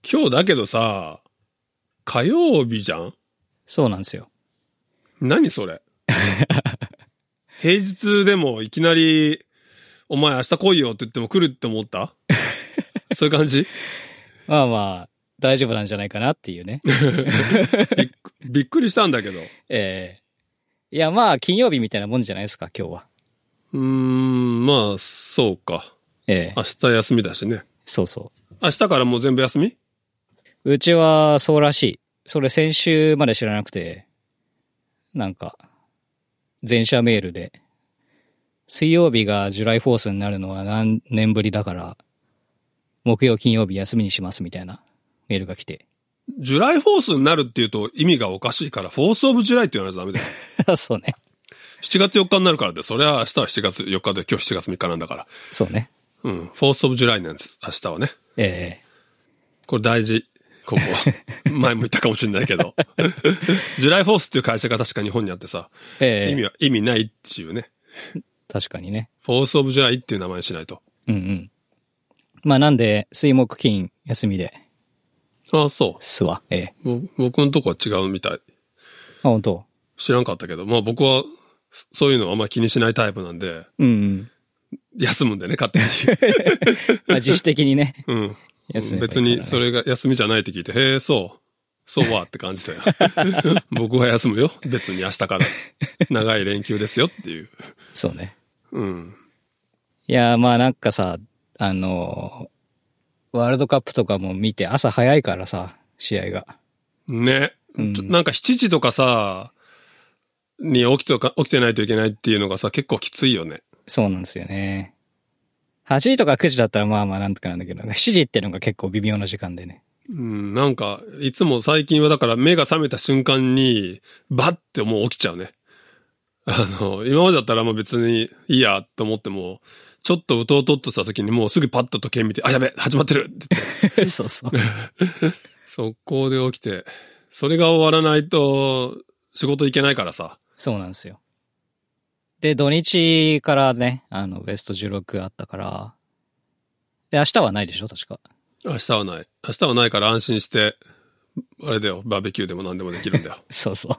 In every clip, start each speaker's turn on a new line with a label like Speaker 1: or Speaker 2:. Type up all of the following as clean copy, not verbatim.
Speaker 1: 今日だけどさ、火曜日じゃん？
Speaker 2: そうなんですよ。
Speaker 1: 何それ平日でもいきなり、お前明日来いよって言っても来るって思ったそういう感じ？
Speaker 2: まあまあ、大丈夫なんじゃないかなっていうね。
Speaker 1: びっくりしたんだけど。
Speaker 2: いやまあ、金曜日みたいなもんじゃないですか、今日は。
Speaker 1: まあ、そうか。明日休みだしね。
Speaker 2: そうそう。
Speaker 1: 明日からもう全部休み？
Speaker 2: うちはそうらしい。それ先週まで知らなくて、なんか、全社メールで、水曜日がジュライフォースになるのは何年ぶりだから、木曜金曜日休みにしますみたいなメールが来て。
Speaker 1: ジュライフォースになるって言うと意味がおかしいから、フォースオブジュライって言わないとダメだよ。
Speaker 2: そうね。
Speaker 1: 7月4日になるからで、それは明日は7月4日で今日7月3日なんだから。
Speaker 2: そうね。
Speaker 1: フォースオブジュライなんです、明日はね。これ大事。ここは。前も言ったかもしれないけど。ジュライフォースっていう会社が確か日本にあってさ、意味ないっていうね。
Speaker 2: 確かにね。
Speaker 1: フォースオブジュライっていう名前にしないと。
Speaker 2: まあなんで、水木金休みで。
Speaker 1: ああ、そう。
Speaker 2: すわ。
Speaker 1: 僕のとこは違うみたい。
Speaker 2: 本当？
Speaker 1: 知らんかったけど、まあ僕はそういうのあんまり気にしないタイプなんで、休むんでね、勝手に。
Speaker 2: まあ自主的にね。
Speaker 1: 休めばいいからね。別にそれが休みじゃないって聞いて、へえ、そうはって感じだよ。僕は休むよ。別に明日から長い連休ですよっていう。
Speaker 2: そうね。いや、まあなんかさ、ワールドカップとかも見て朝早いからさ、試合が。ね。なんか7時とかさ、に起きてないといけないっていうのがさ、結構きついよね。そうなんですよね。8時とか9時だったらまあまあなんとかなんだけど、7時ってのが結構微妙な時間でね。なんか、いつも最近はだから目が覚めた瞬間に、バッてもう起きちゃうね。今までだったらもう別にいいやと思っても、ちょっとうとうとっとした時にもうすぐパッと時計見て、あ、やべ、始まってるって言って。そうそう。速攻で起きて、それが終わらないと仕事行けないからさ。そうなんですよ。で、土日からね、ベスト16あったから、で、明日はないでしょ、確か。明日はない。明日はないから安心して、あれだよ、バーベキューでも何でもできるんだよ。そうそう。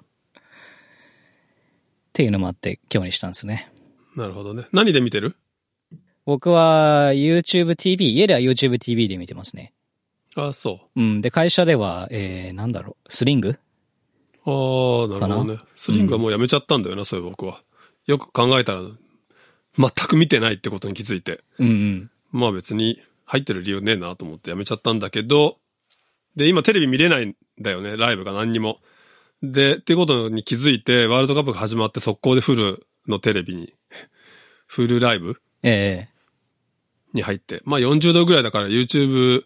Speaker 2: っていうのもあって今日にしたんですね。なるほどね。何で見てる？僕は YouTube TV、家では YouTube TV で見てますね。ああ、そう。で、会社では、なんだろう、スリング？ああ、なるほどね。スリングはもうやめちゃったんだよな、そういう僕は。よく考えたら、全く見てないってことに気づいて。まあ別に入ってる理由ねえなと思ってやめちゃったんだけど、で、今テレビ見れないんだよね、ライブが何にも。で、っていうことに気づいて、ワールドカップが始まって速攻でフルのテレビに、フルライブに入って。まあ40度ぐらいだから YouTube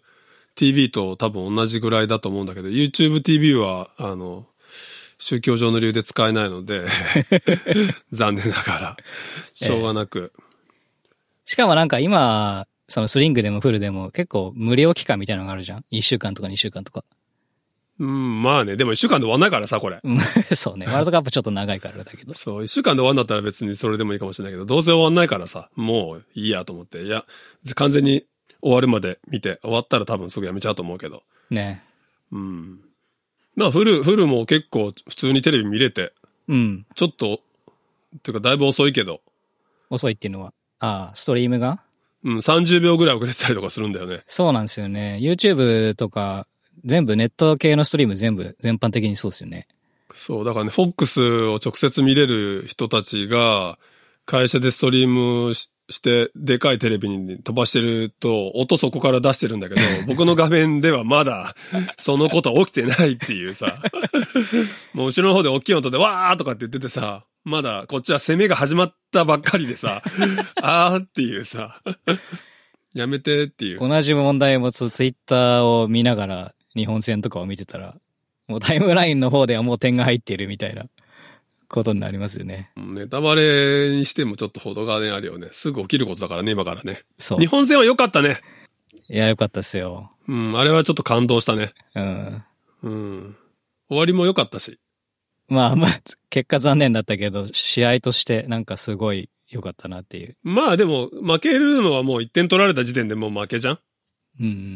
Speaker 2: TV と多分同じぐらいだと思うんだけど、YouTube TV は、宗教上の理由で使えないので、残念ながら、しょうがなく。しかもなんか今、そのスリングでもフルでも結構無料期間みたいなのがあるじゃん。1週間とか2週間とか。まあね。でも1週間で終わんないからさ、これ。そうね。ワールドカップちょっと長いからだけど。そう、1週間で終わんだったら別にそれでもいいかもしれないけど、どうせ終わんないからさ、もういいやと思って。いや、完全に終わるまで見て、終わったら多分すぐやめちゃうと思うけど。ね。まあフルも結構普通にテレビ見れて。ちょっと、っていうかだいぶ遅いけど。遅いっていうのは？ストリームが？30秒ぐらい遅れてたりとかするんだよね。そうなんですよね。YouTube とか、全部ネット系のストリーム全般的にそうですよね。そう、だからね、FOX を直接見れる人たちが、会社でストリームして、でかいテレビに飛ばしてると、音そこから出してるんだけど、僕の画面ではまだ、そのこと起きてないっていうさ、もう後ろの方で大きい音で、わーとかって言っててさ、まだこっちは攻めが始まったばっかりでさ、っていうさ、やめてっていう。同じ問題を持つツイッターを見ながら日本戦とかを見てたら、もうタイムラインの方ではもう点が入っているみたいなことになりますよね。ネタバレにしてもちょっと程がね、あるよね。すぐ起きることだからね、今からね。そう。日本戦は良かったね。いや、良かったっすよ。あれはちょっと感動したね。終わりも良かったし。まあ、結果残念だったけど、試合としてなんかすごい良かったなっていう。まあでも、負けるのはもう1点取られた時点でもう負けじゃん？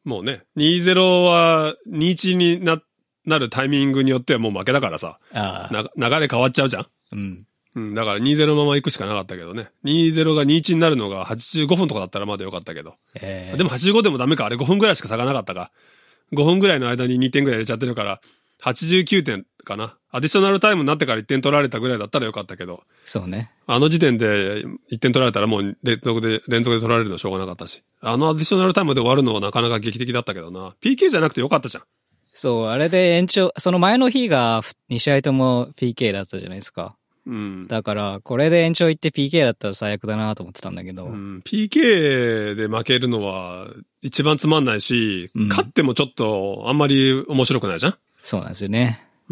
Speaker 1: もうね、2-0 は2-1になるタイミングによってはもう負けだからさ。流れ変わっちゃうじゃん。うん。うん。だから 2-0 のまま行くしかなかったけどね。2-0 が 2-1 になるのが85分とかだったらまだよかったけど。でも85でもダメか。あれ5分ぐらいしか差がなかったか。5分ぐらいの間に2点ぐらい入れちゃってるから、89点かな。アディショナルタイムになってから1点取られたぐらいだったらよかったけど。
Speaker 2: そうね。
Speaker 1: あの時点で1点取られたらもう連続で取られるのしょうがなかったし。あのアディショナルタイムで終わるのはなかなか劇的だったけどな。PK じゃなくてよかったじゃん。
Speaker 2: そう、あれで延長、その前の日が2試合とも PK だったじゃないですか。うん。だから、これで延長行って PK だったら最悪だなと思ってたんだけど。
Speaker 1: うん。PK で負けるのは一番つまんないし、勝ってもちょっとあんまり面白くないじゃん？
Speaker 2: そうなんですよね。
Speaker 1: うん。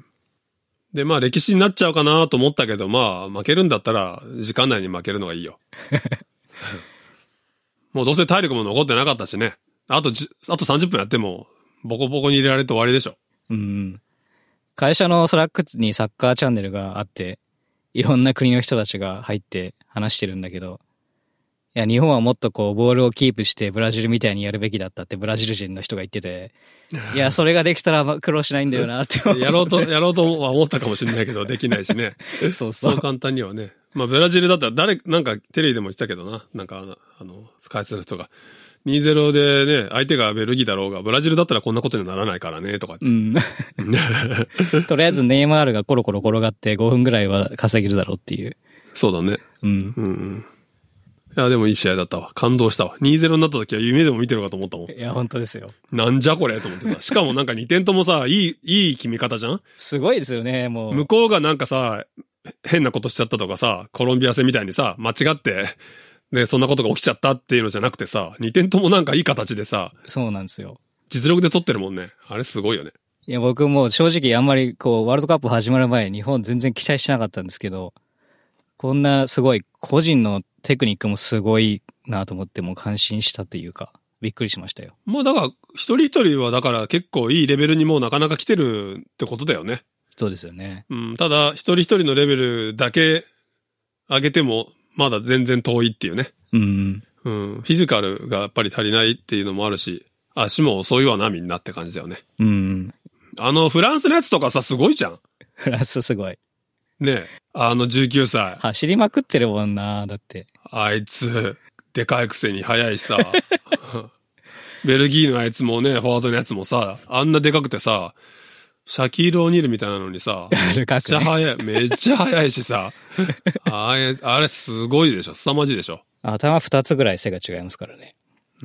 Speaker 1: で、まあ歴史になっちゃうかなと思ったけど、まあ負けるんだったら時間内に負けるのがいいよ。もうどうせ体力も残ってなかったしね。あと30分やってもボコボコに入れられて終わりでしょ。
Speaker 2: うん。会社のスラックにサッカーチャンネルがあって、いろんな国の人たちが入って話してるんだけど、いや、日本はもっとこう、ボールをキープしてブラジルみたいにやるべきだったってブラジル人の人が言ってて、いや、それができたら苦労しないんだよなって思って。
Speaker 1: やろうとは思ったかもしれないけど、できないしね。そう簡単にはね。まあ、ブラジルだったらなんかテレビでも言ってたけどな。なんか解説の人が。2-0 でね、相手がベルギーだろうが、ブラジルだったらこんなことにはならないからね、とかって。うん。
Speaker 2: とりあえずネイマールがコロコロ転がって5分ぐらいは稼げるだろうっていう。
Speaker 1: そうだね。うん。うん。いや、でもいい試合だったわ。感動したわ。2-0 になった時は夢でも見てるかと思ったもん。
Speaker 2: いや、本当ですよ。
Speaker 1: なんじゃこれと思ってた。しかもなんか2点ともさ、いい決め方じゃん？
Speaker 2: すごいですよね、もう。
Speaker 1: 向こうがなんかさ、変なことしちゃったとかさ、コロンビア戦みたいにさ、間違って、で、そんなことが起きちゃったっていうのじゃなくてさ、2点ともなんかいい形でさ。
Speaker 2: そうなんですよ。
Speaker 1: 実力で取ってるもんね。あれすごいよね。
Speaker 2: いや、僕も正直あんまりこう、ワールドカップ始まる前、日本全然期待してなかったんですけど、こんなすごい、個人のテクニックもすごいなと思っても感心したというか、びっくりしましたよ。
Speaker 1: まあだから、一人一人はだから結構いいレベルにもうなかなか来てるってことだよね。
Speaker 2: そうですよね。
Speaker 1: うん、ただ、一人一人のレベルだけ上げても、まだ全然遠いっていうね。うん。うん。フィジカルがやっぱり足りないっていうのもあるし、足も遅いわな、みんなって感じだよね。うん。フランスのやつとかさ、すごいじゃん。
Speaker 2: フランスすごい。
Speaker 1: ねえ。19歳。
Speaker 2: 走りまくってるもんな、だって。
Speaker 1: あいつ、でかいくせに速いしさ。ベルギーのあいつもね、フォワードのやつもさ、あんなでかくてさ、シャキール・オニールみたいなのにさ、めっちゃ速い、めっちゃ速いしさ、あれすごいでしょ、凄まじいでしょ。
Speaker 2: 頭2つぐらい背が違いますからね。
Speaker 1: うん。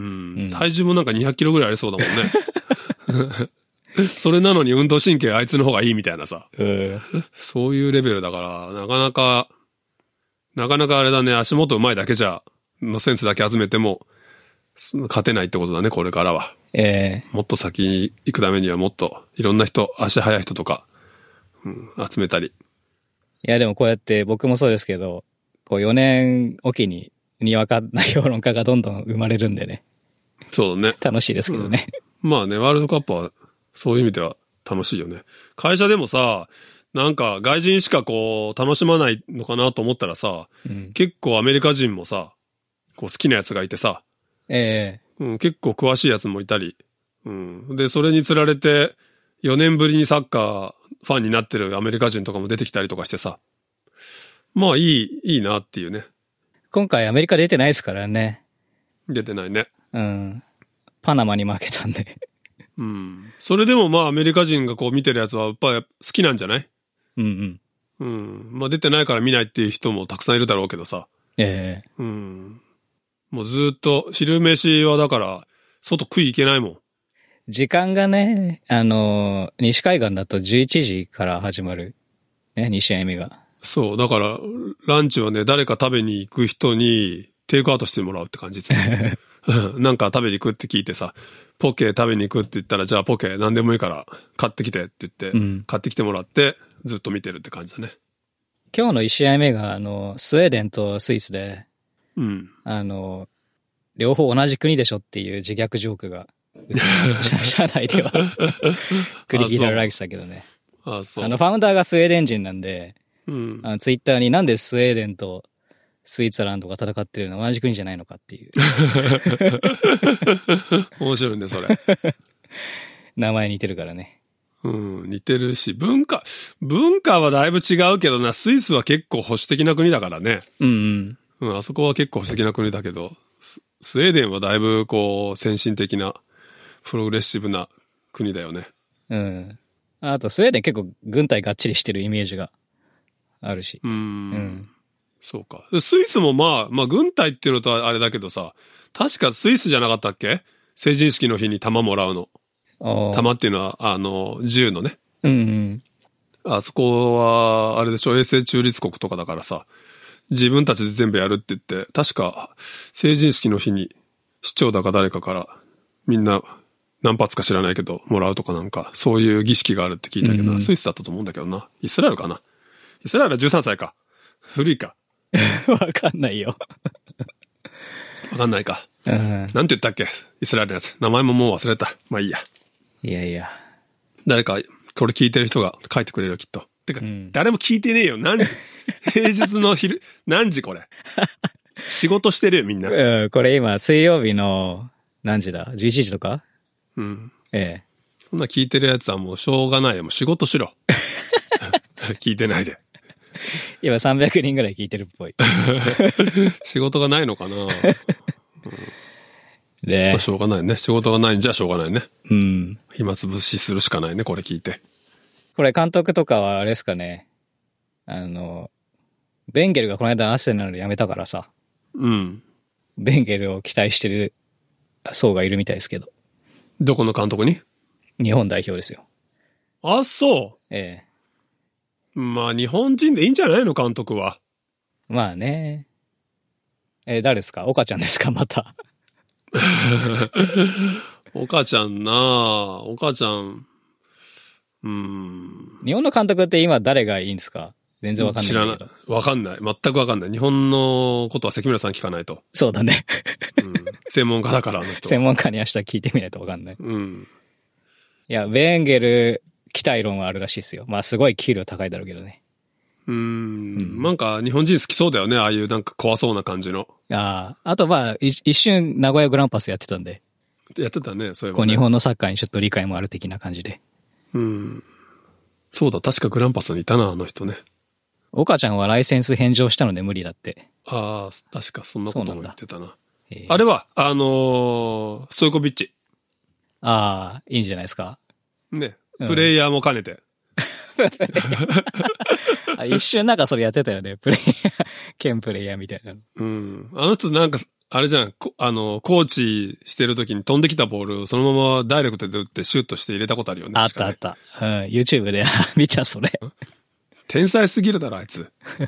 Speaker 1: 体重もなんか200キロぐらいありそうだもんね。それなのに運動神経あいつの方がいいみたいなさ。そういうレベルだから、なかなかあれだね、足元上手いだけのセンスだけ集めても、勝てないってことだね、これからは。もっと先に行くためにはもっといろんな人、足速い人とか、集めたり。
Speaker 2: いやでもこうやって僕もそうですけど、こう4年おきににわかな評論家がどんどん生まれるんでね。
Speaker 1: そうだね。
Speaker 2: 楽しいですけどね。
Speaker 1: まあね、ワールドカップはそういう意味では楽しいよね。会社でもさ、なんか外人しかこう楽しまないのかなと思ったらさ、結構アメリカ人もさ、こう好きなやつがいてさ、結構詳しいやつもいたり、で、それにつられて、4年ぶりにサッカーファンになってるアメリカ人とかも出てきたりとかしてさ、まあいいなっていうね。
Speaker 2: 今回アメリカ出てないですからね。
Speaker 1: 出てないね。
Speaker 2: うん。パナマに負けたんで。
Speaker 1: うん。それでもまあアメリカ人がこう見てるやつはやっぱり好きなんじゃない？うんうん。うん。まあ出てないから見ないっていう人もたくさんいるだろうけどさ。うん。もうずっと、昼飯はだから、外食い行けないもん。
Speaker 2: 時間がね、西海岸だと11時から始まる。ね、2試合目が。
Speaker 1: そう、だから、ランチはね、誰か食べに行く人に、テイクアウトしてもらうって感じですね。なんか食べに行くって聞いてさ、ポケ食べに行くって言ったら、じゃあポケ何でもいいから買ってきてって言って、買ってきてもらって、ずっと見てるって感じだね。
Speaker 2: 今日の1試合目が、スウェーデンとスイスで、両方同じ国でしょっていう自虐ジョークが、社内では繰り広げられてたけどね。
Speaker 1: そう。
Speaker 2: ファウンダーがスウェーデン人なんで、ツイッターになんでスウェーデンとスイーツランドが戦ってるのは同じ国じゃないのかっていう。
Speaker 1: 面白いね、それ。
Speaker 2: 名前似てるからね。
Speaker 1: うん、似てるし、文化はだいぶ違うけどな、スイスは結構保守的な国だからね。
Speaker 2: うん
Speaker 1: うん。あそこは結構保守的な国だけど、スウェーデンはだいぶこう、先進的な、プログレッシブな国だよね。
Speaker 2: うん。あと、スウェーデン結構軍隊がっちりしてるイメージがあるし。うん。
Speaker 1: そうか。スイスもまあ、軍隊っていうのとはあれだけどさ、確かスイスじゃなかったっけ？成人式の日に弾もらうの。弾っていうのは、銃のね。
Speaker 2: うん。
Speaker 1: あそこは、あれでしょ、永世中立国とかだからさ、自分たちで全部やるって言って、確か、成人式の日に、市長だか誰かから、みんな、何発か知らないけど、もらうとかなんか、そういう儀式があるって聞いたけど、スイスだったと思うんだけどな。イスラエルかな。イスラエルは13歳か。古いか。
Speaker 2: わかんないよ。
Speaker 1: わかんないか。なんて言ったっけ？イスラエルのやつ。名前ももう忘れた。まあいいや。
Speaker 2: いやいや。
Speaker 1: 誰か、これ聞いてる人が書いてくれるよ、きっと。てか、誰も聞いてねえよ。何時平日の昼、何時これ。仕事してるよ、みんな。
Speaker 2: これ今、水曜日の、何時だ ?11 時とか？
Speaker 1: うん。
Speaker 2: そ
Speaker 1: んな聞いてるやつはもうしょうがないよ。もう仕事しろ。聞いてないで。
Speaker 2: 今300人ぐらい聞いてるっぽい。
Speaker 1: 仕事がないのかな、
Speaker 2: で、
Speaker 1: まあ、しょうがないね。仕事がないんじゃしょうがないね。
Speaker 2: うん。
Speaker 1: 暇つぶしするしかないね、これ聞いて。
Speaker 2: これ監督とかはあれですかね。ベンゲルがこの間アーセナル辞めたからさ。
Speaker 1: うん。
Speaker 2: ベンゲルを期待してる層がいるみたいですけど。
Speaker 1: どこの監督に？
Speaker 2: 日本代表ですよ。
Speaker 1: あ、そう。まあ日本人でいいんじゃないの、監督は。
Speaker 2: まあね。誰ですか？岡ちゃんですか？また。
Speaker 1: 岡ちゃんなぁ。岡ちゃん。
Speaker 2: 日本の監督って今誰がいいんですか？全然わかんない。
Speaker 1: 知らない。わかんない。全くわかんない。日本のことは関村さん聞かないと。
Speaker 2: そうだね。
Speaker 1: 専門家だから、あの人。
Speaker 2: 専門家に明日聞いてみないとわかんない。
Speaker 1: うん。
Speaker 2: いや、ベンゲル期待論はあるらしいですよ。まあすごい給料高いだろうけどね。
Speaker 1: なんか日本人好きそうだよね。ああいうなんか怖そうな感じの。
Speaker 2: あとまあ一瞬名古屋グランパスやってたんで。
Speaker 1: やってたね、そういえば、ね。
Speaker 2: こう日本のサッカーにちょっと理解もある的な感じで。
Speaker 1: そうだ、確かグランパスにいたな、あの人ね。
Speaker 2: 岡ちゃんはライセンス返上したので無理だって。
Speaker 1: ああ、確かそんなことも言ってたな。あれは、ストイコビッチ。
Speaker 2: ああ、いいんじゃないですか。
Speaker 1: ね。プレイヤーも兼ねて。
Speaker 2: 一瞬なんかそれやってたよね。プレイヤー、兼プレイヤーみたいなの。
Speaker 1: あの人なんか、あれじゃん、コーチしてる時に飛んできたボールをそのままダイレクトで打ってシュートして入れたことあるよね。
Speaker 2: あったあった。YouTube で見たそれ。
Speaker 1: 天才すぎるだろ、あいつ。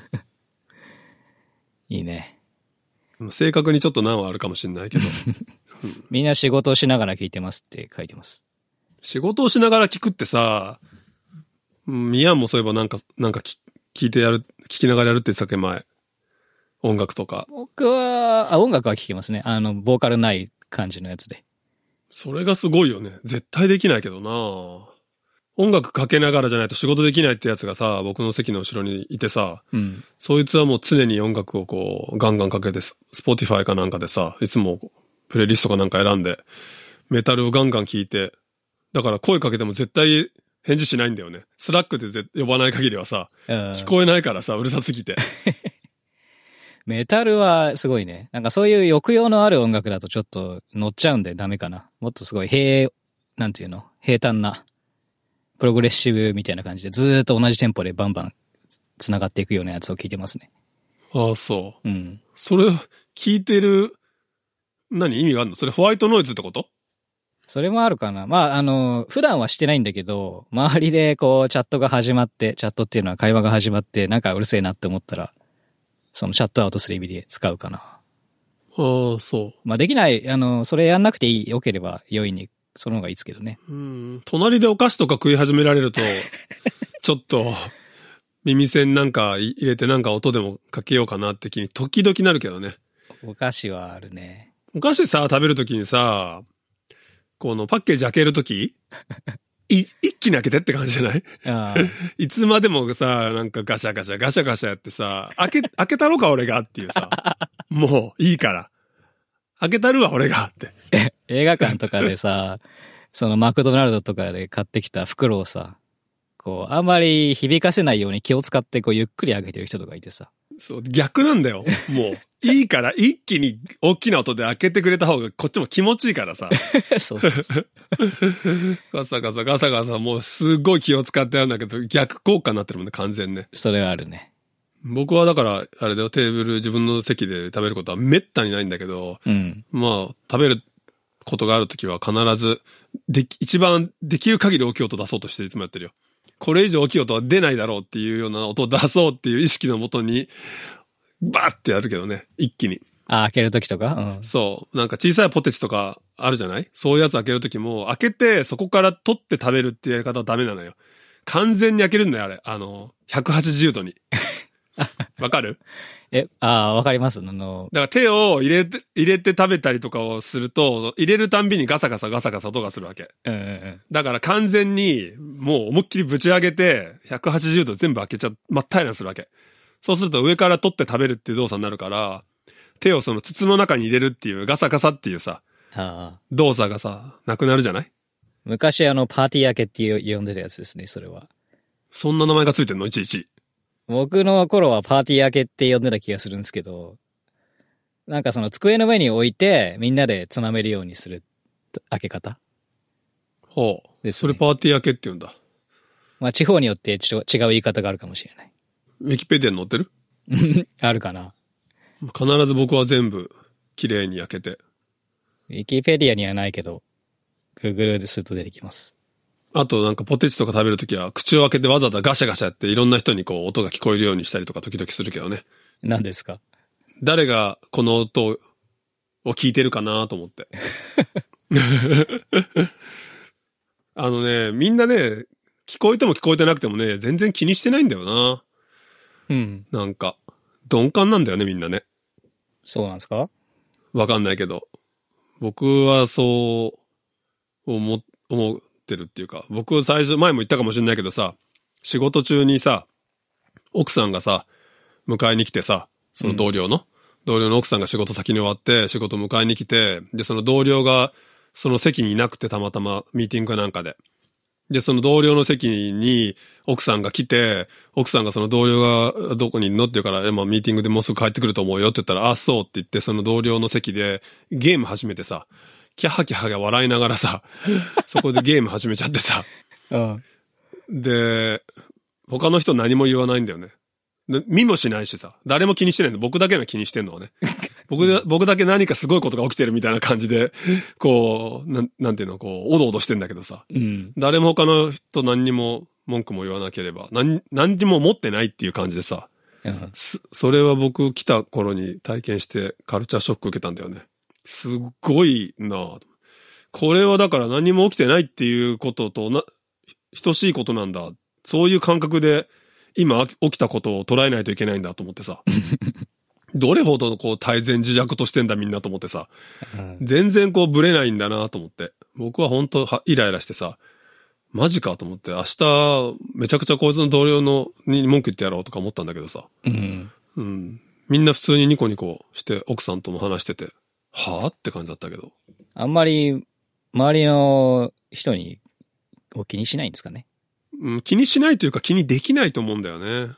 Speaker 2: いいね。
Speaker 1: 正確にちょっと難はあるかもしれないけど。
Speaker 2: みんな仕事をしながら聞いてますって書いてます。
Speaker 1: 仕事をしながら聞くってさ、ミヤンもそういえばなんか聞きながらやるって言ってたっけ、前。音楽とか。
Speaker 2: 僕は、音楽は聴きますね。ボーカルない感じのやつで。
Speaker 1: それがすごいよね。絶対できないけどな。音楽かけながらじゃないと仕事できないってやつがさ、僕の席の後ろにいてさ、そいつはもう常に音楽をこう、ガンガンかけて、スポティファイかなんかでさ、いつもプレイリストかなんか選んで、メタルをガンガン聴いて、だから声かけても絶対返事しないんだよね。スラックで呼ばない限りはさ、聞こえないからさ、うるさすぎて。
Speaker 2: メタルはすごいね。なんかそういう抑揚のある音楽だとちょっと乗っちゃうんでダメかな。もっとすごいなんていうの？平坦な、プログレッシブみたいな感じでずーっと同じテンポでバンバン繋がっていくようなやつを聞いてますね。
Speaker 1: ああ、そう。それ、聞いてる、意味があるの？それホワイトノイズってこと？
Speaker 2: それもあるかな。まあ、普段はしてないんだけど、周りでこうチャットが始まって、チャットっていうのは会話が始まって、なんかうるせえなって思ったら、そのシャットアウトする意味で使うかな。
Speaker 1: ああ、そう。
Speaker 2: まあできない、それやんなくて良ければ良いに、その方がいいですけどね。
Speaker 1: 隣でお菓子とか食い始められると、ちょっと、耳栓なんか入れてなんか音でもかけようかなって気に時々なるけどね。
Speaker 2: お菓子はあるね。
Speaker 1: お菓子さ、食べるときにさ、このパッケージ開けるとき一気に開けてって感じじゃないいつまでもさ、なんかガシャガシャやってさ、開けたろか俺がっていうさ、もういいから。開けたるわ俺がって。
Speaker 2: 映画館とかでさ、そのマクドナルドとかで買ってきた袋をさ、こう、あんまり響かせないように気を使ってこうゆっくり開けてる人とかいてさ。
Speaker 1: そう、逆なんだよ。もう。いいから一気に大きな音で開けてくれた方がこっちも気持ちいいからさ。
Speaker 2: そうそうそう。
Speaker 1: ガサガサもうすごい気を使ってやるんだけど逆効果になってるもんね、完全ね。
Speaker 2: それはあるね。
Speaker 1: 僕はだから、あれだよ、テーブル自分の席で食べることはめったにないんだけど、まあ、食べることがあるときは必ず、一番できる限り大きい音出そうとしていつもやってるよ。これ以上大きい音は出ないだろうっていうような音を出そうっていう意識のもとに、バーってやるけどね、一気に。
Speaker 2: 開けるときとか、
Speaker 1: そう。なんか小さいポテチとかあるじゃない？そういうやつ開けるときも、開けてそこから取って食べるっていうやり方はダメなのよ。完全に開けるんだよ、あれ。180度に。わかる？
Speaker 2: わかります。だ
Speaker 1: から手を入れて食べたりとかをすると、入れるたんびにガサガサ音がするわけ。だから完全に、もう思いっきりぶち上げて、180度全部開けちゃ、真っ平らにするわけ。そうすると上から取って食べるっていう動作になるから、手をその筒の中に入れるっていうガサガサっていうさ、動作がさ、なくなるじゃない？
Speaker 2: 昔パーティー開けって呼んでたやつですね、それは。
Speaker 1: そんな名前がついてんの？いちいち。
Speaker 2: 僕の頃はパーティー開けって呼んでた気がするんですけど、なんかその机の上に置いてみんなでつまめるようにする開け方。
Speaker 1: ほう。それパーティー開けって言うんだ。
Speaker 2: まあ地方によって違う言い方があるかもしれない。
Speaker 1: ウィキペディアに載ってる？
Speaker 2: あるかな。
Speaker 1: 必ず僕は全部綺麗に開けて。
Speaker 2: ウィキペディアにはないけど、Google ですると出てきます。
Speaker 1: あとなんかポテチとか食べるときは口を開けてわざわざガシャガシャやっていろんな人にこう音が聞こえるようにしたりとか時々するけどね。
Speaker 2: 何ですか？
Speaker 1: 誰がこの音を聞いてるかなと思って。みんなね、聞こえても聞こえてなくてもね、全然気にしてないんだよな。なんか、鈍感なんだよね、みんなね。
Speaker 2: そうなんですか？
Speaker 1: わかんないけど。僕はそう思ってるっていうか、僕最初、前も言ったかもしれないけどさ、仕事中にさ、奥さんがさ、迎えに来てさ、その同僚の奥さんが仕事先に終わって仕事迎えに来て、で、その同僚がその席にいなくてたまたまミーティングかなんかで。で、その同僚の席に奥さんが来て、奥さんがその同僚がどこにいるのって言うから、まあミーティングでもうすぐ帰ってくると思うよって言ったら、あ、そうって言ってその同僚の席でゲーム始めてさ、キャハキャハが笑いながらさ、そこでゲーム始めちゃってさ。で、他の人何も言わないんだよね。見もしないしさ、誰も気にしてないの。僕だけが気にしてんのはね。僕だけ何かすごいことが起きてるみたいな感じで、こう、なんていうの、こう、おどおどしてんだけどさ。誰も他の人何にも文句も言わなければ、何にも持ってないっていう感じでさ。それは僕来た頃に体験してカルチャーショック受けたんだよね。すっごいなぁ。これはだから何も起きてないっていうことと等しいことなんだ。そういう感覚で今起きたことを捉えないといけないんだと思ってさ。どれほどこう泰然自若としてんだみんなと思ってさ。全然こうブレないんだなと思って。僕は本当イライラしてさ、マジかと思って明日めちゃくちゃこいつの同僚に文句言ってやろうとか思ったんだけどさ。みんな普通にニコニコして奥さんとも話してて、はぁって感じだったけど。
Speaker 2: あんまり周りの人に気にしないんですかね。
Speaker 1: 気にしないというか気にできないと思うんだよね。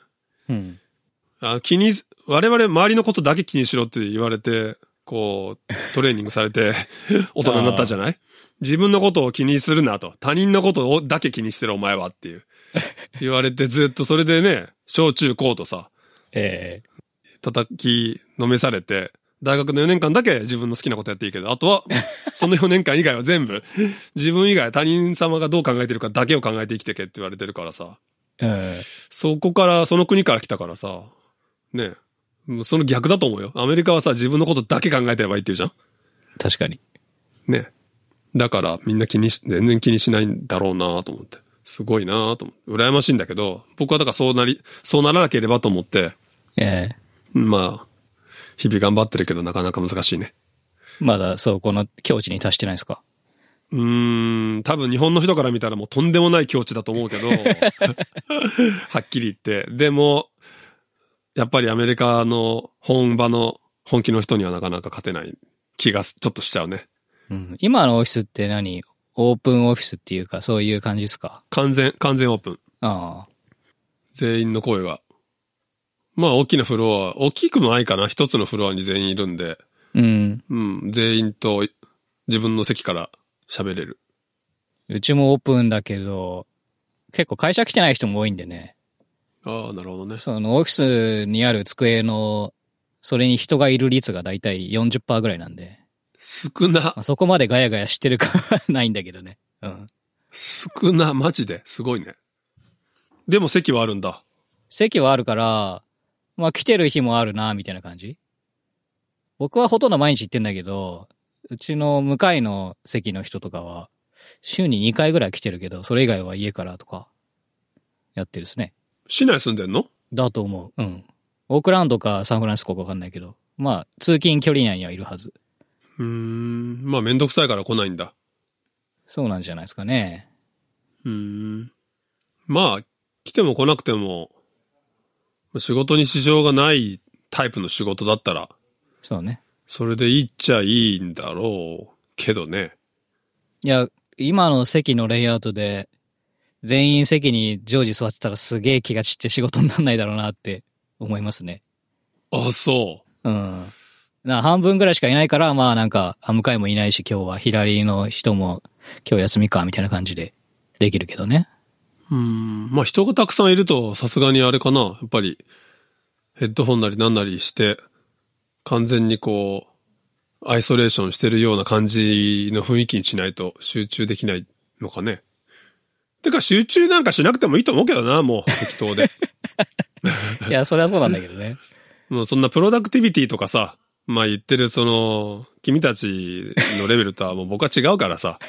Speaker 1: 我々周りのことだけ気にしろって言われて、こう、トレーニングされて大人になったじゃない？自分のことを気にするなと。他人のことをだけ気にしてるお前はっていう。言われてずっとそれでね、小中高とさ、叩きのめされて、大学の4年間だけ自分の好きなことやっていいけど、あとは、その4年間以外は全部、自分以外他人様がどう考えてるかだけを考えて生きてけって言われてるからさ。その国から来たからさ、ね、その逆だと思うよ。アメリカはさ、自分のことだけ考えてればいいって言うじゃん？確
Speaker 2: かに。
Speaker 1: ね。だからみんな全然気にしないんだろうなと思って。すごいなと思って。羨ましいんだけど、僕はだからそうならなければと思って。まあ、日々頑張ってるけどなかなか難しいね。
Speaker 2: まだこの境地に達してないですか？
Speaker 1: 多分日本の人から見たらもうとんでもない境地だと思うけど、はっきり言って。でも、やっぱりアメリカの本場の本気の人にはなかなか勝てない気がちょっとしちゃうね。
Speaker 2: うん。今のオフィスって何？オープンオフィスっていうか、そういう感じですか？
Speaker 1: 完全オープン。
Speaker 2: ああ。
Speaker 1: 全員の声が。まあ大きなフロア、大きくもないかな。一つのフロアに全員いるんで。
Speaker 2: うん。
Speaker 1: うん。全員と自分の席から喋れる。
Speaker 2: うちもオープンだけど、結構会社来てない人も多いんでね。
Speaker 1: ああ、なるほどね。
Speaker 2: そのオフィスにある机の、それに人がいる率がだいたい 40% ぐらいなんで。
Speaker 1: 少な。
Speaker 2: まあ、そこまでガヤガヤしてるかないんだけどね。うん。
Speaker 1: 少な、マジで。すごいね。でも席はあるんだ。
Speaker 2: 席はあるから、まあ来てる日もあるな、みたいな感じ。僕はほとんど毎日行ってんだけど、うちの向かいの席の人とかは、週に2回ぐらい来てるけど、それ以外は家からとか、やってるですね。
Speaker 1: 市内住んでんの？
Speaker 2: だと思う。うん。オークランドかサンフランシスコかわかんないけど、まあ、通勤距離内にはいるはず。
Speaker 1: まあめんどくさいから来ないんだ。
Speaker 2: そうなんじゃないですかね。
Speaker 1: まあ、来ても来なくても、仕事に支障がないタイプの仕事だったら、
Speaker 2: そうね。
Speaker 1: それでいいっちゃいいんだろうけどね。
Speaker 2: いや、今の席のレイアウトで、全員席に常時座ってたらすげえ気が散って仕事にならないだろうなって思いますね。
Speaker 1: あ、そう。
Speaker 2: うん。半分ぐらいしかいないから、まあなんか、向かいもいないし今日は左の人も今日休みかみたいな感じでできるけどね。
Speaker 1: まあ人がたくさんいるとさすがにあれかな。やっぱりヘッドホンなりなんなりして完全にこうアイソレーションしてるような感じの雰囲気にしないと集中できないのかね。てか集中なんかしなくてもいいと思うけどな、もう適当で。
Speaker 2: いや、それはそうなんだけどね。
Speaker 1: もうそんなプロダクティビティとかさ、まあ言ってるその君たちのレベルとはもう僕は違うからさ。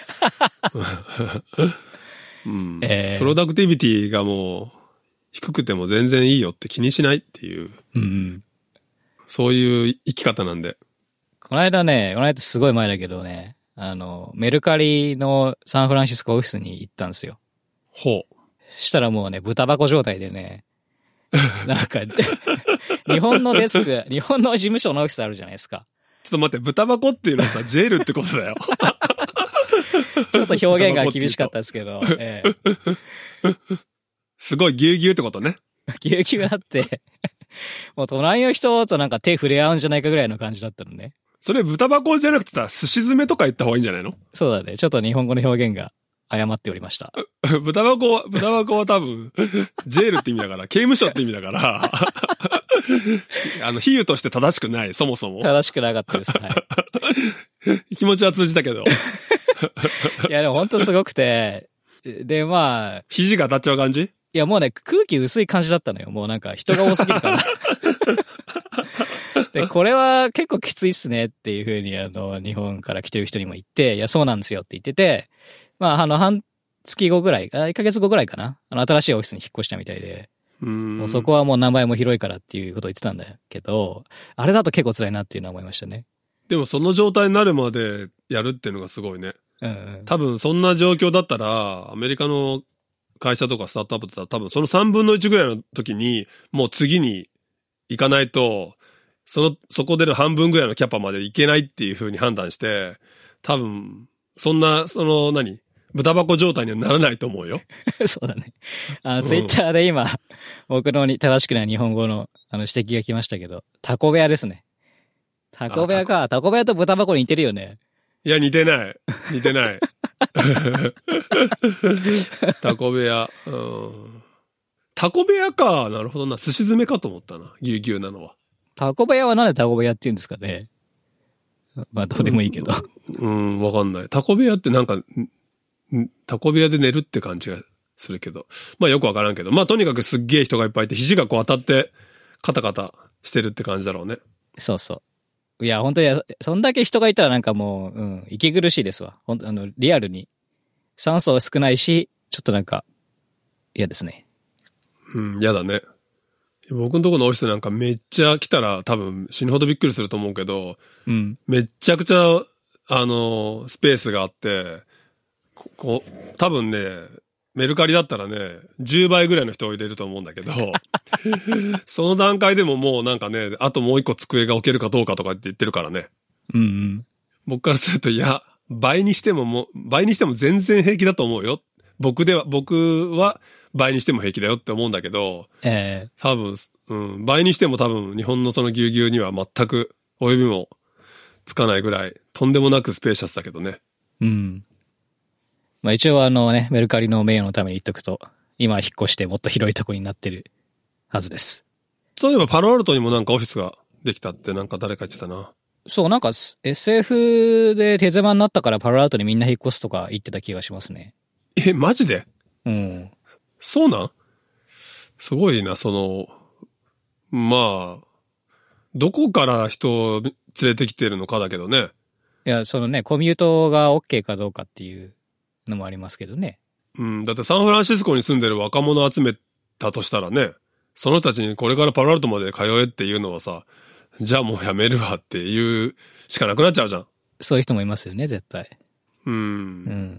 Speaker 1: プロダクティビティがもう低くても全然いいよって気にしないっていう、そういう生き方なんで。
Speaker 2: この間すごい前だけどね、メルカリのサンフランシスコオフィスに行ったんですよ。
Speaker 1: ほう。
Speaker 2: したらもうね、豚箱状態でね、なんか、日本の事務所のオフィスあるじゃないですか。
Speaker 1: ちょっと待って、豚箱っていうのはさ、ジェールってことだよ。
Speaker 2: ちょっと表現が厳しかったですけど。
Speaker 1: すごいぎゅうぎゅうってことね。
Speaker 2: ぎゅうぎゅうだって、もう隣の人となんか手触れ合うんじゃないかぐらいの感じだったのね。
Speaker 1: それ豚箱じゃなくてさ、寿司詰めとか言った方がいいんじゃないの？
Speaker 2: そうだね。ちょっと日本語の表現が誤っておりました。
Speaker 1: 豚箱は多分、ジェールって意味だから、刑務所って意味だから、比喩として正しくない、そもそも。
Speaker 2: 正しくなかったです。はい。
Speaker 1: 気持ちは通じたけど。
Speaker 2: いや、でも本当すごくて、で、まあ。
Speaker 1: 肘が当たっちゃう感じ？
Speaker 2: いや、もうね、空気薄い感じだったのよ。もうなんか人が多すぎるから。で、これは結構きついっすねっていうふうに日本から来てる人にも言って、いや、そうなんですよって言ってて、まあ半月後ぐらい、1ヶ月後ぐらいかな。新しいオフィスに引っ越したみたいで。もうそこはもう何倍も広いからっていうことを言ってたんだけど、あれだと結構辛いなっていうのは思いましたね。
Speaker 1: でもその状態になるまでやるっていうのがすごいね。多分そんな状況だったら、アメリカの会社とかスタートアップだったら多分その3分の1ぐらいの時に、もう次に行かないと、そこでの半分ぐらいのキャパまで行けないっていう風に判断して、多分、そんな、豚箱状態にはならないと思うよ。
Speaker 2: そうだね。ツイッターで今、僕の正しくない日本語の指摘が来ましたけど、タコ部屋ですね。タコ部屋か。タコ部屋と豚箱に似てるよね。
Speaker 1: いや、似てない。タコ部屋。タコ部屋か。なるほどな。寿司詰めかと思ったな。ぎゅうぎゅうなのは。
Speaker 2: タコ部屋はなんでタコ部屋って言うんですかね。まあ、どうでもいいけど。
Speaker 1: わかんない。タコ部屋ってなんか、タコ部屋で寝るって感じがするけど。まあよくわからんけど。まあとにかくすっげえ人がいっぱいいて、肘がこう当たって、カタカタしてるって感じだろうね。
Speaker 2: そうそう。いや、本当に、そんだけ人がいたらなんかもう、息苦しいですわ。リアルに。酸素は少ないし、ちょっとなんか、嫌ですね。
Speaker 1: 嫌だね。僕のところのオフィスなんかめっちゃ来たら多分死ぬほどびっくりすると思うけど、めっちゃくちゃ、スペースがあって、 多分ね、メルカリだったらね、10倍ぐらいの人を入れると思うんだけど、その段階でももうなんかね、あともう一個机が置けるかどうかとかって言ってるからね。
Speaker 2: うんうん。
Speaker 1: 僕からすると、いや、倍にしても全然平気だと思うよ。僕は倍にしても平気だよって思うんだけど、多分、倍にしても多分日本のそのぎゅうぎゅうには全く及びもつかないぐらい、とんでもなくスペーシャスだけどね。
Speaker 2: うん。まあ一応メルカリの名誉のために言っとくと、今引っ越してもっと広いとこになってるはずです。
Speaker 1: そういえばパロアルトにもなんかオフィスができたってなんか誰か言ってたな。
Speaker 2: そう、なんか SF で手狭になったからパロアルトにみんな引っ越すとか言ってた気がしますね。
Speaker 1: マジで？
Speaker 2: うん。
Speaker 1: そうなん？すごいな、まあ、どこから人を連れてきてるのかだけどね。
Speaker 2: いや、コミュートが OK かどうかっていうのもありますけどね。
Speaker 1: うん、だってサンフランシスコに住んでる若者を集めたとしたらね、その人たちにこれからパロアルトまで通えっていうのはさ、じゃあもうやめるわっていうしかなくなっちゃうじゃん。
Speaker 2: そういう人もいますよね、絶対。
Speaker 1: うん。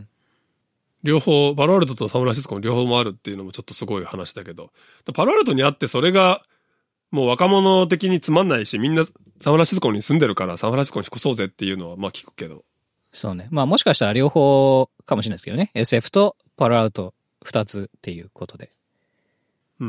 Speaker 1: 両方、パロアルトとサンフランシスコの両方もあるっていうのもちょっとすごい話だけど、パロアルトにあってそれがもう若者的につまんないし、みんなサンフランシスコに住んでるからサンフランシスコに引っ越そうぜっていうのはまあ聞くけど。
Speaker 2: そうね。まあもしかしたら両方かもしれないですけどね。SF とパロアルト2つっていうことで。
Speaker 1: うん。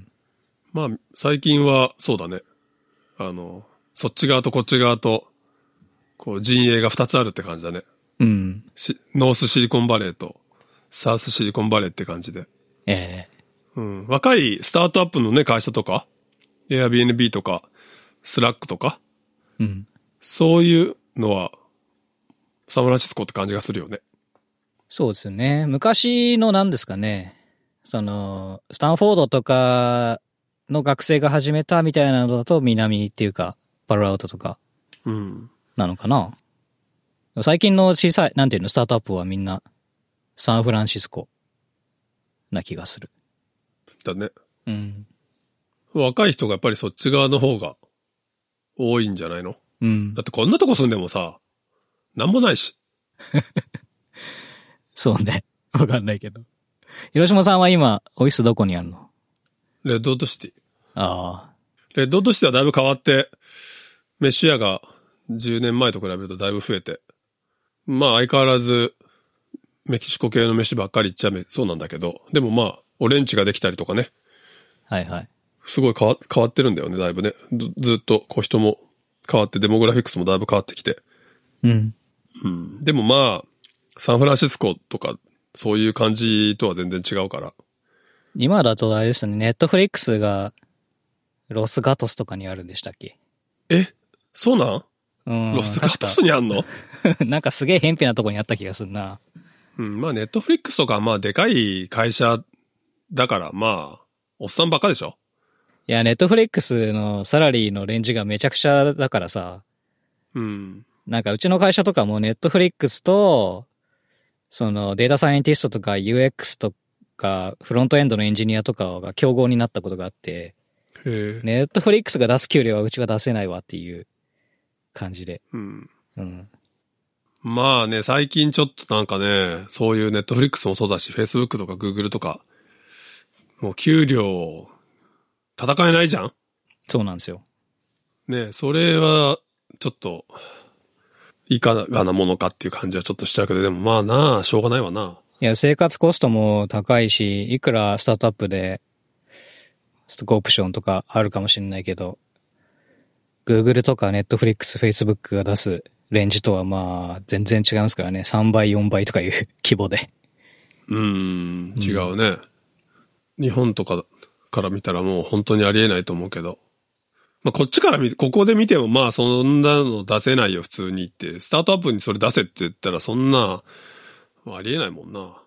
Speaker 1: まあ最近はそうだね。そっち側とこっち側と、こう陣営が2つあるって感じだね。
Speaker 2: うん。
Speaker 1: ノースシリコンバレーとサウスシリコンバレーって感じで。若いスタートアップのね、会社とか、Airbnb とか、Slack とか、そういうのは、サンフランシスコって感じがするよね。
Speaker 2: そうですよね。昔の何ですかね、スタンフォードとかの学生が始めたみたいなのだと南っていうか、パロアウトとか、なのかな。最近の小さい、なんていうの、スタートアップはみんな、サンフランシスコな気がする。
Speaker 1: だね。若い人がやっぱりそっち側の方が多いんじゃないの？だってこんなとこ住んでもさ、なんもないし。
Speaker 2: そうね。わかんないけど。広島さんは今、オフィスどこにあるの？
Speaker 1: レッドオートシティ。
Speaker 2: ああ。
Speaker 1: レッドオートシティはだいぶ変わって、メシアが10年前と比べるとだいぶ増えて、まあ相変わらず、メキシコ系の飯ばっかり言っちゃそうなんだけど、でもまあ、オレンジができたりとかね。
Speaker 2: はいはい。
Speaker 1: すごい変わってるんだよね、だいぶね。ずっとこう人も変わって、デモグラフィックスもだいぶ変わってきて。でもまあ、サンフランシスコとか、そういう感じとは全然違うから。
Speaker 2: 今だとあれですね、ネットフリックスが、ロスガトスとかにあるんでしたっけ？
Speaker 1: そうなん？ロスガトスにあんの？
Speaker 2: なんかすげえ偏僻なとこにあった気がするな。
Speaker 1: まあネットフリックスとかまあでかい会社だからまあ、おっさんばっかでしょ？
Speaker 2: いや、ネットフリックスのサラリーのレンジがめちゃくちゃだからさ。なんかうちの会社とかもネットフリックスと、データサイエンティストとか UX とかフロントエンドのエンジニアとかが競合になったことがあって、ネットフリックスが出す給料はうちが出せないわっていう感じで。
Speaker 1: まあね、最近ちょっとなんかね、そういうネットフリックスもそうだし、Facebook とか Google とか、もう給料、戦えないじゃん？
Speaker 2: そうなんですよ。
Speaker 1: ね、それは、ちょっと、いかがなものかっていう感じはちょっとしちゃうけど、でもまあなあ、しょうがないわな。
Speaker 2: いや、生活コストも高いし、いくらスタートアップで、ストックオプションとかあるかもしれないけど、Google とか Netflix、Facebook が出すレンジとはまあ、全然違いますからね。3倍、4倍とかいう規模で。
Speaker 1: 違うね。日本とかから見たらもう本当にありえないと思うけど。まあ、こっちからここで見てもまあそんなの出せないよ普通にって、スタートアップにそれ出せって言ったらそんな、ありえないもんな。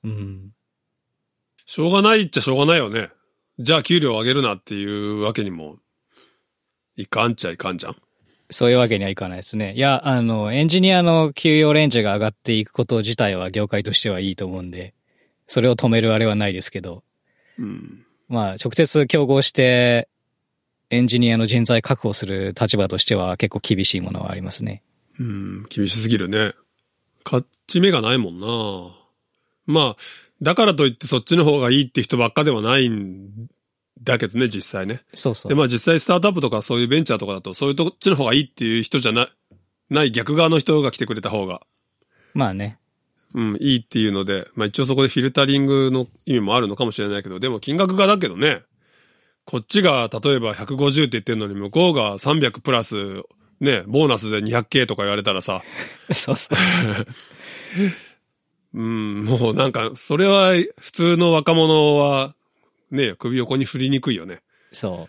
Speaker 1: しょうがないっちゃしょうがないよね。じゃあ給料上げるなっていうわけにも、いかんっちゃいかんじゃん。
Speaker 2: そういうわけにはいかないですね。いや、エンジニアの給与レンジが上がっていくこと自体は業界としてはいいと思うんで、それを止めるあれはないですけど。まあ、直接競合して、エンジニアの人材確保する立場としては結構厳しいものはありますね。
Speaker 1: 厳しすぎるね。 勝ち目がないもんな。まあ、だからといってそっちの方がいいって人ばっかではないんだけどね、実際ね。
Speaker 2: そうそう。
Speaker 1: で、まあ実際スタートアップとかそういうベンチャーとかだと、そういうとっちの方がいいっていう人じゃない逆側の人が来てくれた方が。
Speaker 2: まあね。
Speaker 1: うん、いいっていうので、まあ一応そこでフィルタリングの意味もあるのかもしれないけど、でも金額がだけどね、こっちが例えば150って言ってるのに向こうが300プラス、ね、ボーナスで 200K とか言われたらさ。
Speaker 2: そうそう。
Speaker 1: うん、もうなんか、それは普通の若者は、ね、首横に振りにくいよね。
Speaker 2: そう。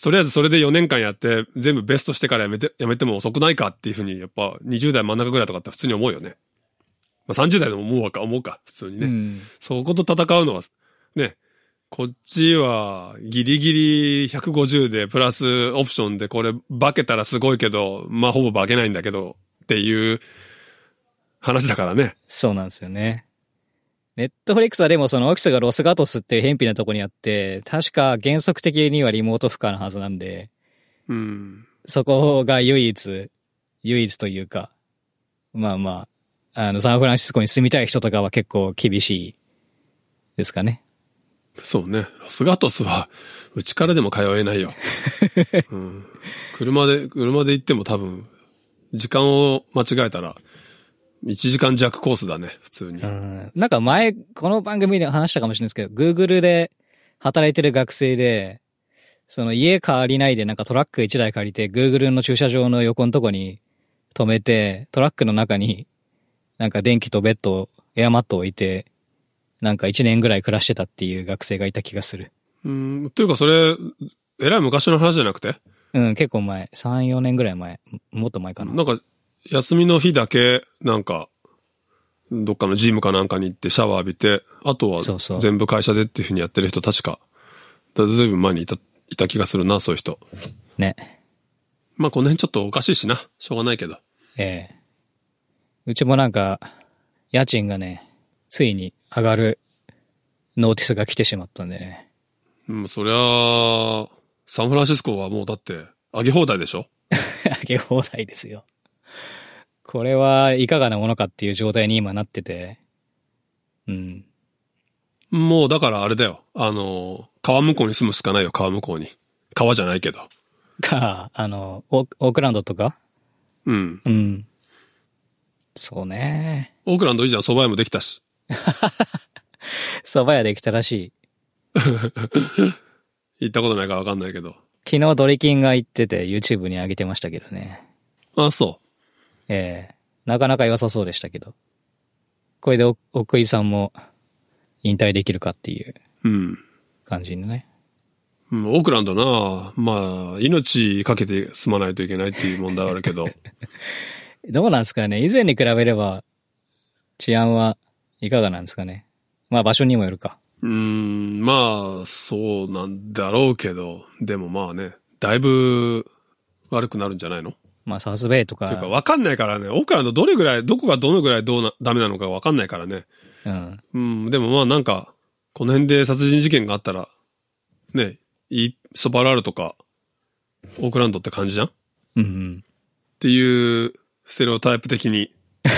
Speaker 1: とりあえずそれで4年間やって、全部ベストしてからやめても遅くないかっていうふうに、やっぱ20代真ん中ぐらいとかって普通に思うよね。まあ30代でも思うか、普通にね。うん、そこと戦うのは、ね、こっちはギリギリ150でプラスオプションでこれ化けたらすごいけど、まあほぼ化けないんだけどっていう話だからね。
Speaker 2: そうなんですよね。ネットフリックスはでもそのオフィスがロスガトスっていう偏僻なとこにあって、確か原則的にはリモート不可なはずなんで、
Speaker 1: うん。
Speaker 2: そこが唯一というか、まあまあ、サンフランシスコに住みたい人とかは結構厳しいですかね。
Speaker 1: そうね。ロスガトスは、うちからでも通えないよ。うん、車で行っても多分、時間を間違えたら、1時間弱コースだね、普通に。
Speaker 2: なんか前、この番組で話したかもしれないですけど、Google で働いてる学生で、その家借りないでなんかトラック1台借りて、Google の駐車場の横のとこに止めて、トラックの中になんか電気とベッド、エアマットを置いて、なんか1年ぐらい暮らしてたっていう学生がいた気がする。
Speaker 1: というかそれ、えらい昔の話じゃなくて？
Speaker 2: 結構前。3、4年ぐらい前。もっと前かな。
Speaker 1: なんか、休みの日だけ、なんか、どっかのジムかなんかに行ってシャワー浴びて、あとは全部会社でっていう風にやってる人確か、ずいぶん前にいた気がするな、そういう人。
Speaker 2: ね。
Speaker 1: まあこの辺ちょっとおかしいしな。しょうがないけど。
Speaker 2: うちもなんか、家賃がね、ついに上がるノーティスが来てしまったんでね。
Speaker 1: そりゃ、サンフランシスコはもうだって、上げ放題でしょ？
Speaker 2: 上げ放題ですよ。これはいかがなものかっていう状態に今なってて。うん。
Speaker 1: もうだからあれだよ。川向こうに住むしかないよ、川向こうに。川じゃないけど。
Speaker 2: オークランドとか？
Speaker 1: うん。
Speaker 2: うん。そうね。
Speaker 1: オークランドいいじゃん、蕎麦屋もできたし。
Speaker 2: 蕎麦屋できたらしい。
Speaker 1: 行ったことないからわかんないけど。
Speaker 2: 昨日ドリキンが行ってて YouTube に上げてましたけどね。
Speaker 1: あ、そう。
Speaker 2: なかなか良さそうでしたけど。これで奥井さんも引退できるかっていう感じのね。
Speaker 1: オークランドな、まあ、命かけて住まないといけないっていう問題はあるけど。
Speaker 2: どうなんですかね。以前に比べれば治安はいかがなんですかね。まあ場所にもよるか。
Speaker 1: まあ、そうなんだろうけど、でもまあね、だいぶ悪くなるんじゃないの？
Speaker 2: まあサウスベイとか。
Speaker 1: ていうか分かんないからね、オークランドどこがどのぐらいダメなのか分かんないからね。でもまあなんか、この辺で殺人事件があったら、ね、ソバラールとか、オークランドって感じじゃん？っていう、ステレオタイプ的に。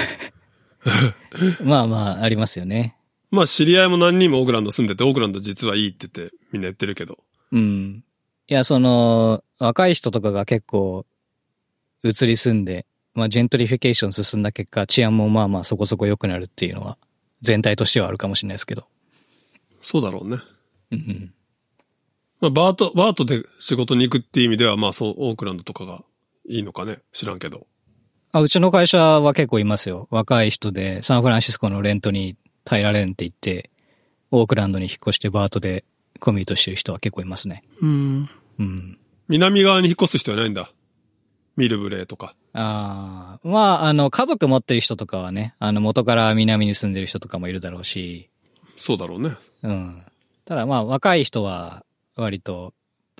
Speaker 2: まあまあ、ありますよね。
Speaker 1: まあ知り合いも何人もオークランド住んでて、オークランド実はいいって言ってみんな言ってるけど。
Speaker 2: いや、若い人とかが結構、移り住んで、まあジェントリフィケーション進んだ結果、治安もまあまあそこそこ良くなるっていうのは、全体としてはあるかもしれないですけど。
Speaker 1: そうだろうね。まあバートで仕事に行くっていう意味では、まあそう、オークランドとかがいいのかね。知らんけど。
Speaker 2: うちの会社は結構いますよ。若い人でサンフランシスコのレントに耐えられんって言って、オークランドに引っ越してバートでコミュートしてる人は結構いますね。
Speaker 1: 南側に引っ越す人はないんだ。ミルブレーとか。
Speaker 2: まあ、家族持ってる人とかはね、元から南に住んでる人とかもいるだろうし。
Speaker 1: そうだろうね。
Speaker 2: ただまあ、若い人は、割と、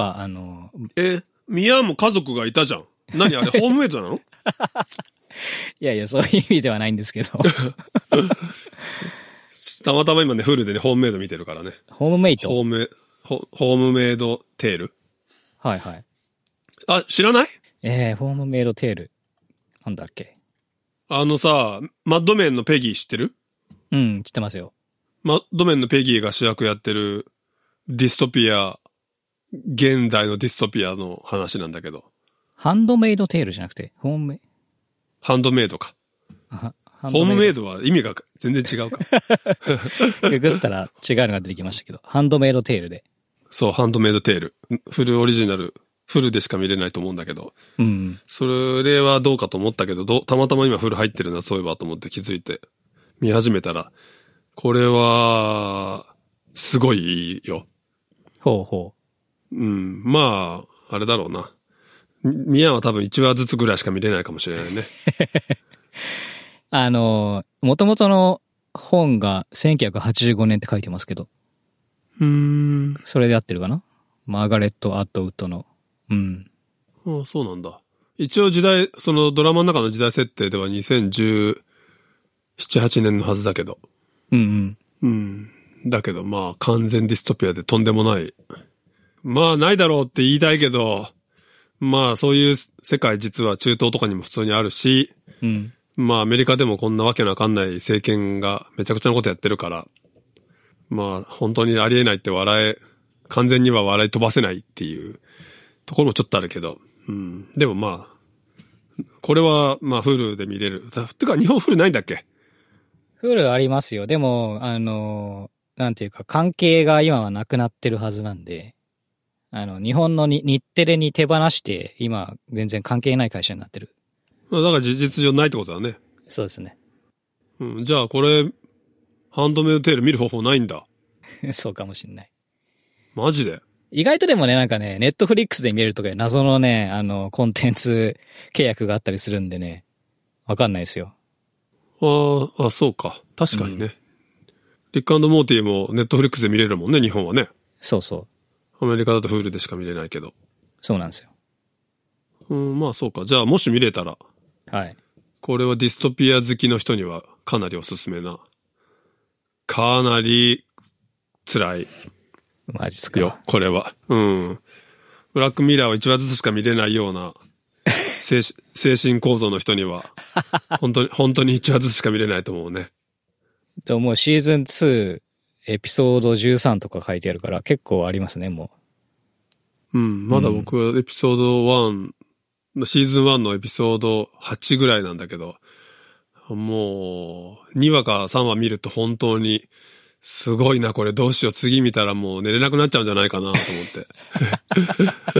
Speaker 1: ミヤも家族がいたじゃん。何あれ、ホームメイトなの？
Speaker 2: いやいや、そういう意味ではないんですけど。
Speaker 1: たまたま今ね、フルでね、ホームメイド見てるからね。
Speaker 2: ホームメイト？
Speaker 1: ホームメイドテール？
Speaker 2: はいはい。
Speaker 1: あ、知らない？
Speaker 2: ホームメイドテール。なんだっけ？
Speaker 1: マッドメンのペギー知ってる？
Speaker 2: うん、知ってますよ。
Speaker 1: マッドメンのペギーが主役やってるディストピア、現代のディストピアの話なんだけど。
Speaker 2: ハンドメイドテールじゃなくて、ハン
Speaker 1: ドメイドか。ホームメイドは意味が全然違うか。
Speaker 2: ググったら違うのが出てきましたけど、ハンドメイドテールで。
Speaker 1: そう、ハンドメイドテール。フルオリジナル、フルでしか見れないと思うんだけど。
Speaker 2: うん。
Speaker 1: それはどうかと思ったけど、たまたま今フル入ってるな、そういえばと思って気づいて、見始めたら、これは、すごいいいよ。
Speaker 2: ほうほ
Speaker 1: う。うん。まあ、あれだろうな。ミヤは多分1話ずつぐらいしか見れないかもしれないね。
Speaker 2: 元々の本が1985年って書いてますけど。それで合ってるかな？マーガレット・アットウッドの。うん。
Speaker 1: ああ、そうなんだ。一応そのドラマの中の時代設定では2017、8年のはずだけど。
Speaker 2: うんうん。
Speaker 1: うん。だけどまあ完全ディストピアでとんでもない。まあないだろうって言いたいけど、まあそういう世界実は中東とかにも普通にあるし、
Speaker 2: うん。
Speaker 1: まあアメリカでもこんなわけのわかんない政権がめちゃくちゃなことやってるから、まあ本当にありえないって完全には笑い飛ばせないっていうところもちょっとあるけど、うん。でもまあ、これはまあフルで見れる。てか日本フルないんだっけ？
Speaker 2: フルありますよ。でも、なんていうか関係が今はなくなってるはずなんで、日本の日テレに手放して、今全然関係ない会社になってる。
Speaker 1: だから事実上ないってことだね。
Speaker 2: そうですね。
Speaker 1: うん、じゃあこれ、ハンドメイドテール見る方法ないんだ。
Speaker 2: そうかもしんない。
Speaker 1: マジで？
Speaker 2: 意外とでもね、なんかね、ネットフリックスで見れるとか謎のね、コンテンツ契約があったりするんでね、わかんないですよ。
Speaker 1: あ、そうか。確かにね。リック&モーティもネットフリックスで見れるもんね、日本はね。
Speaker 2: そうそう。
Speaker 1: アメリカだとフールでしか見れないけど。
Speaker 2: そうなんですよ。
Speaker 1: まあそうか。じゃあもし見れたら。
Speaker 2: はい。
Speaker 1: これはディストピア好きの人にはかなりおすすめな。かなり辛い。
Speaker 2: マジっすか。
Speaker 1: よ、これは。うん。ブラックミラーは1話ずつしか見れないような精神構造の人には、本当に1話ずつしか見れないと思うね。
Speaker 2: でももうシーズン2、エピソード13とか書いてあるから結構ありますね、も
Speaker 1: う。うん、まだ僕はエピソード1、シーズン1のエピソード8ぐらいなんだけど、もう、2話か3話見ると本当に、すごいな、これどうしよう。次見たらもう寝れなくなっちゃうんじゃないかなと思って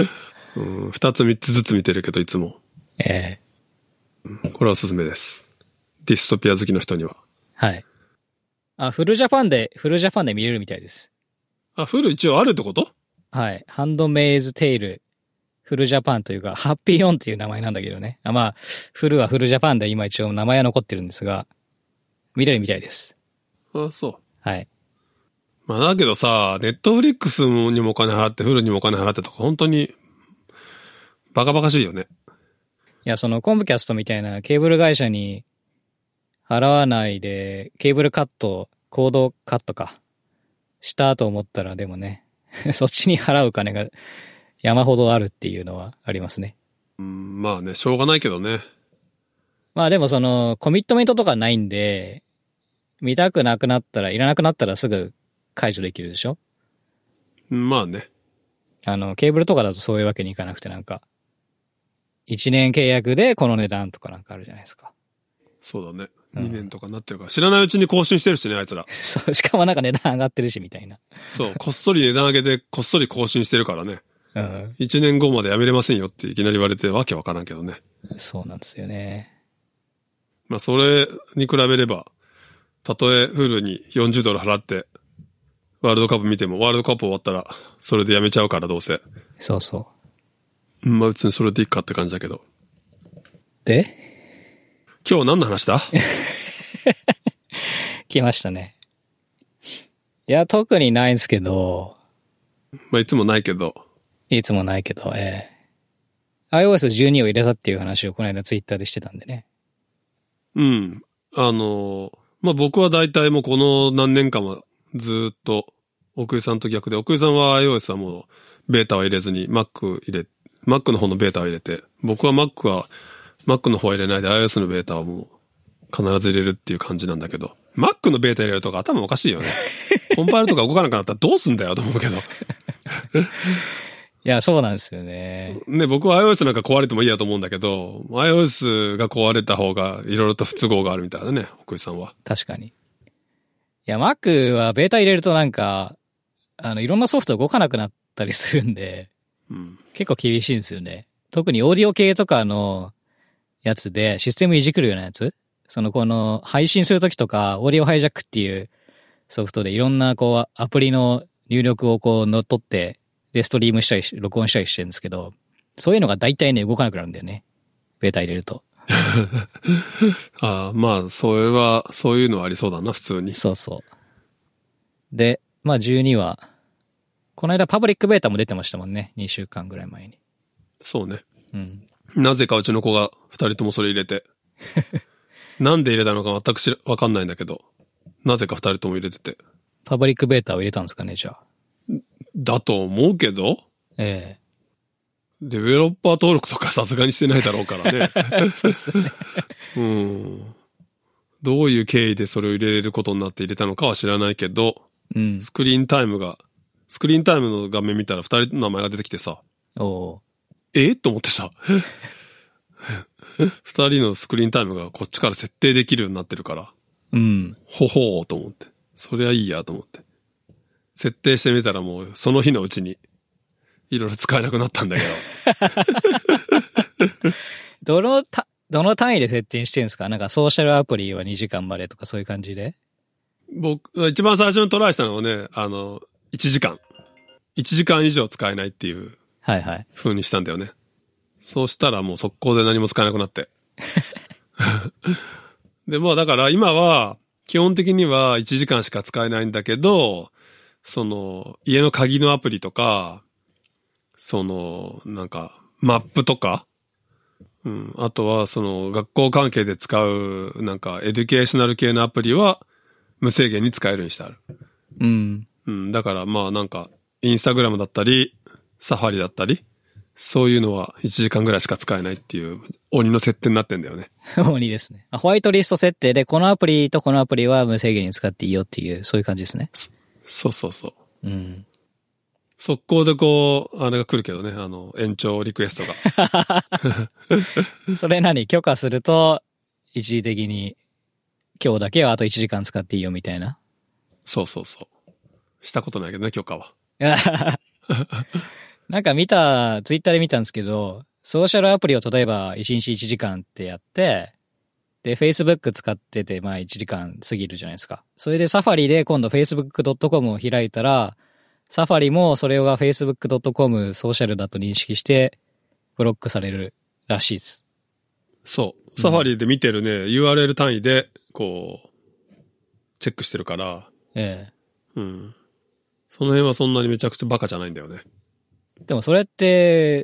Speaker 1: 。2つ3つずつ見てるけど、いつも。これはおすすめです。ディストピア好きの人には。
Speaker 2: はい。フルジャパンで見れるみたいです。
Speaker 1: フル一応あるってこと？
Speaker 2: はい。ハンドメイズテイル、フルジャパンというか、ハッピーオンっていう名前なんだけどね。まあ、フルはフルジャパンで今一応名前は残ってるんですが、見れるみたいです。
Speaker 1: そう。
Speaker 2: はい。
Speaker 1: まあだけどさ、ネットフリックスにもお金払って、フルにもお金払ってとか、本当に、バカバカしいよね。
Speaker 2: いや、そのコンブキャストみたいなケーブル会社に払わないで、ケーブルカット、コードカットか、したと思ったらでもね、そっちに払う金が山ほどあるっていうのはありますね。
Speaker 1: まあね、しょうがないけどね。
Speaker 2: まあでもその、コミットメントとかないんで、見たくなくなったら、いらなくなったらすぐ解除できるでしょ？
Speaker 1: まあね。
Speaker 2: ケーブルとかだとそういうわけにいかなくてなんか、1年契約でこの値段とかなんかあるじゃないですか。
Speaker 1: そうだね。2年とかなってるから、知らないうちに更新してるしね、あいつら。
Speaker 2: そう、しかもなんか値段上がってるし、みたいな。
Speaker 1: そう、こっそり値段上げて、こっそり更新してるからね。1年後までやめれませんよっていきなり言われてわけわからんけどね。そう
Speaker 2: なんですよね。
Speaker 1: まあ、それに比べれば、たとえフルに40ドル払って、ワールドカップ見ても、ワールドカップ終わったら、それでやめちゃうからどうせ。
Speaker 2: そうそう。
Speaker 1: まあ別にそれでいいかって感じだけど。
Speaker 2: で？
Speaker 1: 今日何の話だ？
Speaker 2: 来ましたね。いや、特にないんですけど。
Speaker 1: まあいつもないけど。
Speaker 2: iOS12 を入れたっていう話をこの間ツイッターでしてたんでね。
Speaker 1: うん。まあ僕は大体もうこの何年間はずっと奥井さんと逆で、奥井さんは iOS はもうベータは入れずに Mac の方のベータを入れて、僕は Mac の方は入れないで iOS のベータはもう必ず入れるっていう感じなんだけど、Mac のベータ入れるとか頭おかしいよね。コンパイルとか動かなくなったらどうすんだよと思うけど。
Speaker 2: いや、そうなんですよね。
Speaker 1: ね、僕は iOS なんか壊れてもいいやと思うんだけど、iOS が壊れた方がいろいろと不都合があるみたいだね、奥井さんは。
Speaker 2: 確かに。いや、Mac はベータ入れるとなんか、いろんなソフト動かなくなったりするんで、結構厳しいんですよね。特にオーディオ系とかのやつでシステムいじくるようなやつ、この配信するときとか、オーディオハイジャックっていうソフトでいろんなこうアプリの入力をこう乗っ取って、で、ストリームしたり、録音したりしてるんですけど、そういうのが大体ね、動かなくなるんだよね。ベータ入れると。
Speaker 1: まあ、そういうのはありそうだな、普通に。
Speaker 2: そうそう。で、まあ12は、この間パブリックベータも出てましたもんね。2週間ぐらい前に。
Speaker 1: そうね。
Speaker 2: うん。
Speaker 1: なぜかうちの子が2人ともそれ入れて。なんで入れたのか全くわかんないんだけど、なぜか2人とも入れてて。
Speaker 2: パブリックベータを入れたんですかね、じゃあ。
Speaker 1: だと思うけど。
Speaker 2: ええ。
Speaker 1: デベロッパー登録とかさすがにしてないだろうからね。
Speaker 2: そうですよね。
Speaker 1: どういう経緯でそれを入れれることになって入れたのかは知らないけど、スクリーンタイムの画面見たら2人の名前が出てきてさ。と思ってさ。2人のスクリーンタイムがこっちから設定できるようになってるから。ほほーと思って。そりゃいいやと思って。設定してみたらもうその日のうちにいろいろ使えなくなったんだけ
Speaker 2: ど。どの単位で設定してるんですか？なんかソーシャルアプリは2時間までとかそういう感じで？
Speaker 1: 僕、一番最初にトライしたのはね、1時間。1時間以上使えないっていう。
Speaker 2: はいはい。
Speaker 1: 風にしたんだよね。そうしたらもう速攻で何も使えなくなって。で、まあだから今は、基本的には1時間しか使えないんだけど、家の鍵のアプリとか、なんか、マップとか、あとは学校関係で使う、なんか、エデュケーショナル系のアプリは、無制限に使えるようにしてある。だからまあなんか、インスタグラムだったり、サファリだったり、そういうのは1時間ぐらいしか使えないっていう鬼の設定になってんだよね。
Speaker 2: 鬼ですね。ホワイトリスト設定で、このアプリとこのアプリは無制限に使っていいよっていう、そういう感じですね。
Speaker 1: そうそうそう。速攻でこう、あれが来るけどね、延長リクエストが。
Speaker 2: それ許可すると、一時的に、今日だけはあと1時間使っていいよみたいな。
Speaker 1: そうそうそう。したことないけどね、許可は。
Speaker 2: なんかツイッターで見たんですけど、ソーシャルアプリを例えば1日1時間ってやって、で、Facebook 使ってて、まあ1時間過ぎるじゃないですか。それでサファリで今度 facebook.com を開いたら、サファリもそれが facebook.com ソーシャルだと認識して、ブロックされるらしいです。
Speaker 1: そう。サファリで見てるね、URL 単位で、こう、チェックしてるから。その辺はそんなにめちゃくちゃバカじゃないんだよね。
Speaker 2: でもそれって、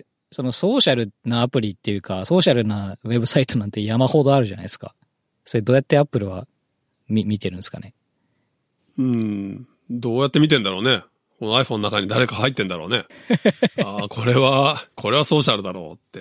Speaker 2: ソーシャルなアプリっていうか、ソーシャルなウェブサイトなんて山ほどあるじゃないですか。それどうやってアップルは見てるんですかね。
Speaker 1: どうやって見てんだろうね。この iPhone の中に誰か入ってんだろうね。これはソーシャルだろうって。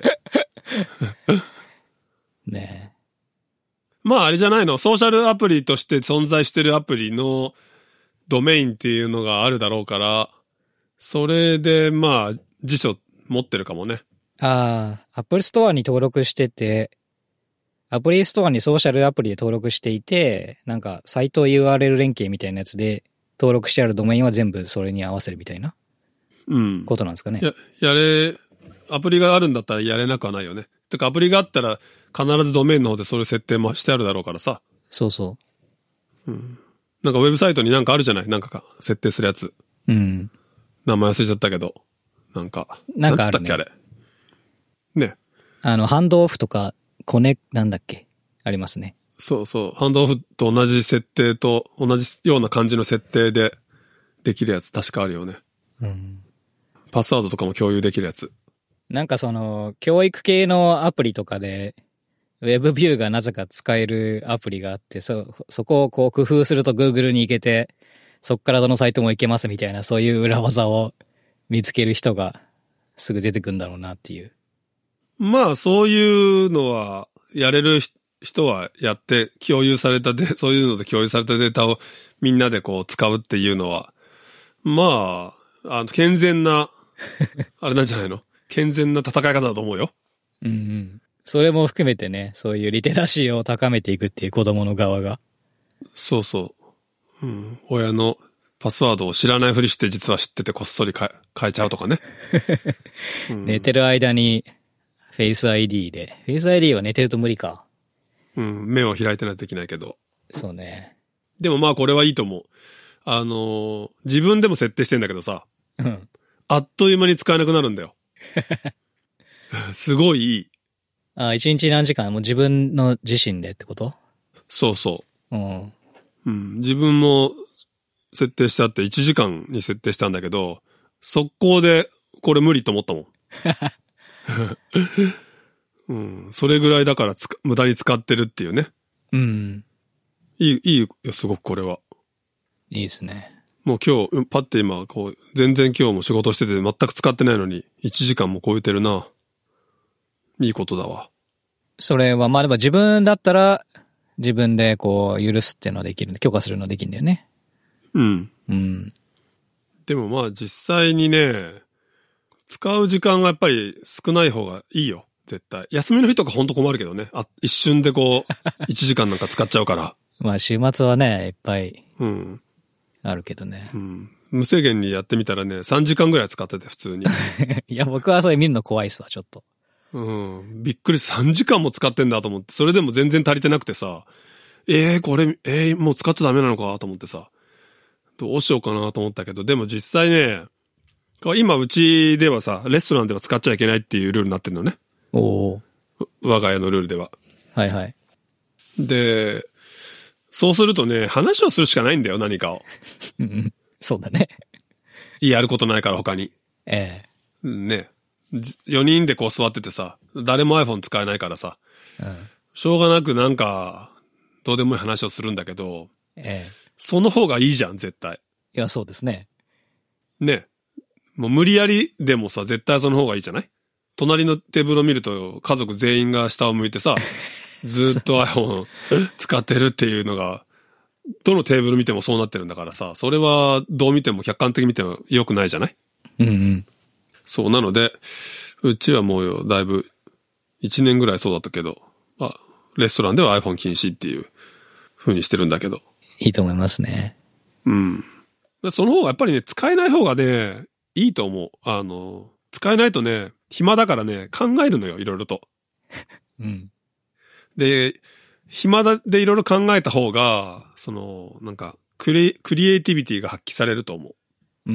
Speaker 2: ねえ。
Speaker 1: まああれじゃないの。ソーシャルアプリとして存在してるアプリのドメインっていうのがあるだろうから、それでまあ辞書持ってるかもね。
Speaker 2: Apple Store に登録してて、アプリストアにソーシャルアプリで登録していて、なんかサイト URL 連携みたいなやつで登録してあるドメインは全部それに合わせるみたいなことなんですかね。
Speaker 1: アプリがあるんだったらやれなくはないよね。てかアプリがあったら必ずドメインの方でそれ設定もしてあるだろうからさ。
Speaker 2: そうそう。
Speaker 1: なんかウェブサイトになんかあるじゃない？なんか設定するやつ。名前忘れちゃったけど。なんかあるね。なんだっけあれ。ね。
Speaker 2: ハンドオフとか、なんだっけありますね。
Speaker 1: そうそう。ハンドオフと同じ設定と同じような感じの設定でできるやつ確かあるよね。パスワードとかも共有できるやつ。
Speaker 2: なんか教育系のアプリとかで、ウェブビューがなぜか使えるアプリがあって、そこをこう工夫すると Google に行けて、そっからどのサイトも行けますみたいな、そういう裏技を見つける人がすぐ出てくるんだろうなっていう。
Speaker 1: まあそういうのはやれる人はやって共有されたそういうので共有されたデータをみんなでこう使うっていうのは、まあ、健全な、あれなんじゃないの？健全な戦い方だと思うよ。
Speaker 2: うんうん。それも含めてね、そういうリテラシーを高めていくっていう子供の側が。
Speaker 1: そうそう。うん。親のパスワードを知らないふりして実は知っててこっそり変えちゃうとかね。
Speaker 2: うん、寝てる間にフェイス ID で。フェイス ID は寝てると無理か。
Speaker 1: うん。目を開いてないといけないけど。
Speaker 2: そうね。
Speaker 1: でもまあこれはいいと思う。自分でも設定してんだけどさ。
Speaker 2: うん。
Speaker 1: あっという間に使えなくなるんだよ。すごいいい。
Speaker 2: 一日何時間もう自分の自身でってこと？
Speaker 1: そうそう。
Speaker 2: うん。
Speaker 1: うん。自分も設定してあって1時間に設定したんだけど、速攻でこれ無理と思ったもん。うん。それぐらいだから無駄に使ってるっていうね。
Speaker 2: うん。
Speaker 1: いいよ、すごくこれは。
Speaker 2: いいですね。
Speaker 1: もう今日、パッて今、こう、全然今日も仕事してて全く使ってないのに、1時間も超えてるな。いいことだわ。
Speaker 2: それは、まあでも自分だったら、自分でこう、許すっていうのはできる、許可するのはできるんだよね。
Speaker 1: うん。
Speaker 2: うん。
Speaker 1: でもまあ実際にね、使う時間がやっぱり少ない方がいいよ。絶対。休みの日とかほんと困るけどね。一瞬でこう、1時間なんか使っちゃうから。
Speaker 2: まあ週末はね、いっぱい。
Speaker 1: うん。
Speaker 2: あるけどね。
Speaker 1: うん。無制限にやってみたらね、3時間ぐらい使ってて普通に。
Speaker 2: いや、僕はそれ見るの怖いっすわ、ちょっと。
Speaker 1: うん。びっくり3時間も使ってんだと思って、それでも全然足りてなくてさ、これ、もう使っちゃダメなのかと思ってさ、どうしようかなと思ったけど、でも実際ね、今うちではさ、レストランでは使っちゃいけないっていうルールになってるのね。
Speaker 2: おー。
Speaker 1: 我が家のルールでは。
Speaker 2: はいはい。
Speaker 1: で、そうするとね、話をするしかないんだよ、何かを。
Speaker 2: うん。そうだね。
Speaker 1: やることないから他に。ね。4人でこう座っててさ、誰も iPhone 使えないからさ、
Speaker 2: うん、
Speaker 1: しょうがなくなんか、どうでもいい話をするんだけど、その方がいいじゃん、絶対。
Speaker 2: いや、そうですね。
Speaker 1: ね。もう無理やりでもさ、絶対その方がいいじゃない？隣のテーブルを見ると家族全員が下を向いてさ、ずっと iPhone 使ってるっていうのが、どのテーブル見てもそうなってるんだからさ、それはどう見ても客観的に見ても良くないじゃない？
Speaker 2: うんうん。
Speaker 1: そうなので、うちはもうだいぶ1年ぐらいそうだったけど、レストランでは iPhone 禁止っていう風にしてるんだけど。
Speaker 2: いいと思いますね。
Speaker 1: うん。その方がやっぱりね、使えない方がね、いいと思う。使えないとね、暇だからね、考えるのよ、いろいろと。
Speaker 2: うん。
Speaker 1: で、暇でいろいろ考えた方が、なんか、クリエイティビティが発揮されると思う。
Speaker 2: うん。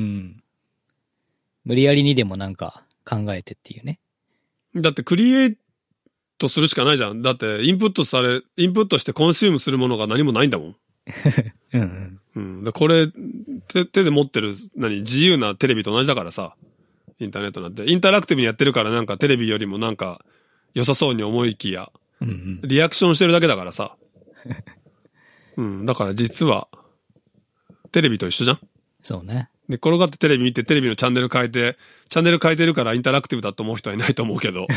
Speaker 2: 無理やりにでもなんか考えてっていうね。
Speaker 1: だってクリエイトするしかないじゃん。だってインプットしてコンシュームするものが何もないんだもん。
Speaker 2: うんうん。
Speaker 1: うん。これ、手で持ってる、自由なテレビと同じだからさ。インターネットなんて。インタラクティブにやってるからなんかテレビよりもなんか良さそうに思いきや、
Speaker 2: うんうん、
Speaker 1: リアクションしてるだけだからさ。うん。だから実は、テレビと一緒じゃん？
Speaker 2: そうね。
Speaker 1: で、転がってテレビ見てテレビのチャンネル変えてるからインタラクティブだと思う人はいないと思うけど。インタ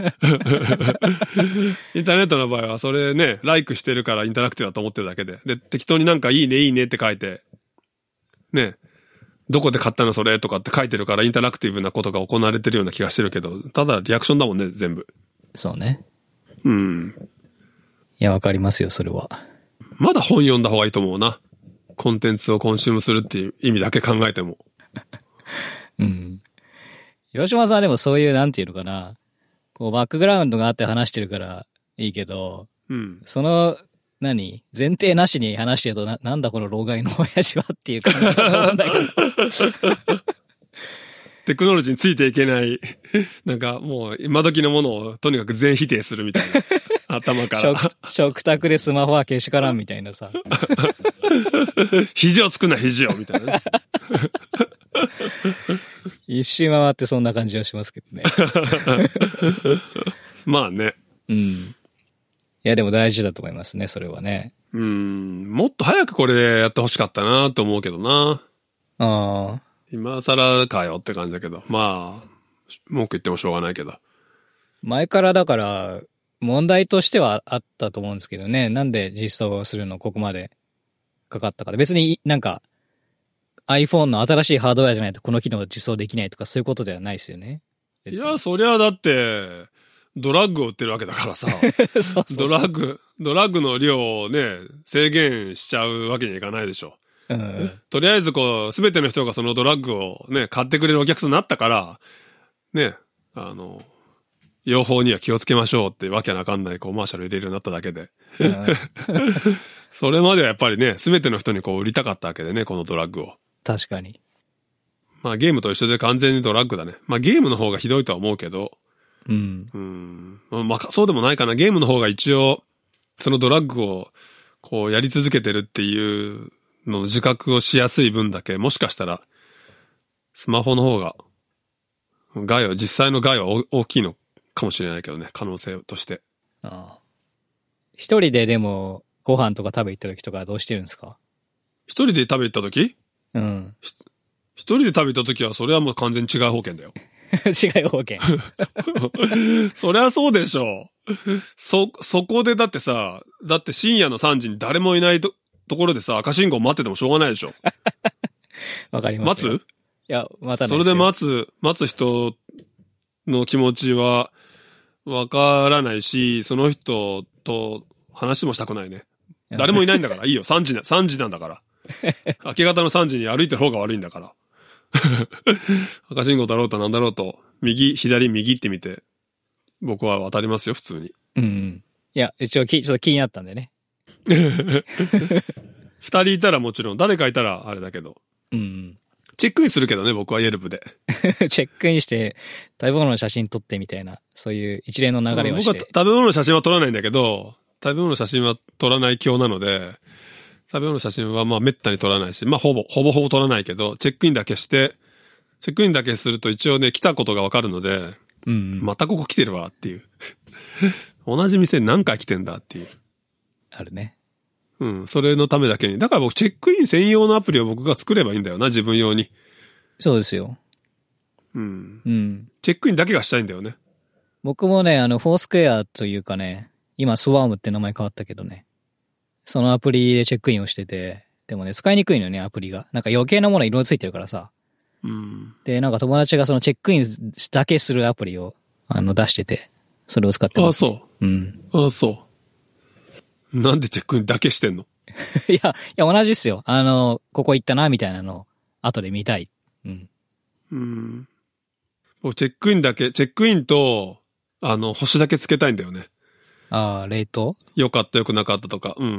Speaker 1: ーネットの場合はそれね、ライクしてるからインタラクティブだと思ってるだけで。で、適当になんかいいねって書いて、ね、どこで買ったのそれとかって書いてるからインタラクティブなことが行われてるような気がしてるけど、ただリアクションだもんね、全部。
Speaker 2: そうね。
Speaker 1: うん。
Speaker 2: いや、わかりますよ、それは。
Speaker 1: まだ本読んだ方がいいと思うな。コンテンツをコンシュームするっていう意味だけ考えても。
Speaker 2: うん。広島さんはでもそういう、なんていうのかな。こう、バックグラウンドがあって話してるからいいけど、
Speaker 1: うん。
Speaker 2: その、前提なしに話してるとなんだこの老害の親父はっていう感じだと思うんだけど。
Speaker 1: テクノロジーについていけない、なんかもう今時のものをとにかく全否定するみたいな。頭から。
Speaker 2: 食卓でスマホはけしからんみたいなさ。
Speaker 1: 肘をつくな肘をみたいな。
Speaker 2: 一周回ってそんな感じはしますけどね。
Speaker 1: まあね。
Speaker 2: うん。いやでも大事だと思いますね、それはね。
Speaker 1: もっと早くこれやってほしかったなと思うけどな。
Speaker 2: ああ。
Speaker 1: 今更かよって感じだけど。まあ、文句言ってもしょうがないけど。
Speaker 2: 前からだから、 問題としてはあったと思うんですけどね。なんで実装するのここまでかかったかで。別になんか iPhone の新しいハードウェアじゃないとこの機能実装できないとかそういうことではないですよね。
Speaker 1: いや、そりゃだって、ドラッグを売ってるわけだからさ。そうドラッグの量をね、制限しちゃうわけにはいかないでしょ。うん、とりあえずすべての人がそのドラッグをね、買ってくれるお客さんになったから、ね、用法には気をつけましょうってわけわかんないコマーシャル入れるようになっただけで。うん、それまではやっぱりね、すべての人に売りたかったわけでね、このドラッグを。
Speaker 2: 確かに。
Speaker 1: まあゲームと一緒で完全にドラッグだね。まあゲームの方がひどいとは思うけど。
Speaker 2: うん。
Speaker 1: まあそうでもないかな。ゲームの方が一応、そのドラッグをやり続けてるっていうの自覚をしやすい分だけ、もしかしたら、スマホの方が、実際の害は大きいのかもしれないけどね。可能性として。
Speaker 2: ああ。一人ででも、ご飯とか食べ行った時とかどうしてるんですか？
Speaker 1: 一人で食べ行った時？
Speaker 2: うん。
Speaker 1: 一人で食べた時は、それはもう完全に違い保険だよ。
Speaker 2: 違い保険。
Speaker 1: そりゃそうでしょ。そこでだって深夜の3時に誰もいないところでさ、赤信号待っててもしょうがないでしょ。
Speaker 2: わかりますよ。
Speaker 1: 待つ？
Speaker 2: いや、待たないですよ。
Speaker 1: それで待つ人の気持ちはわからないし、その人と話もしたくないね。誰もいないんだからいいよ。3時なんだから。明け方の3時に歩いてる方が悪いんだから。赤信号だろうとなんだろうと、左右って見て、僕は渡りますよ、普通に。
Speaker 2: うん。いや、一応ちょっと気になったんでね。
Speaker 1: 二人いたらもちろん、誰かいたらあれだけど。
Speaker 2: うん。
Speaker 1: チェックインするけどね、僕はイェルプで。
Speaker 2: チェックインして、食べ物の写真撮ってみたいな、そういう一連の流れをして。
Speaker 1: 僕は食べ物の写真は撮らないんだけど、食べ物の写真は撮らない教なので、食べ物の写真はまあ滅多に撮らないし、まあほぼ撮らないけど、チェックインだけして、チェックインだけすると一応ね、来たことがわかるので、
Speaker 2: うん、
Speaker 1: またここ来てるわっていう。同じ店に何回来てんだっていう。
Speaker 2: あるね。
Speaker 1: うん、それのためだけに。だから僕チェックイン専用のアプリを僕が作ればいいんだよな、自分用に。
Speaker 2: そうですよ。
Speaker 1: うん。
Speaker 2: うん。
Speaker 1: チェックインだけがしたいんだよね。
Speaker 2: 僕もね、フォースクエアというかね、今スワームって名前変わったけどね。そのアプリでチェックインをしてて、でもね、使いにくいのよね、アプリが。なんか余計なもの色々ついてるからさ。
Speaker 1: うん。
Speaker 2: で、なんか友達がそのチェックインだけするアプリを、出してて、それを使ってます。
Speaker 1: あ、そう。
Speaker 2: うん。
Speaker 1: あ、そう。なんでチェックインだけしてんの？
Speaker 2: いや、同じっすよ。ここ行ったな、みたいなのを、後で見たい。うん。
Speaker 1: チェックインと、星だけつけたいんだよね。
Speaker 2: ああ、レート？
Speaker 1: 良かった良くなかったとか。うん。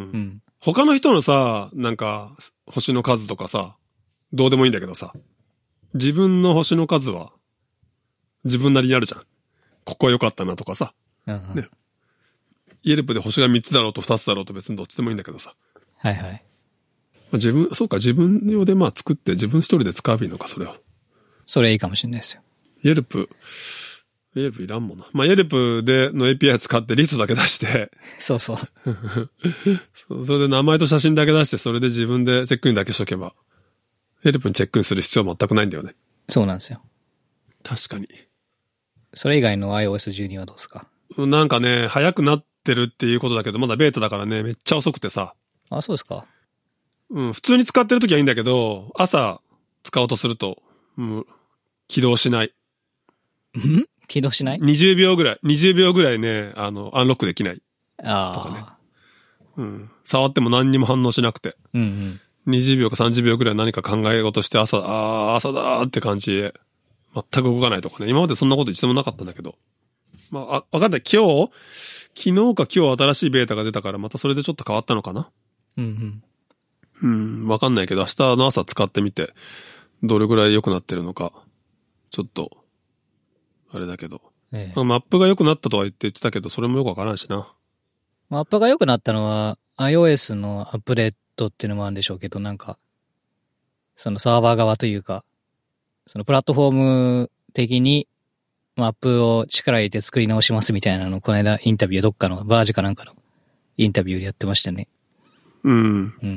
Speaker 1: 他の人のさ、なんか、星の数とかさ、どうでもいいんだけどさ、自分の星の数は、自分なりにあるじゃん。ここ良かったなとかさ。
Speaker 2: うん、ね。
Speaker 1: イエルプで星が3つだろうと2つだろうと別にどっちでもいいんだけどさ。
Speaker 2: はいはい。
Speaker 1: 自分用で作って自分一人で使えばいいのか、それは。そ
Speaker 2: れいいかもしれないですよ。
Speaker 1: イエルプいらんもんな。イエルプの API 使ってリストだけ出して。
Speaker 2: そうそう。
Speaker 1: それで名前と写真だけ出して、それで自分でチェックインだけしとけば、イエルプにチェックインする必要全くないんだよね。
Speaker 2: そうなんですよ。
Speaker 1: 確かに。
Speaker 2: それ以外の iOS12 はどうですか？
Speaker 1: なんかね、早くなってるっていうことだけど、まだベータだからね、めっちゃ遅くてさ。
Speaker 2: あ、そうですか。
Speaker 1: うん、普通に使ってるときはいいんだけど、朝使おうとすると、起動しない。
Speaker 2: 起動しない？
Speaker 1: 20秒ぐらいね、アンロックできない。
Speaker 2: ああ。
Speaker 1: とかね。うん。触っても何にも反応しなくて。
Speaker 2: うんうん。
Speaker 1: 20秒か30秒ぐらい何か考え事して朝だーって感じで、全く動かないとかね。今までそんなこと一度もなかったんだけど。わかんない。昨日か今日新しいベータが出たからまたそれでちょっと変わったのかな。
Speaker 2: うんうん。
Speaker 1: わかんないけど明日の朝使ってみて、どれぐらい良くなってるのか、ちょっと、あれだけど。マップが良くなったとは言ってたけど、それもよくわからんしな。
Speaker 2: マップが良くなったのは、iOS のアップデートっていうのもあるんでしょうけど、なんか、そのサーバー側というか、そのプラットフォーム的にマップを力入れて作り直しますみたいなのを、この間インタビューどっかのバージかなんかのインタビューでやってましたね。
Speaker 1: うん。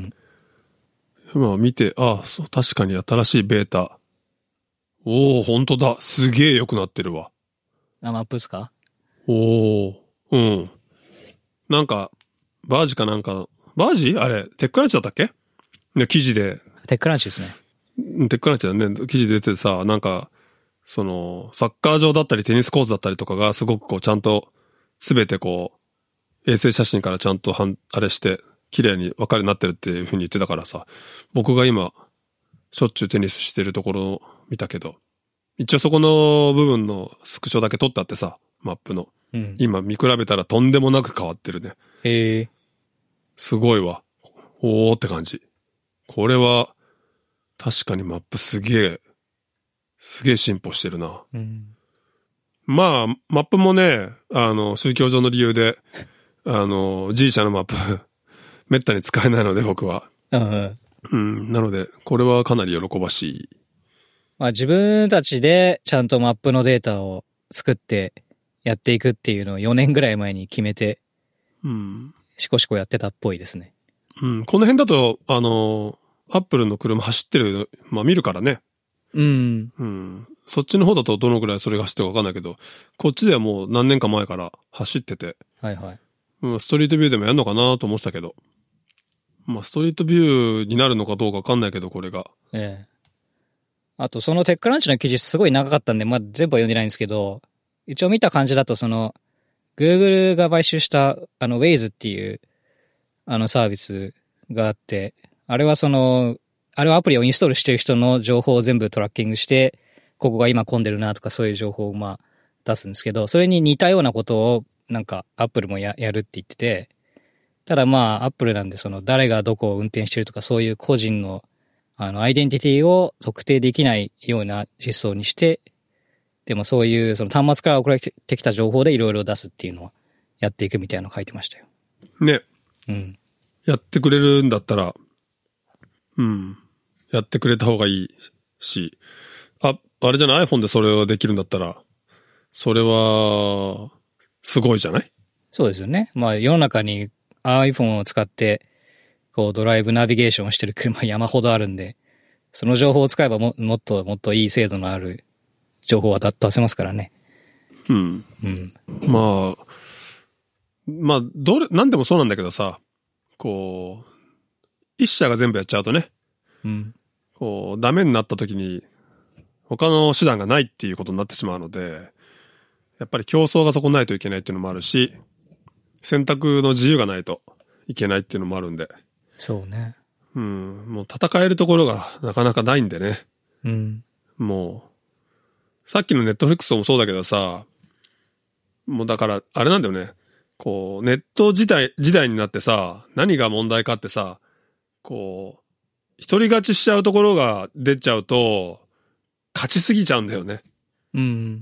Speaker 1: 見て、そう、確かに新しいベータ。おー、ほんとだ。すげえ良くなってるわ。
Speaker 2: マップっすか？
Speaker 1: おー。 うん。なんか、バージかなんか、バージあれ、テックランチだったっけね、記事で。
Speaker 2: テックランチですね。
Speaker 1: テックランチだね。記事出てさ、なんか、サッカー場だったりテニスコートだったりとかがすごくこうちゃんと、すべてこう、衛星写真からちゃんとあれして、綺麗に分かるようになってるっていう風に言ってたからさ、僕が今、しょっちゅうテニスしてるところを見たけど、一応そこの部分のスクショだけ撮ってあってさ、マップの。うん、今見比べたらとんでもなく変わってるね。
Speaker 2: へえ。
Speaker 1: すごいわ。おーって感じ。これは、確かにマップすげえ進歩してるな。うん、まあ、マップもね、宗教上の理由で、G 社のマップ、めったに使えないので僕は。うん。なので、これはかなり喜ばしい。
Speaker 2: まあ自分たちでちゃんとマップのデータを作ってやっていくっていうのを4年ぐらい前に決めて、うん。しこしこやってたっぽいですね。
Speaker 1: うん。この辺だと、アップルの車走ってる、まあ見るからね。うん。うん。そっちの方だとどのぐらいそれが走ってるかわかんないけど、こっちではもう何年か前から走ってて。はいはい。うん、ストリートビューでもやるのかなと思ってたけど。まあストリートビューになるのかどうかわかんないけど、これが。ええ。
Speaker 2: あとそのテックランチの記事すごい長かったんで、まあ全部は読んでないんですけど、一応見た感じだとGoogle が買収したWaze っていうサービスがあって、あれはアプリをインストールしてる人の情報を全部トラッキングして、ここが今混んでるなとかそういう情報をまあ出すんですけど、それに似たようなことをなんかアップルもやるって言ってて、ただまあアップルなんで誰がどこを運転してるとかそういう個人のアイデンティティを特定できないような実装にして、でもそういう端末から送られてきた情報でいろいろ出すっていうのをやっていくみたいなの書いてましたよ。
Speaker 1: ね。うん。やってくれるんだったら、うん。やってくれた方がいいし、あれじゃない iPhone でそれをできるんだったら、それは、すごいじゃない？
Speaker 2: そうですよね。まあ世の中に iPhone を使って、こうドライブナビゲーションをしてる車山ほどあるんで、その情報を使えばもっといい精度のある情報は出せますからね。うん。
Speaker 1: うん。まあ、なんでもそうなんだけどさ、こう、一社が全部やっちゃうとね、うん。こう、ダメになった時に、他の手段がないっていうことになってしまうので、やっぱり競争がそこないといけないっていうのもあるし、選択の自由がないといけないっていうのもあるんで。
Speaker 2: そうね。
Speaker 1: うん。もう戦えるところがなかなかないんでね。うん。もう、さっきのネットフリックスもそうだけどさ、もうだから、あれなんだよね。こう、ネット時代になってさ、何が問題かってさ、こう、一人勝ちしちゃうところが出ちゃうと、勝ちすぎちゃうんだよね。うん。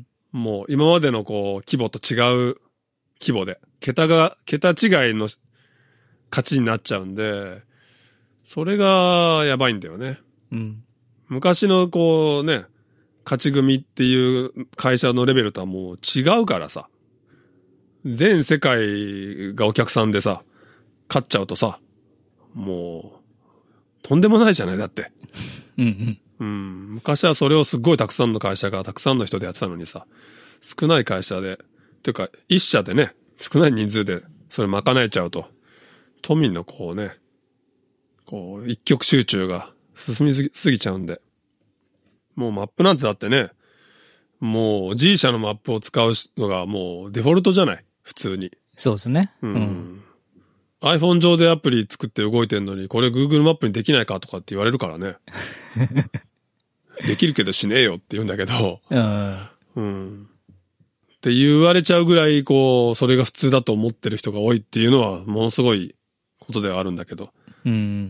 Speaker 1: もう今までのこう、規模と違う規模で、桁違いの勝ちになっちゃうんで、それがやばいんだよね。うん。昔のこうね、勝ち組っていう会社のレベルとはもう違うからさ。全世界がお客さんでさ、勝っちゃうとさ、もう、とんでもないじゃないだって。うんうん。うん。昔はそれをすっごいたくさんの会社がたくさんの人でやってたのにさ、少ない会社で、っていうか一社でね、少ない人数でそれ賄えちゃうと、都民のこうね、こう一極集中が進みすぎちゃうんで、もうマップなんてだってね、もう G 社のマップを使うのがもうデフォルトじゃない普通に。
Speaker 2: そうですね。
Speaker 1: うん。iPhone 上でアプリ作って動いてんのに、これ Google マップにできないかとかって言われるからね。できるけどしねえよって言うんだけど。うん。って言われちゃうぐらい、こう、それが普通だと思ってる人が多いっていうのは、ものすごいことではあるんだけど。うん。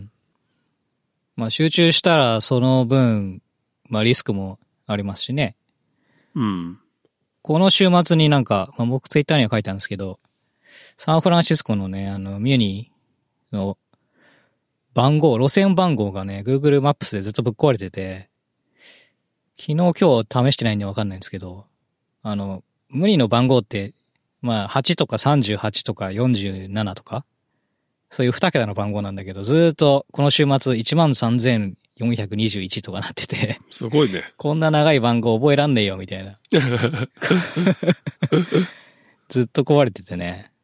Speaker 2: まあ集中したらその分、まあリスクもありますしね。うん。この週末になんか、まあ僕ツイッターには書いたんですけど、サンフランシスコのね、ミュニの路線番号がね、Google マップスでずっとぶっ壊れてて、昨日今日試してないんでわかんないんですけど、ミュニの番号って、まあ8とか38とか47とか、そういう2桁の番号なんだけど、ずっとこの週末13,421とかなってて。
Speaker 1: すごいね。
Speaker 2: こんな長い番号覚えらんねえよ、みたいな。ずっと壊れててね。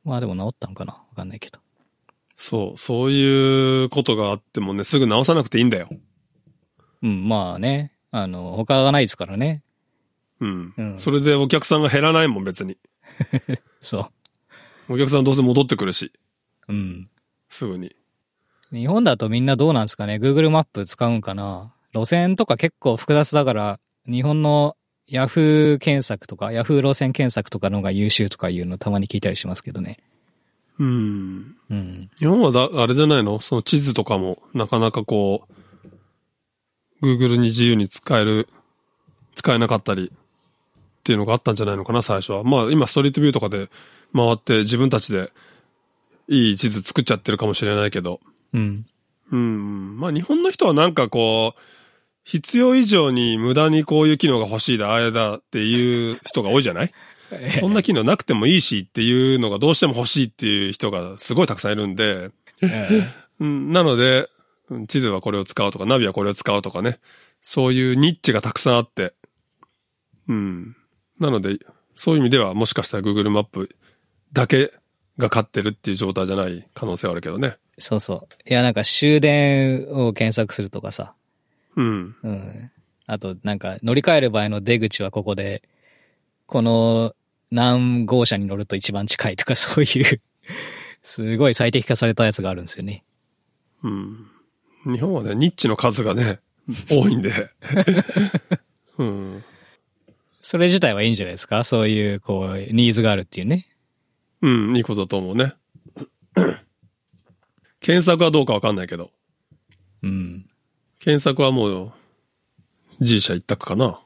Speaker 2: まあでも治ったんかなわかんないけど。
Speaker 1: そういうことがあってもね、すぐ治さなくていいんだよ。
Speaker 2: うん、まあね。他がないですからね。
Speaker 1: うん。それでお客さんが減らないもん、別に。
Speaker 2: そう。
Speaker 1: お客さんどうせ戻ってくるし。
Speaker 2: うん。
Speaker 1: すぐに。
Speaker 2: 日本だとみんなどうなんですかね？ Google マップ使うんかな？路線とか結構複雑だから、日本のYahoo 検索とか、Yahoo 路線検索とかの方が優秀とかいうのたまに聞いたりしますけどね。
Speaker 1: うん。日本はあれじゃないの？その地図とかもなかなかこう、Google に自由に使えなかったりっていうのがあったんじゃないのかな、最初は。まあ今ストリートビューとかで回って自分たちでいい地図作っちゃってるかもしれないけど。
Speaker 2: うん。
Speaker 1: まあ日本の人はなんかこう、必要以上に無駄にこういう機能が欲しいだ、あれだっていう人が多いじゃないそんな機能なくてもいいしっていうのがどうしても欲しいっていう人がすごいたくさんいるんで、なので、地図はこれを使うとか、ナビはこれを使うとかね、そういうニッチがたくさんあって、なので、そういう意味ではもしかしたら Google マップだけが勝ってるっていう状態じゃない可能性はあるけどね。
Speaker 2: そうそう。いや、なんか終電を検索するとかさ。あと、なんか乗り換える場合の出口はここで、この何号車に乗ると一番近いとかそういうすごい最適化されたやつがあるんですよね。
Speaker 1: 日本はね、ニッチの数がね、多いんで。
Speaker 2: それ自体はいいんじゃないですか？そういう、こう、ニーズがあるっていうね。
Speaker 1: いいことだと思うね。検索はどうかわかんないけど。検索はもう、G 社一択かな。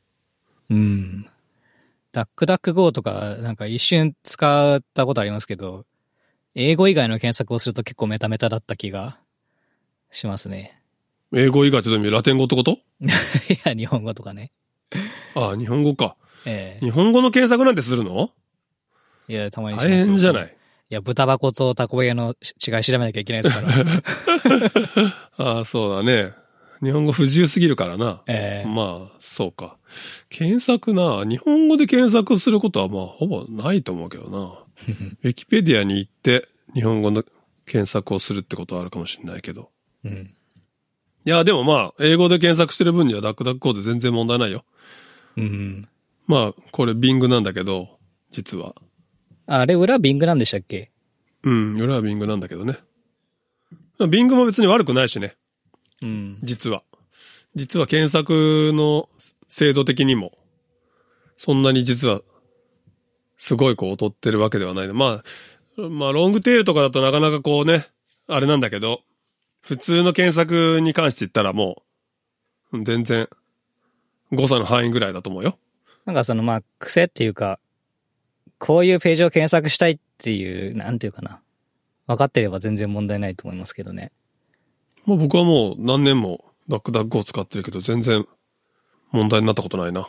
Speaker 2: ダックダック GO とか、なんか一瞬使ったことありますけど、英語以外の検索をすると結構メタメタだった気がしますね。
Speaker 1: 英語以外ってどういう意味？ラテン語ってこと？
Speaker 2: いや、日本語とかね。
Speaker 1: ああ、日本語か。日本語の検索なんてするの？
Speaker 2: いや、たまにしますよ。
Speaker 1: 大変じゃない？
Speaker 2: いや、豚箱とタコ揚げの違い調べなきゃいけないですから。
Speaker 1: ああ、そうだね。日本語不自由すぎるからな。まあ、そうか。検索な。日本語で検索することはまあ、ほぼないと思うけどな。ウィキペディアに行って日本語の検索をするってことはあるかもしれないけど。いや、でもまあ、英語で検索してる分にはダックダック GO で全然問題ないよ。まあ、これ Bing なんだけど、実は。
Speaker 2: あれ、裏 Bing なんでしたっけ？
Speaker 1: 裏は Bing なんだけどね。Bing も別に悪くないしね。実は検索の精度的にも、そんなに実は、すごいこう劣ってるわけではない。まあ、ロングテールとかだとなかなかこうね、あれなんだけど、普通の検索に関して言ったらもう、全然、誤差の範囲ぐらいだと思うよ。
Speaker 2: なんかそのまあ、癖っていうか、こういうページを検索したいっていう、なんていうかな。分かってれば全然問題ないと思いますけどね。
Speaker 1: まあ僕はもう何年もダックダックを使ってるけど全然問題になったことないな。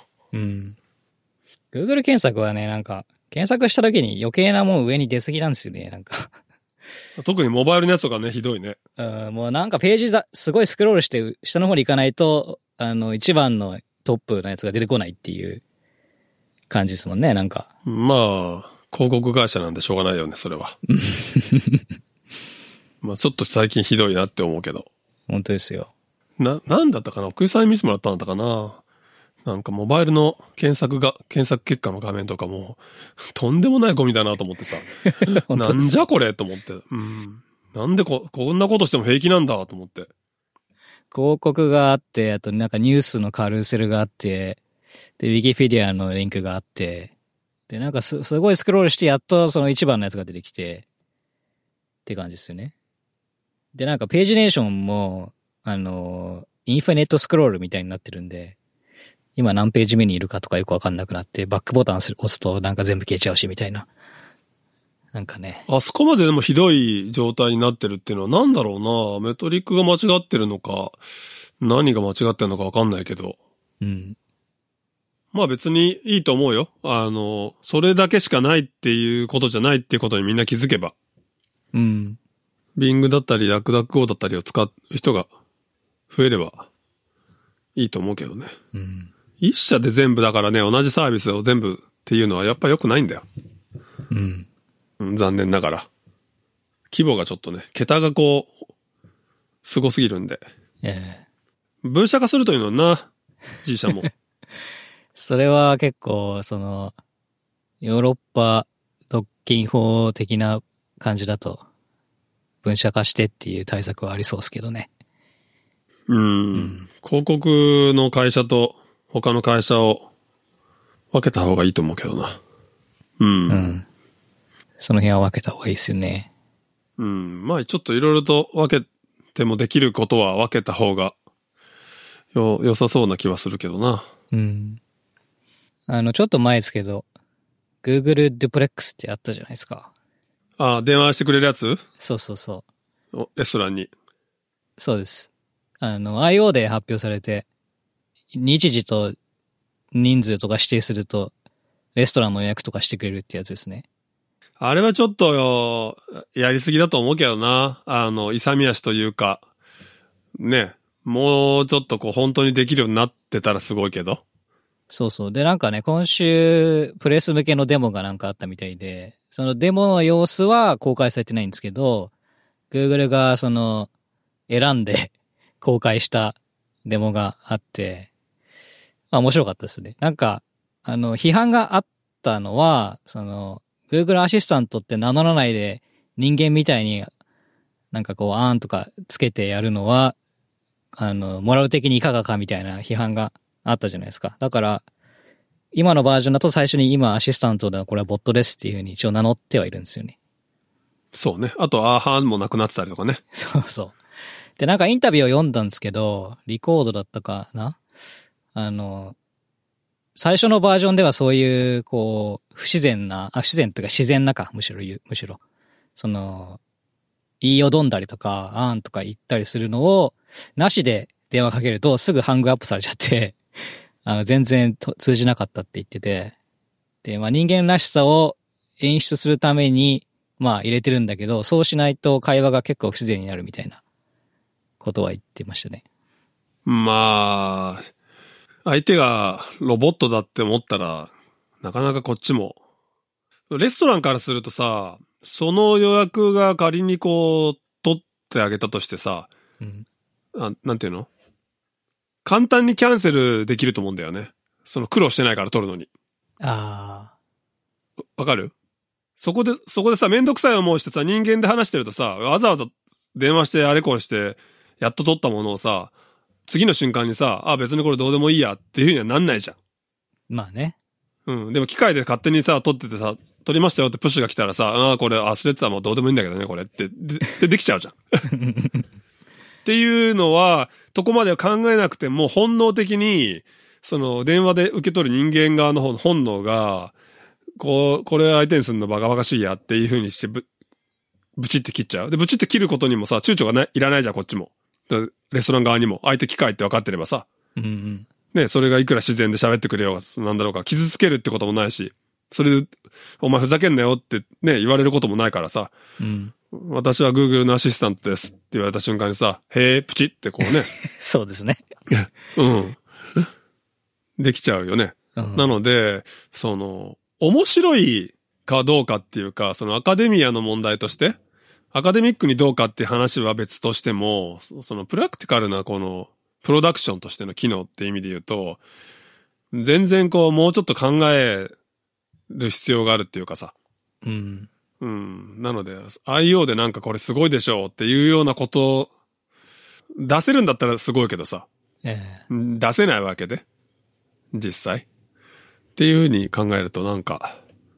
Speaker 2: Google 検索はね、なんか、検索した時に余計なもん上に出すぎなんですよね、なんか。
Speaker 1: 特にモバイルのやつとかね、ひどいね。
Speaker 2: もうなんかページすごいスクロールして下の方に行かないと、一番のトップのやつが出てこないっていう感じですもんね、なんか。
Speaker 1: まあ、広告会社なんでしょうがないよね、それは。まあちょっと最近ひどいなって思うけど。
Speaker 2: 本当ですよ。
Speaker 1: なんだったかな？奥井さんに見せてもらったんだったかな？なんかモバイルの検索結果の画面とかも、とんでもないゴミだなと思ってさ。なんじゃこれと思って。なんでこんなことしても平気なんだと思って。
Speaker 2: 広告があって、あとなんかニュースのカルーセルがあって、で、ウィキペディアのリンクがあって、で、なんかすごいスクロールしてやっとその一番のやつが出てきて、って感じですよね。で、なんかページネーションも、インフィネットスクロールみたいになってるんで、今何ページ目にいるかとかよくわかんなくなって、バックボタン押すとなんか全部消えちゃうしみたいな。なんかね。
Speaker 1: あそこまででもひどい状態になってるっていうのはなんだろうな。メトリックが間違ってるのか、何が間違ってるのかわかんないけど。まあ別にいいと思うよ。それだけしかないっていうことじゃないっていうことにみんな気づけば。Bing だったり、ダックダック GO だったりを使う人が増えればいいと思うけどね。一社で全部だからね、同じサービスを全部っていうのはやっぱ良くないんだよ。 残念ながら。規模がちょっとね、桁がこう、すごすぎるんで。分社化するというのな、G 社も。
Speaker 2: それは結構、ヨーロッパ独禁法的な感じだと、分社化してっていう対策はありそうですけどね。
Speaker 1: 広告の会社と他の会社を分けた方がいいと思うけどな。
Speaker 2: その辺は分けた方がいいですよね。
Speaker 1: まあちょっといろいろと分けてもできることは分けた方が良さそうな気はするけどな。
Speaker 2: ちょっと前ですけど、Google Duplex ってあったじゃないですか。
Speaker 1: ああ、電話してくれるやつ？
Speaker 2: そうそうそう。
Speaker 1: レストランに。
Speaker 2: そうです。IO で発表されて、日時と人数とか指定すると、レストランの予約とかしてくれるってやつですね。
Speaker 1: あれはちょっとやりすぎだと思うけどな。勇み足というか、ね、もうちょっとこう本当にできるようになってたらすごいけど。
Speaker 2: そうそう。で、なんかね、今週、プレス向けのデモがなんかあったみたいで、そのデモの様子は公開されてないんですけど、Google が選んで公開したデモがあって、まあ面白かったですね。なんか、批判があったのは、Google アシスタントって名乗らないで人間みたいになんかこう、あーんとかつけてやるのは、モラル的にいかがかみたいな批判があったじゃないですか。だから、今のバージョンだと最初に今アシスタントでこれはボットですっていう風に一応名乗ってはいるんですよね。
Speaker 1: そうね。あと、アーハーもなくなってたりとかね。
Speaker 2: そうそう。で、なんかインタビューを読んだんですけど、リコードだったかな？最初のバージョンではそういう、こう、不自然というか自然なか、むしろ。言いよどんだりとか、あーんとか言ったりするのを、なしで電話かけるとすぐハングアップされちゃって、全然通じなかったって言ってて、で、まあ人間らしさを演出するために、まあ入れてるんだけど、そうしないと会話が結構不自然になるみたいなことは言ってましたね。
Speaker 1: まあ、相手がロボットだって思ったら、なかなかこっちも。レストランからするとさ、その予約が仮にこう、取ってあげたとしてさ、なんていうの？簡単にキャンセルできると思うんだよね。苦労してないから取るのに。わかる？そこでさ、めんどくさい思いしてさ、人間で話してるとさ、わざわざ電話してあれこれして、やっと取ったものをさ、次の瞬間にさ、別にこれどうでもいいやっていう風にはなんないじゃん。
Speaker 2: まあね。
Speaker 1: でも機械で勝手にさ、取っててさ、取りましたよってプッシュが来たらさ、これ忘れてたもうどうでもいいんだけどね、これって。できちゃうじゃん。っていうのは、とこまでは考えなくても本能的に、電話で受け取る人間側の本能が、これ相手にするのバカバカしいやっていう風にしてブチって切っちゃう。で、ブチって切ることにもさ、躊躇がいらないじゃん、こっちも。レストラン側にも、相手機械って分かってればさ。ね、それがいくら自然で喋ってくれようが、なんだろうか、傷つけるってこともないし、それで、お前ふざけんなよってね、言われることもないからさ。私は Google のアシスタントですって言われた瞬間にさ、へー、プチってこうね。
Speaker 2: そうですね。
Speaker 1: できちゃうよね。なので、面白いかどうかっていうか、アカデミアの問題として、アカデミックにどうかって話は別としても、プラクティカルなこの、プロダクションとしての機能って意味で言うと、全然こう、もうちょっと考える必要があるっていうかさ。なので、IO でなんかこれすごいでしょうっていうようなこと出せるんだったらすごいけどさ。出せないわけで。実際。っていう風に考えるとなんか、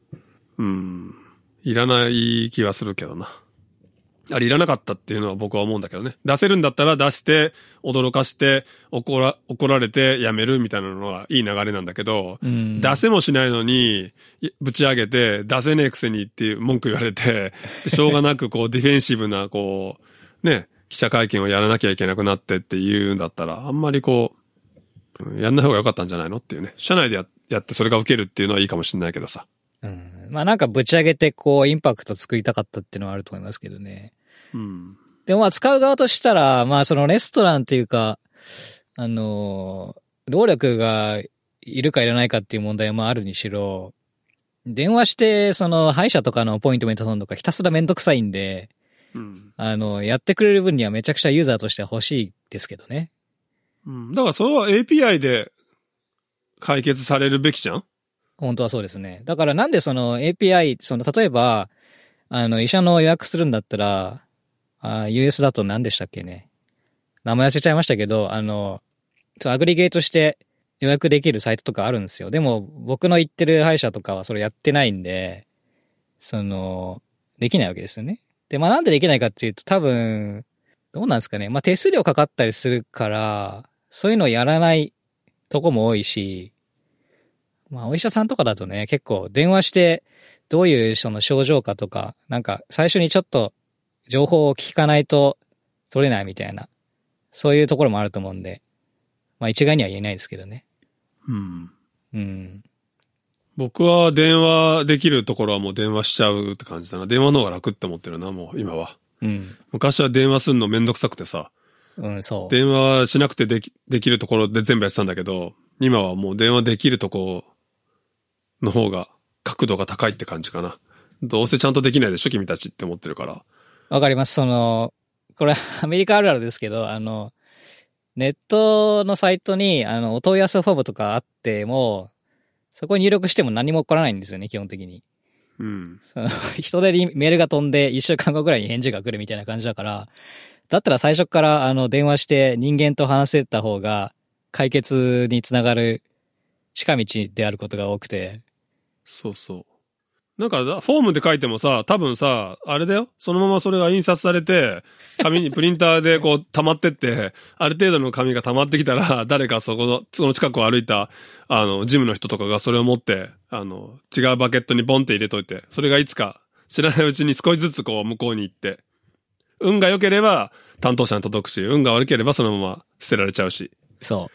Speaker 1: いらない気はするけどな。いらなかったっていうのは僕は思うんだけどね。出せるんだったら出して、驚かして、怒られてやめるみたいなのはいい流れなんだけど、出せもしないのに、ぶち上げて、出せねえくせにっていう文句言われて、しょうがなくこうディフェンシブなこう、ね、記者会見をやらなきゃいけなくなってっていうんだったら、あんまりこう、やんない方が良かったんじゃないのっていうね。社内でやってそれが受けるっていうのはいいかもしれないけどさ。
Speaker 2: まあなんかぶち上げてこうインパクト作りたかったっていうのはあると思いますけどね。でもまあ使う側としたら、まあレストランっていうか、労力がいるかいらないかっていう問題はまああるにしろ、 電話して、その、歯医者とかのアポイントメント取るのがひたすらめんどくさいんで、うん、やってくれる分にはめちゃくちゃユーザーとしては欲しいですけどね。
Speaker 1: うん。だからそれは API で解決されるべきじゃん？
Speaker 2: 本当はそうですね。だからなんでその API、例えば、医者の予約するんだったら、US だと何でしたっけね。名前忘れちゃいましたけど、アグリゲートして予約できるサイトとかあるんですよ。でも、僕の行ってる歯医者とかはそれやってないんで、できないわけですよね。で、なんでできないかっていうと多分、どうなんですかね。手数料かかったりするから、そういうのをやらないとこも多いし、お医者さんとかだとね、結構電話して、どういうその症状かとか、なんか最初にちょっと情報を聞かないと取れないみたいな、そういうところもあると思うんで、一概には言えないですけどね。
Speaker 1: うん。うん。僕は電話できるところはもう電話しちゃうって感じだな。電話の方が楽って思ってるな、もう今は。うん。昔は電話するのめんどくさくてさ。うん、そう。電話しなくてできるところで全部やってたんだけど、今はもう電話できるとこの方が角度が高いって感じかな。どうせちゃんとできないでしょ、君たちって思ってるから。
Speaker 2: わかります。これアメリカあるあるですけど、ネットのサイトに、お問い合わせフォームとかあっても、そこに入力しても何も起こらないんですよね、基本的に。うん。人手にメールが飛んで1週間後ぐらいに返事が来るみたいな感じだから、だったら最初から電話して人間と話せた方が解決につながる近道であることが多くて。
Speaker 1: そうそう。なんか、フォームで書いてもさ、多分さ、あれだよ。そのままそれが印刷されて、紙にプリンターでこう溜まってって、ある程度の紙が溜まってきたら、誰かその近くを歩いた、ジムの人とかがそれを持って、違うバケットにボンって入れといて、それがいつか知らないうちに少しずつこう向こうに行って、運が良ければ担当者に届くし、運が悪ければそのまま捨てられちゃうし。
Speaker 2: そう。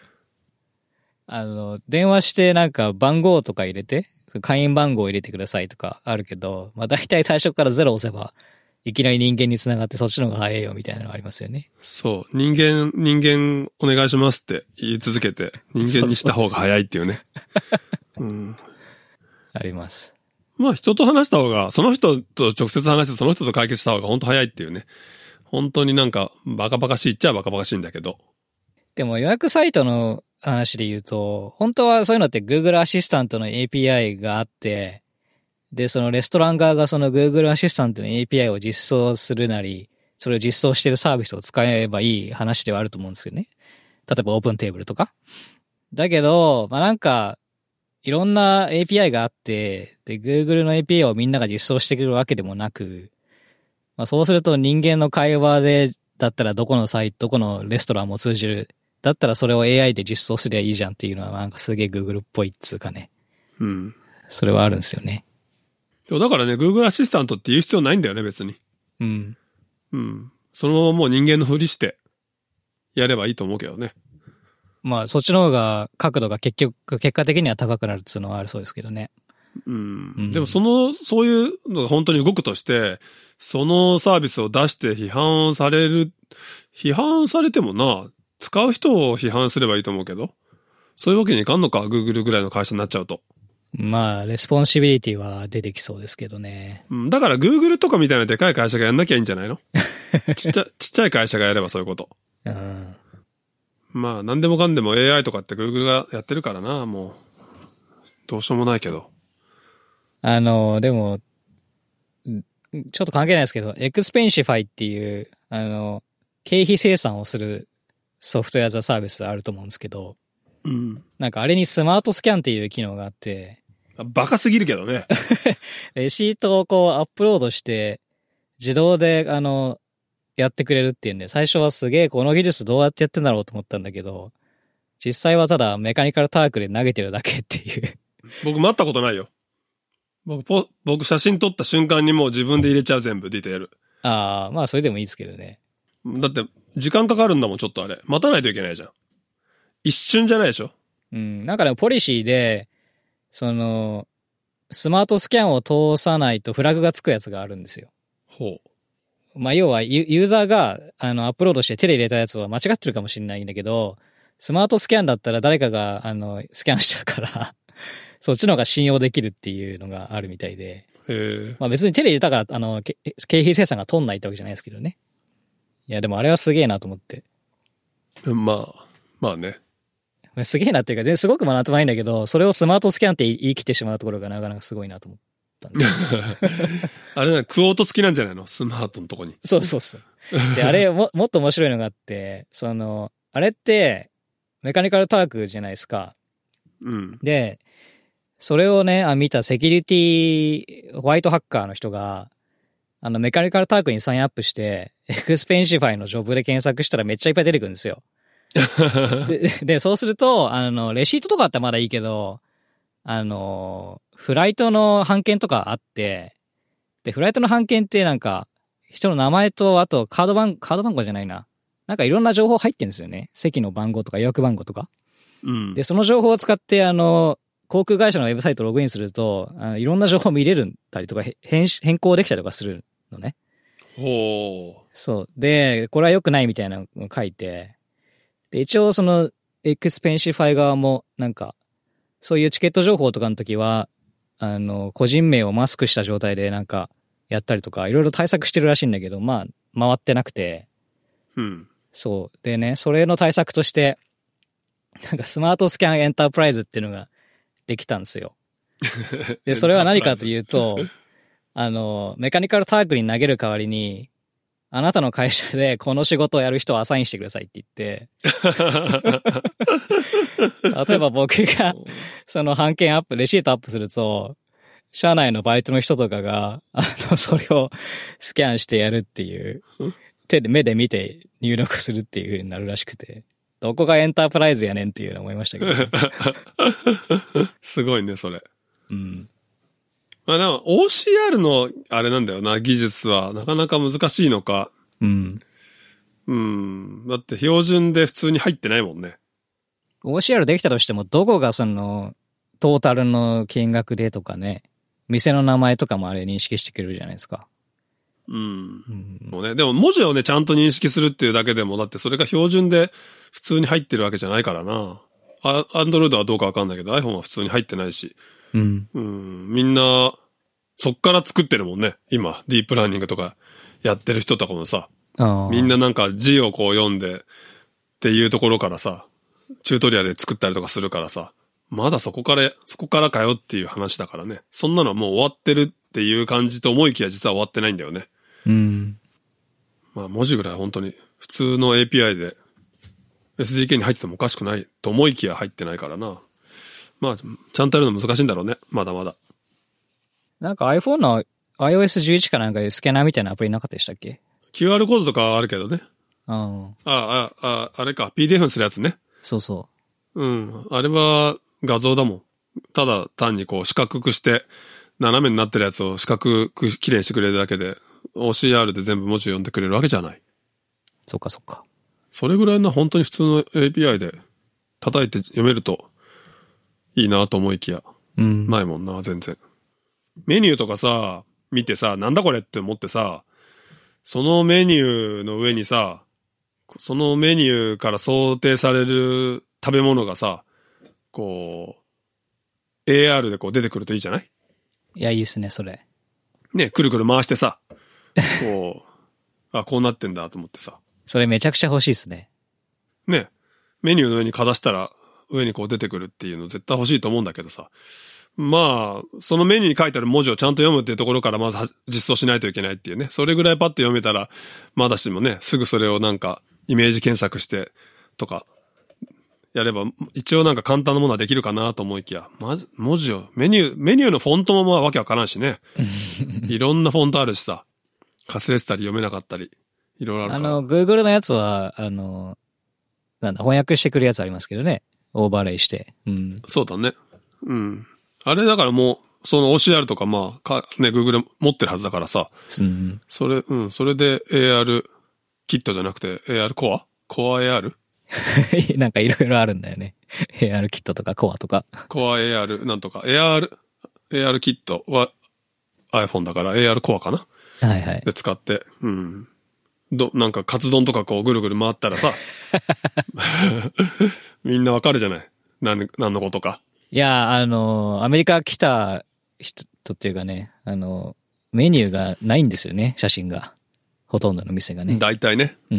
Speaker 2: 電話してなんか番号とか入れて、会員番号を入れてくださいとかあるけど、大体最初から0押せば、いきなり人間に繋がってそっちの方が早いよみたいなのがありますよね。
Speaker 1: そう。人間お願いしますって言い続けて、人間にした方が早いっていうね。うん、
Speaker 2: あります。
Speaker 1: 人と話した方が、その人と直接話してその人と解決した方が本当早いっていうね。本当になんかバカバカしいっちゃバカバカしいんだけど。
Speaker 2: でも予約サイトの話で言うと、本当はそういうのって Google アシスタントの API があって、で、そのレストラン側がその Google アシスタントの API を実装するなり、それを実装しているサービスを使えばいい話ではあると思うんですよね。例えばオープンテーブルとか。だけど、なんか、いろんな API があって、で、Google の API をみんなが実装してくるわけでもなく、そうすると人間の会話で、だったらどこのレストランも通じる。だったらそれを AI で実装すりゃいいじゃんっていうのはなんかすげえ Google っぽいっつうかね。うん。それはあるんですよね。
Speaker 1: だからね、Google アシスタントって言う必要ないんだよね、別に。うん。うん。そのままもう人間のふりしてやればいいと思うけどね。
Speaker 2: そっちの方が角度が結果的には高くなるっていうのはあるそうですけどね。
Speaker 1: うん。でもそういうのが本当に動くとして、そのサービスを出して批判されてもな、使う人を批判すればいいと思うけど、そういうわけにいかんのか、Google ぐらいの会社になっちゃうと。
Speaker 2: レスポンシビリティは出てきそうですけどね。
Speaker 1: うん、だから Google とかみたいなでかい会社がやんなきゃいいんじゃないのちっちゃい会社がやればそういうこと。うん。何でもかんでも AI とかって Google がやってるからな、もう。どうしようもないけど。
Speaker 2: でも、ちょっと関係ないですけど、エクスペンシファイっていう、経費生産をするソフトウェアザサービスあると思うんですけど、うん。なんかあれにスマートスキャンっていう機能があって、
Speaker 1: バカすぎるけどね。
Speaker 2: レシートをこうアップロードして、自動でやってくれるっていうんで、最初はすげえこの技術どうやってやってんだろうと思ったんだけど、実際はただメカニカルタークで投げてるだけっていう。
Speaker 1: 僕待ったことないよ。僕写真撮った瞬間にもう自分で入れちゃう全部ディテール。
Speaker 2: ああ、それでもいいですけどね。
Speaker 1: だって時間かかるんだもん、ちょっとあれ。待たないといけないじゃん。一瞬じゃないでしょ。
Speaker 2: うん。なんかでもポリシーで、スマートスキャンを通さないとフラグがつくやつがあるんですよ。ほう。要はユーザーがアップロードして手で入れたやつは間違ってるかもしれないんだけど、スマートスキャンだったら誰かがスキャンしちゃうからそっちの方が信用できるっていうのがあるみたいで。まあ別に手で入れたから、経費精算が取んないってわけじゃないですけどね。いや、でもあれはすげえなと思って。
Speaker 1: まあね。
Speaker 2: すげえなっていうか、すごくなんともないんだけど、それをスマートスキャンって言い切ってしまうところがなかなかすごいなと思ったんで。
Speaker 1: あれクオート付きなんじゃないの？スマートのとこに。
Speaker 2: そうそうそう。で、あれもっと面白いのがあって、あれって、メカニカルタークじゃないですか。
Speaker 1: うん。
Speaker 2: で、それをね、見たセキュリティ、ホワイトハッカーの人が、メカニカルタークにサインアップして、エクスペンシファイのジョブで検索したらめっちゃいっぱい出てくるんですよ。で、そうすると、レシートとかあったらまだいいけど、フライトの半券とかあって、で、フライトの半券ってなんか、人の名前と、あとカード番号じゃないな。なんかいろんな情報入ってるんですよね。席の番号とか予約番号とか。
Speaker 1: うん。
Speaker 2: で、その情報を使って、航空会社のウェブサイトをログインすると、いろんな情報見れるたりとか、変更できたりとかするのね。
Speaker 1: ほう。
Speaker 2: そう。で、これは良くないみたいなのを書いて、で、一応エクスペンシファイ側も、なんか、そういうチケット情報とかの時は、個人名をマスクした状態でなんか、やったりとか、いろいろ対策してるらしいんだけど、まあ、回ってなくて。
Speaker 1: うん。
Speaker 2: そう。でね、それの対策として、なんかスマートスキャンエンタープライズっていうのができたんですよ。で、それは何かというと、メカニカルタークに投げる代わりに、あなたの会社でこの仕事をやる人をアサインしてくださいって言って、例えば僕が、半券アップ、レシートアップすると、社内のバイトの人とかが、それをスキャンしてやるっていう、目で見て入力するっていう風になるらしくて、どこがエンタープライズやねんっていうの思いましたけど、ね。
Speaker 1: すごいね、それ。
Speaker 2: うん。
Speaker 1: まあでも OCR のあれなんだよな、技術はなかなか難しいのか。
Speaker 2: うん。
Speaker 1: うん。だって標準で普通に入ってないもんね。
Speaker 2: OCR できたとしても、どこがトータルの金額でとかね、店の名前とかもあれ認識してくれるじゃないですか。
Speaker 1: うん。もうね、でも文字をね、ちゃんと認識するっていうだけでも、だってそれが標準で普通に入ってるわけじゃないからな。Android はどうかわかんないけど、iPhone は普通に入ってないし。
Speaker 2: うん。
Speaker 1: みんな、そっから作ってるもんね。今、ディープラーニングとかやってる人とかもさ。みんななんか字をこう読んでっていうところからさ、チュートリアルで作ったりとかするからさ、まだそこからかよっていう話だからね。そんなのはもう終わってるっていう感じと思いきや実は終わってないんだよね。
Speaker 2: うん。
Speaker 1: まあ文字ぐらい本当に普通の API で SDK に入っててもおかしくないと思いきや入ってないからな。まあ、ちゃんとやるの難しいんだろうね。まだまだ。
Speaker 2: なんか iPhone の iOS11 かなんかでスキャナーみたいなアプリなかったでしたっけ？
Speaker 1: QR コードとかはあるけどね。
Speaker 2: あ
Speaker 1: れか。PDF にするやつね。
Speaker 2: そうそう。
Speaker 1: うん。あれは画像だもん。ただ単にこう四角くして、斜めになってるやつを四角く綺麗にしてくれるだけで、OCR で全部文字読んでくれるわけじゃない。
Speaker 2: そっかそっか。
Speaker 1: それぐらいな本当に普通の API で叩いて読めるといいなと思いきや、ないもんな、全然。メニューとかさ、見てさ、なんだこれって思ってさ、そのメニューの上にさ、そのメニューから想定される食べ物がさ、こう、AR でこう出てくるといいじゃない？
Speaker 2: いや、いいっすね、それ。
Speaker 1: ね、くるくる回してさ、こう、こうなってんだと思ってさ。
Speaker 2: それめちゃくちゃ欲しいっすね。
Speaker 1: ね、メニューの上にかざしたら、上にこう出てくるっていうの絶対欲しいと思うんだけどさ。まあ、そのメニューに書いてある文字をちゃんと読むっていうところからまず実装しないといけないっていうね。それぐらいパッと読めたら、まだしもね、すぐそれをなんか、イメージ検索してとか、やれば、一応なんか簡単なものはできるかなと思いきや、まず、文字を、メニューのフォントもまあわけわからんしね。いろんなフォントあるしさ、かすれてたり読めなかったり、いろいろあるから。
Speaker 2: Google のやつは、翻訳してくるやつありますけどね。オーバーレイして。うん。
Speaker 1: そうだね。うん。あれだからもう、その OCR とかまあ、Google 持ってるはずだからさ。
Speaker 2: うん。
Speaker 1: それで AR キットじゃなくて AR コア AR?
Speaker 2: なんかいろいろあるんだよね。AR キットとかコアとか。
Speaker 1: コア AR なんとか。AR キットは iPhone だから AR コアかな？
Speaker 2: はいはい。
Speaker 1: で使って。うん。なんかカツ丼とかこうぐるぐる回ったらさ。みんなわかるじゃない。何のことか。
Speaker 2: いや、アメリカ来た人っていうかね、メニューがないんですよね、写真が。ほとんどの店がね。
Speaker 1: 大体ね。
Speaker 2: うん。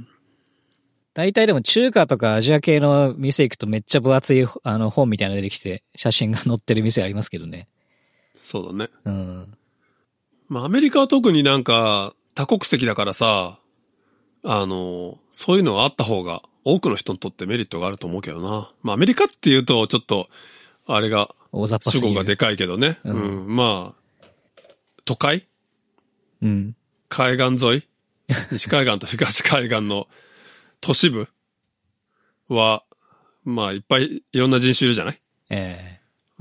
Speaker 2: 大体でも中華とかアジア系の店行くとめっちゃ分厚い本みたいなの出てきて写真が載ってる店ありますけどね。
Speaker 1: そうだね。
Speaker 2: うん。
Speaker 1: まあアメリカは特になんか多国籍だからさ、そういうのはあった方が多くの人にとってメリットがあると思うけどな。まあアメリカっていうとちょっと、あれが、主語がでかいけどね。うん。まあ、都会？
Speaker 2: うん。
Speaker 1: 海岸沿い西海岸と東海岸の都市部は、まあいっぱいいろんな人種いるじゃない？うん。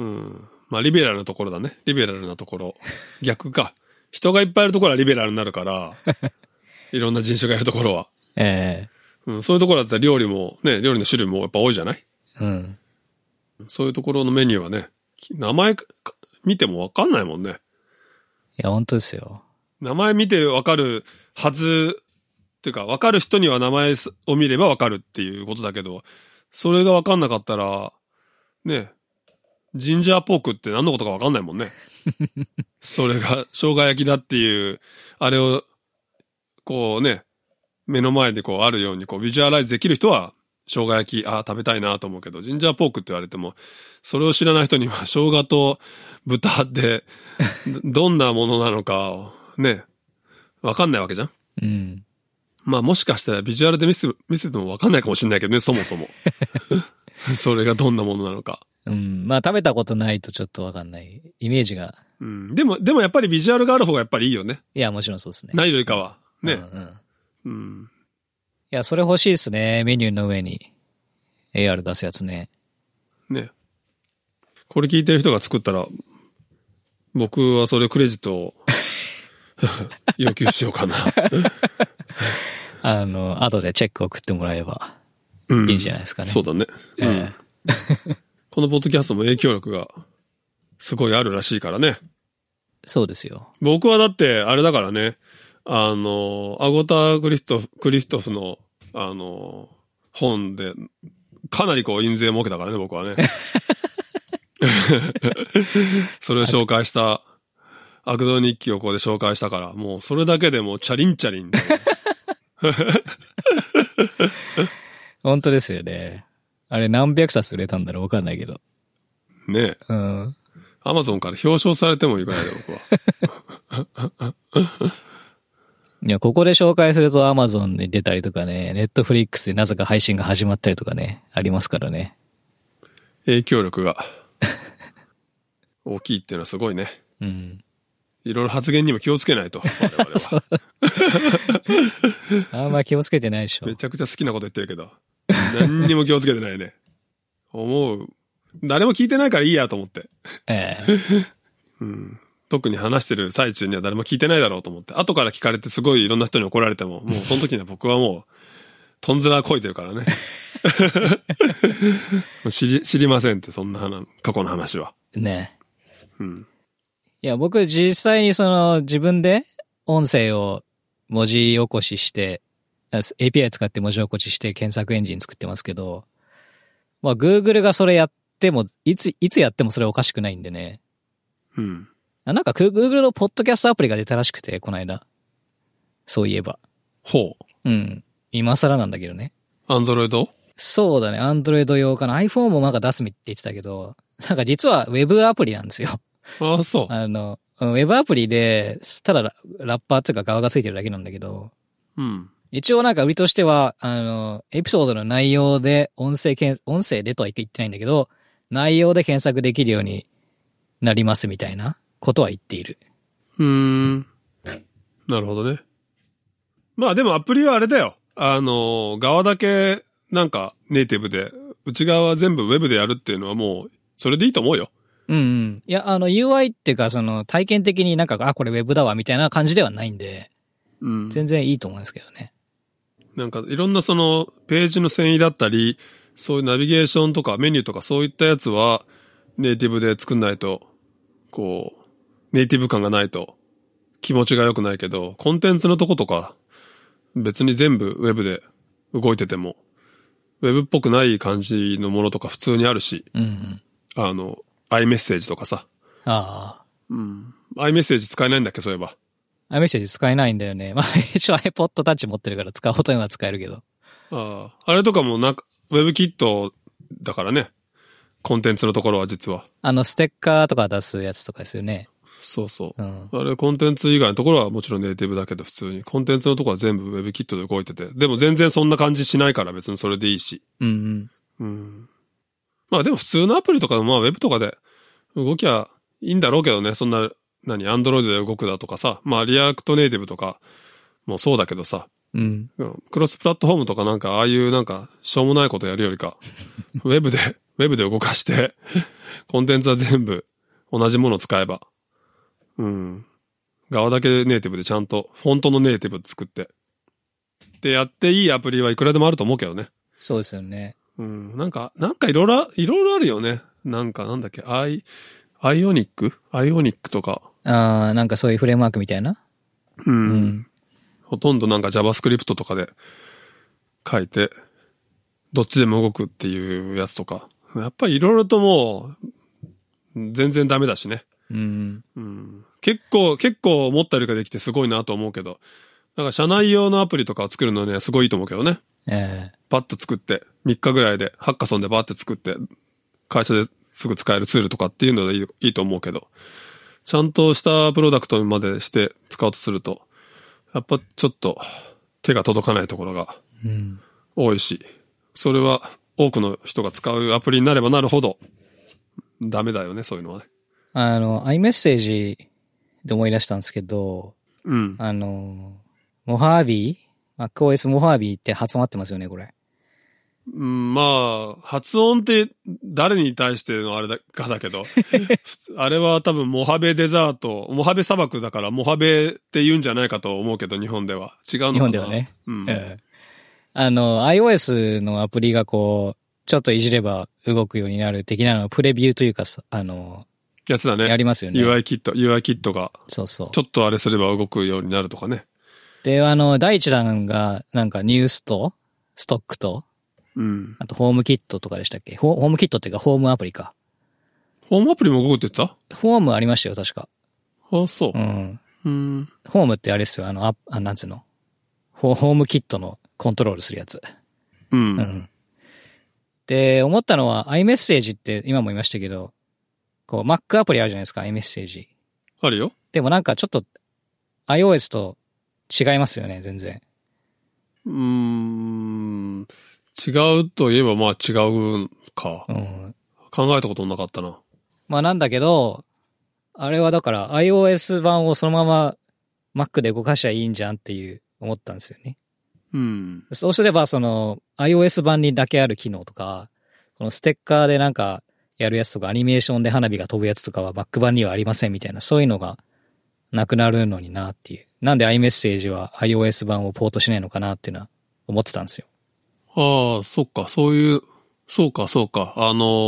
Speaker 1: まあリベラルなところだね。リベラルなところ。逆か。人がいっぱいいるところはリベラルになるから、いろんな人種がいるところは。うん。そういうところだったら料理の種類もやっぱ多いじゃない？
Speaker 2: うん。
Speaker 1: そういうところのメニューはね、名前見てもわかんないもんね。
Speaker 2: いや、本当ですよ。
Speaker 1: 名前見てわかるはず、っていうか、わかる人には名前を見ればわかるっていうことだけど、それがわかんなかったら、ね、ジンジャーポークって何のことかわかんないもんね。それが生姜焼きだっていう、あれを、こうね、目の前でこうあるようにこうビジュアライズできる人は、生姜焼き、食べたいなと思うけど、ジンジャーポークって言われても、それを知らない人には生姜と豚ってどんなものなのかね、わかんないわけじゃん。
Speaker 2: うん。
Speaker 1: まあもしかしたらビジュアルで見せてもわかんないかもしれないけどね、そもそも。それがどんなものなのか。
Speaker 2: うん。まあ食べたことないとちょっとわかんない。イメージが。
Speaker 1: うん。でもやっぱりビジュアルがある方がやっぱりいいよね。
Speaker 2: いや、もちろんそうですね。
Speaker 1: ないよりかは。ね。
Speaker 2: うん。いや、それ欲しいですね。メニューの上に AR 出すやつね。
Speaker 1: ね。これ聞いてる人が作ったら、僕はそれクレジットを要求しようかな。
Speaker 2: 後でチェック送ってもらえればいいじゃないですかね。
Speaker 1: そうだね。このポッドキャストも影響力がすごいあるらしいからね。
Speaker 2: そうですよ。
Speaker 1: 僕はだって、あれだからね、アゴタ・クリストフの、本で、かなりこう、印税儲けたからね、僕はね。それを紹介した、悪道日記をここで紹介したから、もうそれだけでもうチャリンチャリン。
Speaker 2: 本当ですよね。あれ何百冊売れたんだろうわかんないけど。
Speaker 1: ねえ。
Speaker 2: うん。
Speaker 1: アマゾンから表彰されてもいいぐらいだよ、僕は。
Speaker 2: いや、ここで紹介すると Amazon に出たりとかね、Netflix でなぜか配信が始まったりとかね、ありますからね。
Speaker 1: 影響力が大きいっていうのはすごいね。
Speaker 2: うん。
Speaker 1: いろいろ発言にも気をつけないと、我々は。
Speaker 2: あんま気をつけてないでしょ。
Speaker 1: めちゃくちゃ好きなこと言ってるけど、何にも気をつけてないね。誰も聞いてないからいいやと思って。うん。特に話してる最中には誰も聞いてないだろうと思って、後から聞かれてすごいいろんな人に怒られても、もうその時には僕はもう、とんずらこいてるからね。知りませんって、そんな過去の話は。
Speaker 2: ね。
Speaker 1: うん。
Speaker 2: いや、僕実際に自分で音声を文字起こしして、API 使って文字起こしして検索エンジン作ってますけど、まあ Google がそれやっても、いつやってもそれおかしくないんでね。
Speaker 1: うん。
Speaker 2: なんか Google のポッドキャストアプリが出たらしくて、この間。そういえば。
Speaker 1: ほ
Speaker 2: う。うん。今更なんだけどね。
Speaker 1: Android？
Speaker 2: そうだね。Android 用かな。iPhone もなんか出すって言ってたけど、なんか実は Web アプリなんですよ。
Speaker 1: ああ、そう。
Speaker 2: Web アプリで、ただラッパーっていうか側がついてるだけなんだけど、
Speaker 1: うん。
Speaker 2: 一応なんか売りとしては、エピソードの内容で音声でとは言ってないんだけど、内容で検索できるようになりますみたいなことは言っている。
Speaker 1: なるほどね。まあでもアプリはあれだよ。側だけなんかネイティブで、内側は全部ウェブでやるっていうのはもう、それでいいと思うよ。
Speaker 2: うんうん。いや、UI っていうか、体験的になんか、これウェブだわみたいな感じではないんで、
Speaker 1: うん。
Speaker 2: 全然いいと思うんですけどね。
Speaker 1: なんか、いろんなページの遷移だったり、そういうナビゲーションとかメニューとかそういったやつは、ネイティブで作んないと、こう、ネイティブ感がないと、気持ちが良くないけど、コンテンツのとことか、別に全部ウェブで動いてても、ウェブっぽくない感じのものとか普通にあるし、
Speaker 2: うんうん、
Speaker 1: iMessage とかさ。
Speaker 2: ああ。
Speaker 1: うん。iMessage 使えないんだっけ、そういえば。
Speaker 2: iMessage 使えないんだよね。まあ、一応 iPod Touch 持ってるから使うことには使えるけど。
Speaker 1: ああ。あれとかもなんか、WebKit だからね。コンテンツのところは実は。
Speaker 2: ステッカーとか出すやつとかですよね。
Speaker 1: そうそう。うん、あれ、コンテンツ以外のところはもちろんネイティブだけど、普通に。コンテンツのところは全部 WebKit で動いてて。でも全然そんな感じしないから別にそれでいいし。
Speaker 2: うんうん。
Speaker 1: うん。まあでも普通のアプリとかまあ Web とかで動きゃいいんだろうけどね。そんな、Android で動くだとかさ。まあリアクトネイティブとかもそうだけどさ。
Speaker 2: うん。
Speaker 1: クロスプラットフォームとかなんかああいうなんかしょうもないことやるよりか、Web で動かして、コンテンツは全部同じものを使えば。うん。側だけネイティブでちゃんと、フォントのネイティブ作って。で、やっていいアプリはいくらでもあると思うけどね。
Speaker 2: そうですよね。
Speaker 1: うん。なんかいろいろあるよね。なんだっけ、アイオニックとか。
Speaker 2: ああ、なんかそういうフレームワークみたいな。
Speaker 1: うん。ほとんどなんか JavaScript とかで書いて、どっちでも動くっていうやつとか。やっぱりいろいろともう、全然ダメだしね。
Speaker 2: うん。
Speaker 1: うん。結構思ったよりかできてすごいなと思うけど。なんか社内用のアプリとかを作るのね、すごいいいと思うけどね。パッと作って、3日ぐらいで、ハッカソンでバーって作って、会社ですぐ使えるツールとかっていうのでいいと思うけど、ちゃんとしたプロダクトまでして使おうとすると、やっぱちょっと手が届かないところが多いし、それは多くの人が使うアプリになればなるほど、ダメだよね、そういうのはね。
Speaker 2: iMessage で思い出したんですけど、
Speaker 1: うん。
Speaker 2: モハービー ?MacOS モハービーって発音合ってますよね、これ。
Speaker 1: うん、まあ、発音って誰に対してのあれだかだけど、あれは多分モハベデザート、モハベ砂漠だからモハベって言うんじゃないかと思うけど、日本では。違うのかな。
Speaker 2: 日本ではね。
Speaker 1: うん。
Speaker 2: iOS のアプリがこう、ちょっといじれば動くようになる的なのプレビューというか、
Speaker 1: やつだね。
Speaker 2: やりますよね。
Speaker 1: UI キットが。
Speaker 2: そうそう。
Speaker 1: ちょっとあれすれば動くようになるとかね。
Speaker 2: で、第一弾が、なんかニュースと、ストックと、
Speaker 1: うん。
Speaker 2: あとホームキットとかでしたっけ？ホームキットっていうかホームアプリか。
Speaker 1: ホームアプリも動くって言った？
Speaker 2: ホームありましたよ、確か。
Speaker 1: あ、そう。
Speaker 2: うん。
Speaker 1: ホ
Speaker 2: ームってあれですよ、なんつうの。ホームキットのコントロールするやつ。
Speaker 1: うん。
Speaker 2: で、思ったのは iMessage って今も言いましたけど、こう Mac アプリあるじゃないですか、iMessage。
Speaker 1: あるよ。
Speaker 2: でもなんかちょっと iOS と違いますよね、全然。
Speaker 1: 違うといえばまあ違うか。
Speaker 2: うん。
Speaker 1: 考えたことなかったな。
Speaker 2: まあなんだけど、あれはだから iOS 版をそのまま Mac で動かしゃいいんじゃんっていう思ったんですよね。
Speaker 1: うん。
Speaker 2: そうすればその iOS 版にだけある機能とか、このステッカーでなんかやるやつとかアニメーションで花火が飛ぶやつとかは Mac 版にはありませんみたいな、そういうのがなくなるのになっていう。なんで iMessage は iOS 版をポートしないのかなっていうのは思ってたんですよ。
Speaker 1: ああ、そっか、そうか。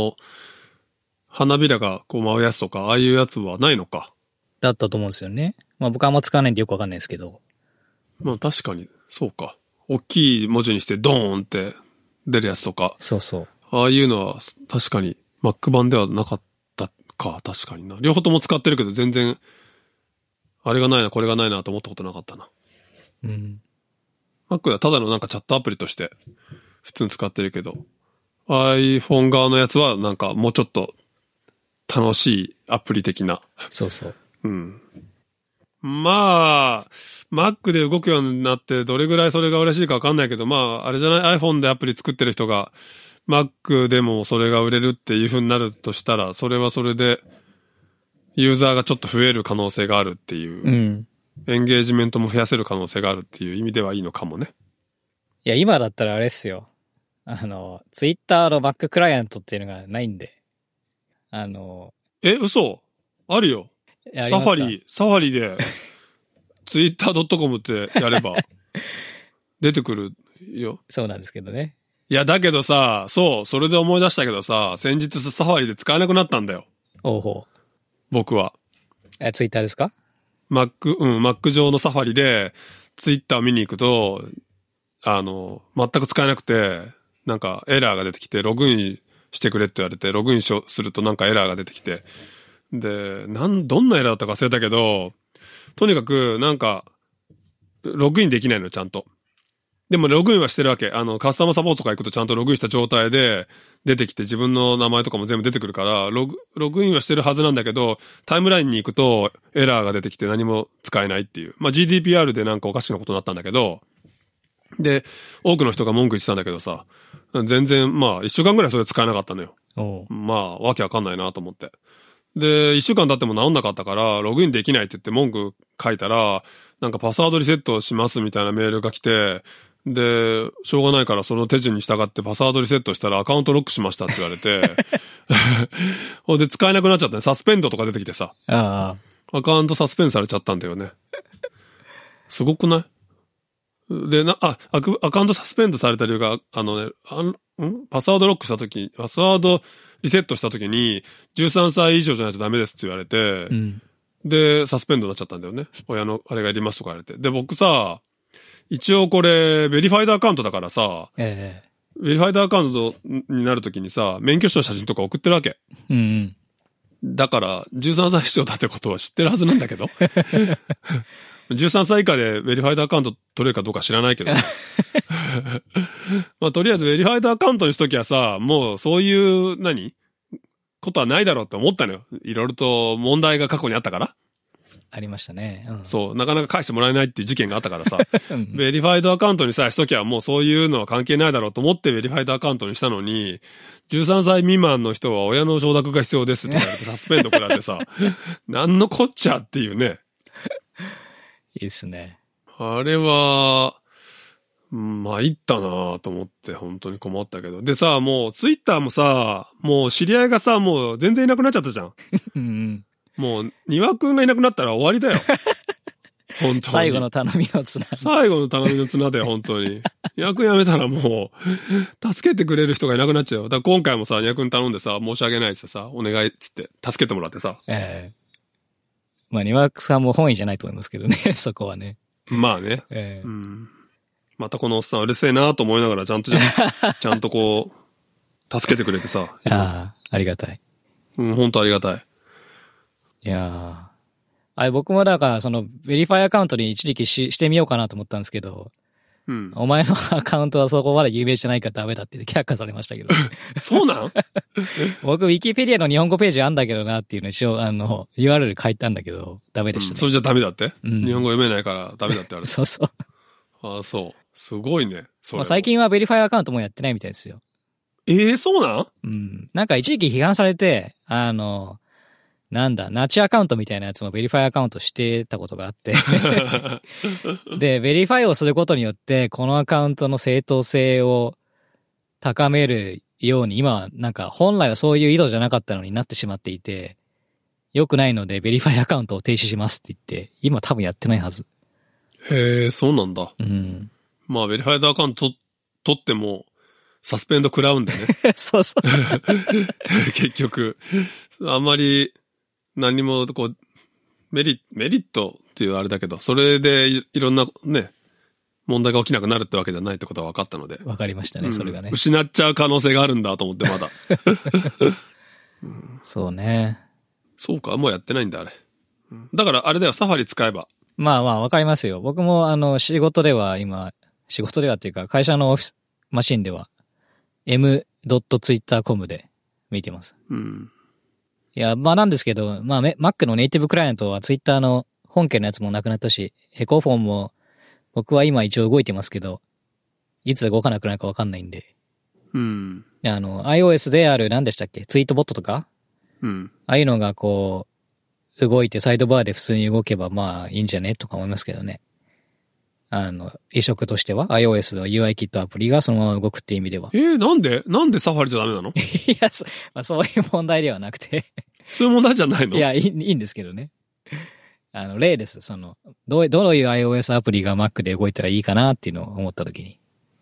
Speaker 1: 花びらがこう舞うやつとか、ああいうやつはないのか。
Speaker 2: だったと思うんですよね。まあ僕はあんま使わないんでよくわかんないですけど。
Speaker 1: まあ確かに、そうか。大きい文字にしてドーンって出るやつとか。
Speaker 2: そうそう。
Speaker 1: ああいうのは確かに Mac 版ではなかったか、確かにな。両方とも使ってるけど全然、あれがないな、これがないなと思ったことなかったな。
Speaker 2: うん。
Speaker 1: Mac ではただのなんかチャットアプリとして普通に使ってるけど、iPhone 側のやつはなんかもうちょっと楽しいアプリ的な。
Speaker 2: そうそう。
Speaker 1: うん。まあ、Mac で動くようになってどれぐらいそれが嬉しいかわかんないけど、まあ、あれじゃない iPhone でアプリ作ってる人が Mac でもそれが売れるっていう風になるとしたら、それはそれでユーザーがちょっと増える可能性があるっていう。
Speaker 2: うん。
Speaker 1: エンゲージメントも増やせる可能性があるっていう意味ではいいのかもね。
Speaker 2: いや、今だったらあれっすよ。ツイッターの Mac クライアントっていうのがないんで。
Speaker 1: 嘘あるよ。サファリで、twitter.com ってやれば、出てくるよ。
Speaker 2: そうなんですけどね。
Speaker 1: いや、だけどさ、それで思い出したけどさ、先日サファリで使えなくなったんだよ。
Speaker 2: おうほう。
Speaker 1: 僕は。
Speaker 2: ツイッターですか
Speaker 1: ？Mac 上のサファリで、ツイッターを見に行くと、全く使えなくて、なんかエラーが出てきて、ログインしてくれって言われて、ログインするとなんかエラーが出てきて。で、どんなエラーだったか忘れたけど、とにかくなんか、ログインできないの、ちゃんと。でもログインはしてるわけ。カスタマーサポートとか行くとちゃんとログインした状態で出てきて自分の名前とかも全部出てくるから、ログインはしてるはずなんだけど、タイムラインに行くとエラーが出てきて何も使えないっていう。まあ、GDPR でなんかおかしなことになったんだけど、で、多くの人が文句言ってたんだけどさ、全然、まあ、1週間ぐらいそれ使えなかったのよ。まあ、わけわかんないなと思って。で、1週間経っても治んなかったから、ログインできないって言って文句書いたら、なんかパスワードリセットしますみたいなメールが来て、で、しょうがないからその手順に従ってパスワードリセットしたらアカウントロックしましたって言われて、ほんで使えなくなっちゃったね。サスペンドとか出てきてさ。アカウントサスペンドされちゃったんだよね。すごくないで、アカウントサスペンドされた理由が、パスワードロックしたとき、パスワードリセットしたときに、13歳以上じゃないとダメですって言われて、で、サスペンドになっちゃったんだよね。親のあれがいりますとか言われて。で、僕さ、一応これ、ベリファイドアカウントだからさ、ベリファイドアカウントになるときにさ、免許証の写真とか送ってるわけ。だから、13歳以上だってことは知ってるはずなんだけど。13歳以下でベリファイドアカウント取れるかどうか知らないけどさ。まあ、とりあえずベリファイドアカウントにしときゃさ、もうそういう、ことはないだろうって思ったのよ。いろいろと問題が過去にあったから。
Speaker 2: ありましたね。
Speaker 1: そう、なかなか返してもらえないっていう事件があったからさ、ベリファイドアカウントにさえしときゃもうそういうのは関係ないだろうと思ってベリファイドアカウントにしたのに、13歳未満の人は親の承諾が必要ですって言われてサスペンド食らってさ、なんのこっちゃっていうね。
Speaker 2: いいですね。
Speaker 1: あれは、参ったなぁと思って本当に困ったけど。でさ、もうツイッターもさ、もう知り合いがさ、もう全然いなくなっちゃったじゃん。もう、庭くんがいなくなったら終わりだよ。本当に。
Speaker 2: 最後の頼みの綱。
Speaker 1: 最後の頼みの綱だよ、本当に。庭くん辞めたらもう、助けてくれる人がいなくなっちゃうよ。だから今回もさ、庭くん頼んでさ、申し訳ないってさ、お願いっつって、助けてもらってさ。
Speaker 2: まあ、庭くさんも本意じゃないと思いますけどね、そこはね。
Speaker 1: まあね。またこのおっさんうるせえなと思いながら、ちゃんとこう、助けてくれてさ。
Speaker 2: ありがたい。
Speaker 1: 本当ありがたい。
Speaker 2: いやー。僕もだから、ベリファイアカウントに一時期してみようかなと思ったんですけど、お前のアカウントはそこまで有名じゃないからダメだって却下されましたけど。
Speaker 1: そうなん
Speaker 2: 僕、ウィキペディアの日本語ページあんだけどなっていうの一応、URL 書いたんだけど、ダメでしたね。
Speaker 1: それじゃダメだって、日本語読めないからダメだって言われた。
Speaker 2: そうそう。
Speaker 1: ああ、そう。すごいね。
Speaker 2: まあ、最近はベリファイアアカウントもやってないみたいですよ。
Speaker 1: そうなん？
Speaker 2: なんか一時期批判されて、ナチアカウントみたいなやつもベリファイアカウントしてたことがあって。で、ベリファイをすることによって、このアカウントの正当性を高めるように、今はなんか本来はそういう意図じゃなかったのになってしまっていて、良くないのでベリファイアカウントを停止しますって言って、今多分やってないはず。
Speaker 1: へえ、そうなんだ。まあ、ベリファイドアカウント取っても、サスペンド食らうんだよね。
Speaker 2: そうそう。
Speaker 1: 結局、あんまり、何も、こう、メリットっていうあれだけど、それでいろんなね、問題が起きなくなるってわけじゃないってことは分かったので。
Speaker 2: 分かりましたね、それがね。
Speaker 1: 失っちゃう可能性があるんだと思ってまだ。
Speaker 2: そうね。
Speaker 1: そうか、もうやってないんだ、あれ。だからあれだよ、サファリ使えば。
Speaker 2: まあ分かりますよ。僕も仕事ではっていうか、会社のオフィスマシンでは、m.twitter.com で見てます。いや、まあなんですけど、まあMac のネイティブクライアントは Twitter の本家のやつもなくなったし、エコフォンも僕は今一応動いてますけど、いつ動かなくなるかわかんないんで。iOS である何でしたっけ？ツイートボットとか？ああいうのがこう、動いてサイドバーで普通に動けばまあいいんじゃねとか思いますけどね。移植としては iOS の UI キットアプリがそのまま動くっていう意味では。
Speaker 1: なんでサファリじゃダメなの？
Speaker 2: いや、まあ、そういう問題ではなくて。
Speaker 1: そういう問題じゃないの？
Speaker 2: いや、いいんですけどね。例です。どういう iOS アプリが Mac で動いたらいいかなっていうのを思ったときに。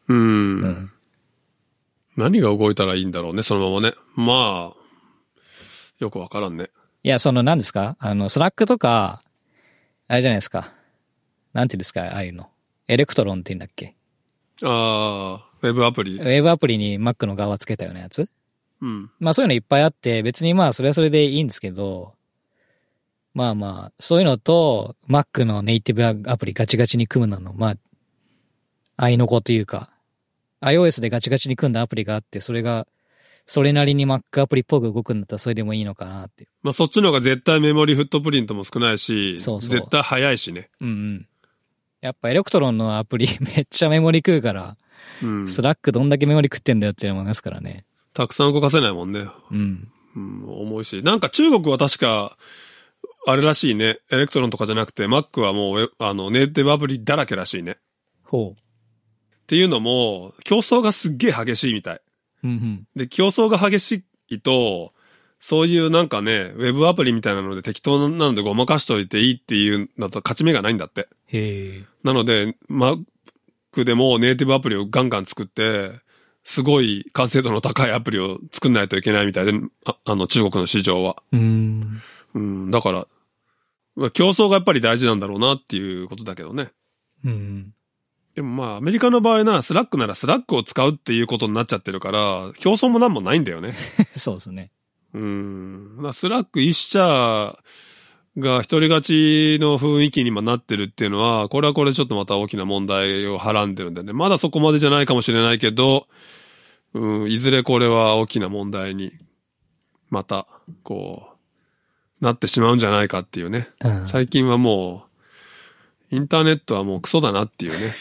Speaker 1: 何が動いたらいいんだろうね、そのままね。まあ、よくわからんね。
Speaker 2: いや、何ですか？スラックとか、あれじゃないですか。なんていうんですか、ああいうの。エレクトロンって言うんだっけ？
Speaker 1: ウェブアプリ。
Speaker 2: ウェブアプリに Mac の側つけたようなやつ？
Speaker 1: うん。
Speaker 2: まあそういうのいっぱいあって、別にまあそれはそれでいいんですけど、まあまあ、そういうのと、Mac のネイティブアプリガチガチに組むの、まあ、合いの子というか、iOS でガチガチに組んだアプリがあって、それが、それなりに Mac アプリっぽく動くんだったらそれでもいいのかなって。
Speaker 1: まあそっちの方が絶対メモリフットプリントも少ないし、
Speaker 2: そうそう
Speaker 1: 絶対早いしね。
Speaker 2: うんうん。やっぱエレクトロンのアプリめっちゃメモリ食うから、
Speaker 1: うん、
Speaker 2: スラックどんだけメモリ食ってんだよっていうのもありますからね。
Speaker 1: たくさん動かせないもんね。
Speaker 2: うん。
Speaker 1: うん、重いし。なんか中国は確か、あれらしいね。エレクトロンとかじゃなくて、Mac はもう、ネイティブアプリだらけらしいね。
Speaker 2: ほう。
Speaker 1: っていうのも、競争がすっげえ激しいみたい。
Speaker 2: うんうん。
Speaker 1: で、競争が激しいと、そういうなんかね、ウェブアプリみたいなので適当なのでごまかしといていいっていうのと勝ち目がないんだって。
Speaker 2: へえ。
Speaker 1: なので、Mac でもネイティブアプリをガンガン作って、すごい完成度の高いアプリを作んないといけないみたいで、中国の市場は。だから、競争がやっぱり大事なんだろうなっていうことだけどね。でもまあ、アメリカの場合な、スラックならスラックを使うっていうことになっちゃってるから、競争もなんもないんだよね。
Speaker 2: そうですね。
Speaker 1: まあ、スラック一社が一人勝ちの雰囲気にもなってるっていうのは、これはこれちょっとまた大きな問題をはらんでるんでね。まだそこまでじゃないかもしれないけど、いずれこれは大きな問題に、また、こう、なってしまうんじゃないかっていうね。最近はもう、インターネットはもうクソだなっていうね。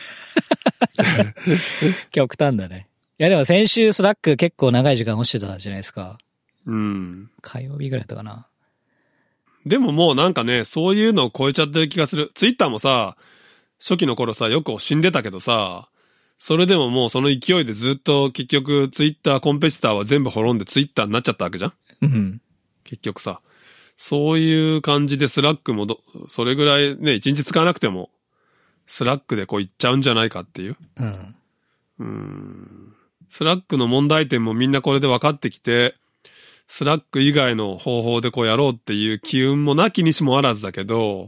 Speaker 2: 極端だね。いやでも先週スラック結構長い時間押してたじゃないですか。火曜日ぐらいだったかな。
Speaker 1: でももうなんかね、そういうのを超えちゃってる気がする。ツイッターもさ、初期の頃さ、よく死んでたけどさ、それでももうその勢いでずっと結局ツイッターコンペティターは全部滅んでツイッターになっちゃったわけじゃん。結局さ、そういう感じでスラックもそれぐらいね、一日使わなくても、スラックでこういっちゃうんじゃないかっていう。スラックの問題点もみんなこれで分かってきて、スラック以外の方法でこうやろうっていう機運もなきにしもあらずだけど、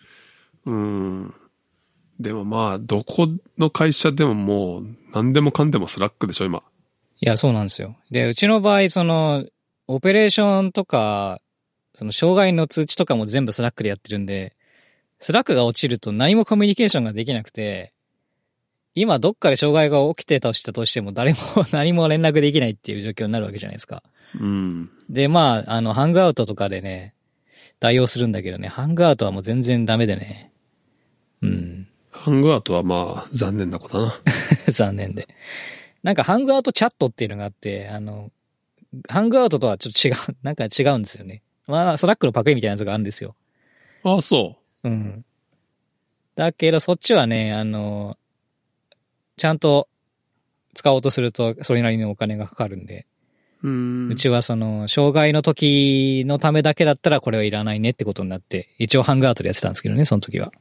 Speaker 1: でもまあ、どこの会社でももう何でもかんでもスラックでしょ、今。
Speaker 2: いや、そうなんですよ。で、うちの場合、オペレーションとか、障害の通知とかも全部スラックでやってるんで、スラックが落ちると何もコミュニケーションができなくて、今どっかで障害が起きてたとしても誰も何も連絡できないっていう状況になるわけじゃないですか。で、まあ、ハングアウトとかでね、代用するんだけどね、ハングアウトはもう全然ダメでね。
Speaker 1: ハングアウトはまあ、残念なことだな。
Speaker 2: 残念で。なんかハングアウトチャットっていうのがあって、ハングアウトとはちょっと違う、なんか違うんですよね。まあ、スラックのパクリみたいなやつがあるんですよ。
Speaker 1: ああ、そう。
Speaker 2: だけど、そっちはね、ちゃんと使おうとすると、それなりにお金がかかるんで。うちは障害の時のためだけだったらこれはいらないねってことになって、一応ハングアウトでやってたんですけどね、その時は。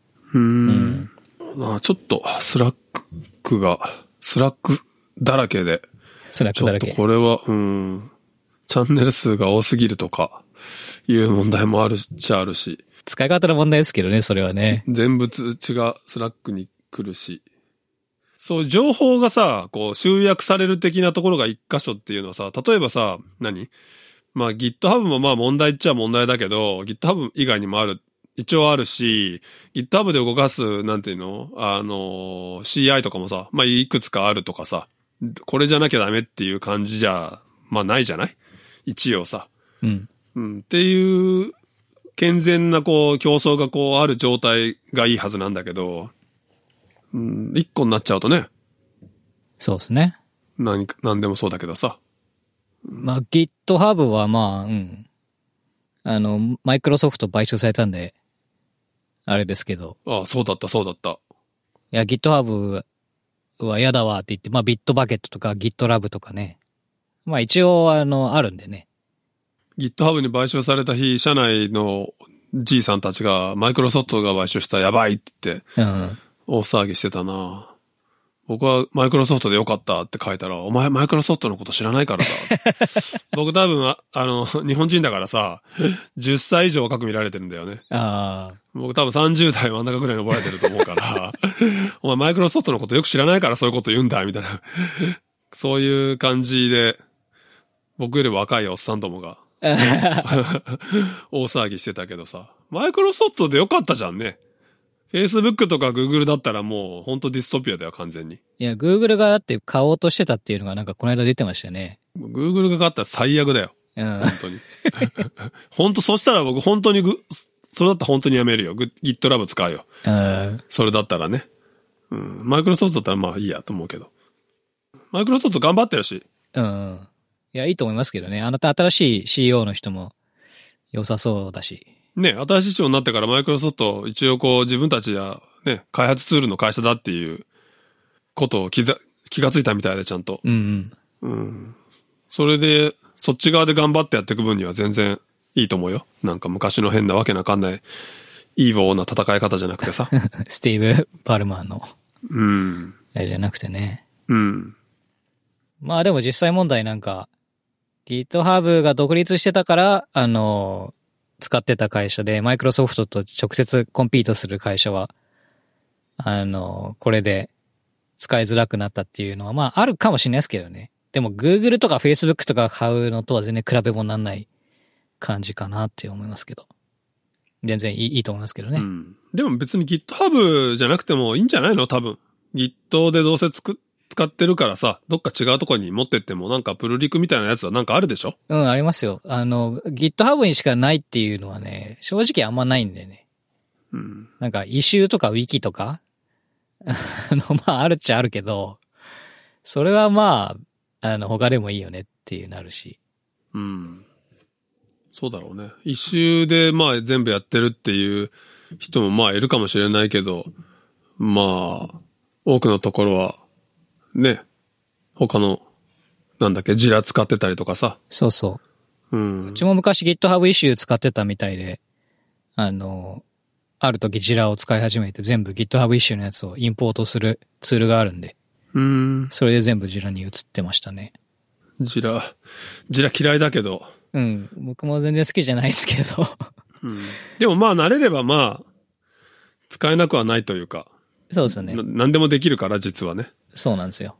Speaker 1: ちょっと、スラックだらけで。
Speaker 2: スラックだらけ。
Speaker 1: ちょっとこれは、チャンネル数が多すぎるとか、いう問題もあるっちゃあるし。
Speaker 2: 使い方の問題ですけどね、それはね。
Speaker 1: 全部通知がスラックに来るし。そう、情報がさ、こう、集約される的なところが一箇所っていうのはさ、例えばさ、まあ GitHub もまあ問題っちゃ問題だけど、GitHub 以外にも一応あるし、GitHub で動かす、なんていうのCI とかもさ、まあいくつかあるとかさ、これじゃなきゃダメっていう感じじゃ、まあないじゃない？一応さ。っていう、健全なこう、競争がこう、ある状態がいいはずなんだけど、一個になっちゃうとね。
Speaker 2: そうですね。
Speaker 1: なんでもそうだけどさ。
Speaker 2: まあ GitHub はまあ、マイクロソフト買収されたんで、あれですけど。
Speaker 1: ああ、そうだった。い
Speaker 2: や、GitHub は嫌だわって言って、まあ、ビットバケットとか GitLab とかね。まあ、一応、あるんでね。
Speaker 1: GitHub に買収された日、社内のG さんたちが、マイクロソフトが買収したやばいって言って、大騒ぎしてたな。僕はマイクロソフトでよかったって書いたら、お前マイクロソフトのこと知らないからだ。僕多分、日本人だからさ、10歳以上若く見られてるんだよね。僕多分30代真ん中ぐらいに覚えてると思うから、お前マイクロソフトのことよく知らないからそういうこと言うんだ、みたいな。そういう感じで、 僕より若いおっさんどもが、大騒ぎしてたけどさ、マイクロソフトでよかったじゃんね。Facebook とか Google だったらもうほんとディストピアだよ、完全に。
Speaker 2: いや、Google がだって買おうとしてたっていうのがなんかこの間出てましたよね。
Speaker 1: Google が買ったら最悪だよ。うん。本当に。本当、そしたら僕本当にそれだったら本当にやめるよ。GitLab 使うよ。それだったらね。うん。マイクロソフトだったらまあいいやと思うけど。マイクロソフト頑張ってるし。
Speaker 2: うん。いや、いいと思いますけどね。あなた新しい CEO の人も良さそうだし。
Speaker 1: ね、新しい CEO になってからマイクロソフト一応こう自分たちやね、開発ツールの会社だっていうことを気がついたみたいでちゃんと。
Speaker 2: うん
Speaker 1: うん。うん。それで、そっち側で頑張ってやっていく分には全然いいと思うよ。なんか昔の変なわけなかんない、イーボーな戦い方じゃなくてさ。
Speaker 2: スティーブ・パルマーの。
Speaker 1: うん。
Speaker 2: あれじゃなくてね。
Speaker 1: うん。
Speaker 2: まあでも実際問題なんか、GitHub が独立してたから、使ってた会社で、マイクロソフトと直接コンピートする会社は、これで使いづらくなったっていうのは、まああるかもしれないですけどね。でも Google とか Facebook とか買うのとは全然比べ物にならない感じかなって思いますけど。全然いいと思いますけどね。
Speaker 1: うん。でも別に GitHub じゃなくてもいいんじゃないの？多分。Git でどうせ使ってるからさ、どっか違うとこに持ってってもなんかプルリクみたいなやつはなんかあるでしょ？
Speaker 2: うん、ありますよ。GitHub にしかないっていうのはね、正直あんまないんだよね。
Speaker 1: うん。
Speaker 2: なんか、イシューとかウィキとかまあ、あるっちゃあるけど、それはまあ、他でもいいよねっていうなるし。
Speaker 1: うん。そうだろうね。一周でまあ全部やってるっていう人もまあいるかもしれないけど、まあ、多くのところは、ね、他の、なんだっけ、ジラ使ってたりとかさ。
Speaker 2: そうそう。
Speaker 1: うん。
Speaker 2: うちも昔 GitHub イシュー使ってたみたいで、ある時ジラを使い始めて全部 GitHub イシューのやつをインポートするツールがあるんで。それで全部ジラに移ってましたね。
Speaker 1: ジラ嫌いだけど。
Speaker 2: うん。僕も全然好きじゃないですけど。
Speaker 1: うん。でもまあ慣れればまあ、使えなくはないというか。
Speaker 2: そうですね。
Speaker 1: 何でもできるから実はね。
Speaker 2: そうなんですよ。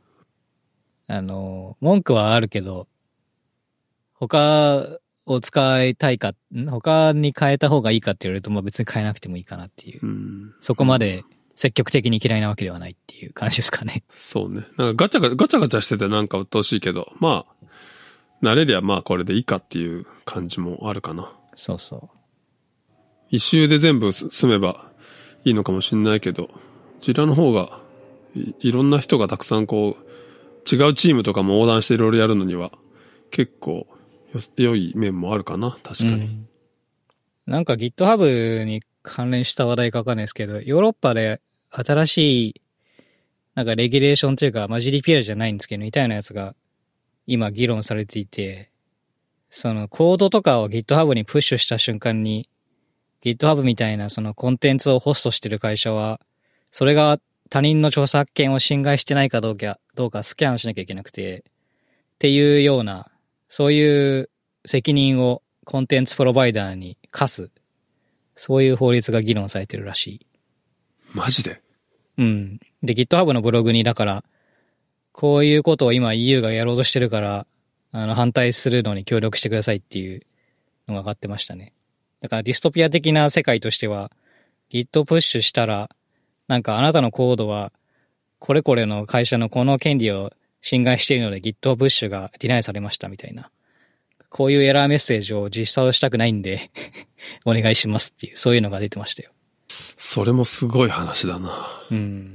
Speaker 2: 文句はあるけど、他を使いたいか、他に変えた方がいいかって言われると、まあ別に変えなくてもいいかなっていう。そこまで積極的に嫌いなわけではないっていう感じですかね。
Speaker 1: そうね。なんかガチャガチャしててなんか鬱陶しいけど、まあ、慣れりゃまあこれでいいかっていう感じもあるかな。
Speaker 2: そうそう。
Speaker 1: 一周で全部済めばいいのかもしれないけど、ジラの方がいろんな人がたくさんこう、違うチームとかも横断していろいろやるのには結構良い面もあるかな、確かに。うん、
Speaker 2: なんか GitHub に関連した話題かわかんないですけど、ヨーロッパで新しいなんかレギュレーションというか、まあ、GDPR じゃないんですけど、みたいなやつが今議論されていて、そのコードとかを GitHub にプッシュした瞬間に GitHub みたいなそのコンテンツをホストしてる会社は、それが他人の著作権を侵害してないかどうかスキャンしなきゃいけなくて、っていうような、そういう責任をコンテンツプロバイダーに課す、そういう法律が議論されてるらしい。
Speaker 1: マジで？
Speaker 2: うん。で、GitHub のブログに、だから、こういうことを今 EU がやろうとしてるから、反対するのに協力してくださいっていうのが上がってましたね。だからディストピア的な世界としては、Git プッシュしたら、なんかあなたのコードは、これこれの会社のこの権利を侵害しているので Git プッシュがディナイされましたみたいな。こういうエラーメッセージを実装したくないんでお願いしますっていう、そういうのが出てましたよ。
Speaker 1: それもすごい話だな。
Speaker 2: うん。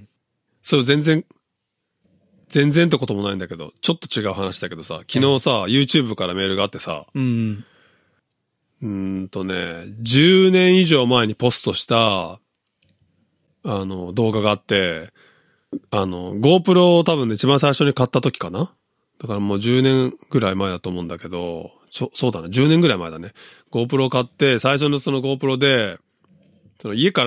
Speaker 1: それ全然ってこともないんだけど、ちょっと違う話だけどさ、昨日さ、YouTube からメールがあってさ、10年以上前にポストした、動画があって、GoPro を多分ね、一番最初に買った時かな？だからもう10年ぐらい前だと思うんだけど、そうだね、10年ぐらい前だね。GoPro を買って、最初のその GoPro で、その家から、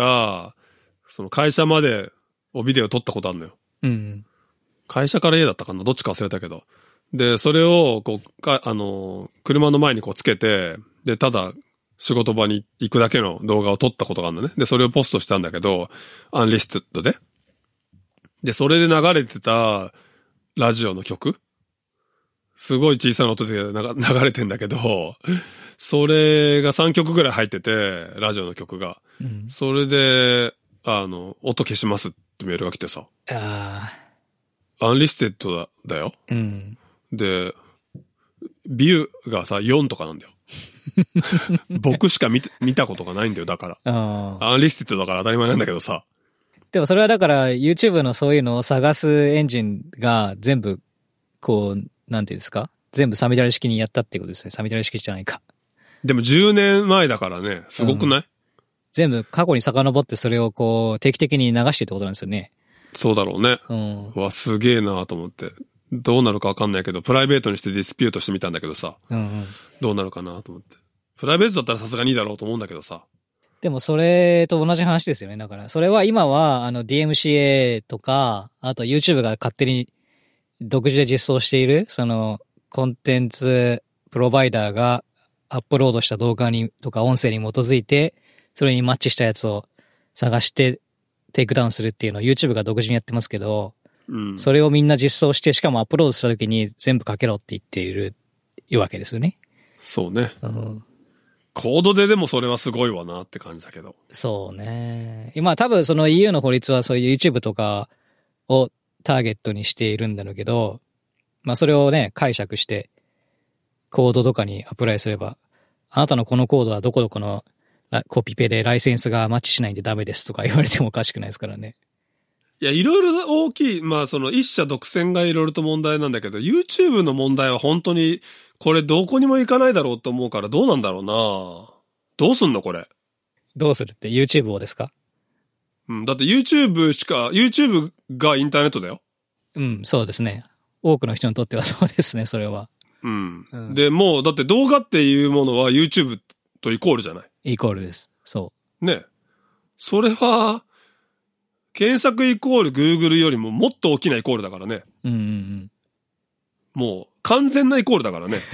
Speaker 1: その会社までビデオ撮ったことあるのよ。
Speaker 2: うん。
Speaker 1: 会社から家だったかな？どっちか忘れたけど。で、それを、こう、車の前にこうつけて、で、ただ、仕事場に行くだけの動画を撮ったことがあるのね。で、それをポストしたんだけど、アンリステッドで。で、それで流れてたラジオの曲。 すごい小さな音で流れてんだけど、それが3曲ぐらい入ってて、ラジオの曲が。うん、それで、音消しますってメールが来てさ。アンリステッドだよ。うん。で、ビューがさ、4とかなんだよ。僕しか見たことがないんだよ、だから。アンリステッドだから当たり前なんだけどさ。
Speaker 2: でもそれはだから YouTube のそういうのを探すエンジンが全部、こう、なんていうんですか？全部サミダレ式にやったってことですね。サミダレ式じゃないか。
Speaker 1: でも10年前だからね、すごくない？
Speaker 2: 全部過去に遡ってそれをこう定期的に流してってことなんですよね。
Speaker 1: そうだろうね。わ、すげえなと思って。どうなるかわかんないけど、プライベートにしてディスピュートしてみたんだけどさ。どうなるかなと思って。プライベートだったらさすがにいいだろうと思うんだけどさ。
Speaker 2: でもそれと同じ話ですよね。だから、それは今はDMCA とか、あと YouTube が勝手に独自で実装している、そのコンテンツプロバイダーがアップロードした動画にとか音声に基づいて、それにマッチしたやつを探してテイクダウンするっていうのを YouTube が独自にやってますけど、それをみんな実装して、しかもアップロードした時に全部かけろって言っているわけですよね。
Speaker 1: そうね。コードででもそれはすごいわなって感じだけど。
Speaker 2: そうね。今多分その EU の法律はそういう YouTube とかをターゲットにしているんだろうけど、まあそれをね、解釈してコードとかにアプライすれば、あなたのこのコードはどこどこのコピペでライセンスがマッチしないんでダメですとか言われてもおかしくないですからね。
Speaker 1: いや、いろいろ大きい、まあその一社独占がいろいろと問題なんだけど、YouTube の問題は本当にこれどこにも行かないだろうと思うからどうなんだろうな。どうすんのこれ。
Speaker 2: どうするって YouTube をですか？
Speaker 1: うん、だって YouTube がインターネットだよ。
Speaker 2: うん、そうですね。多くの人にとってはそうですね、それは。
Speaker 1: うん。で、もうだって動画っていうものは YouTube とイコールじゃない。
Speaker 2: イコールです。そう。
Speaker 1: ね。それは、検索イコール Google よりももっと大きなイコールだからね。もう完全なイコールだからね。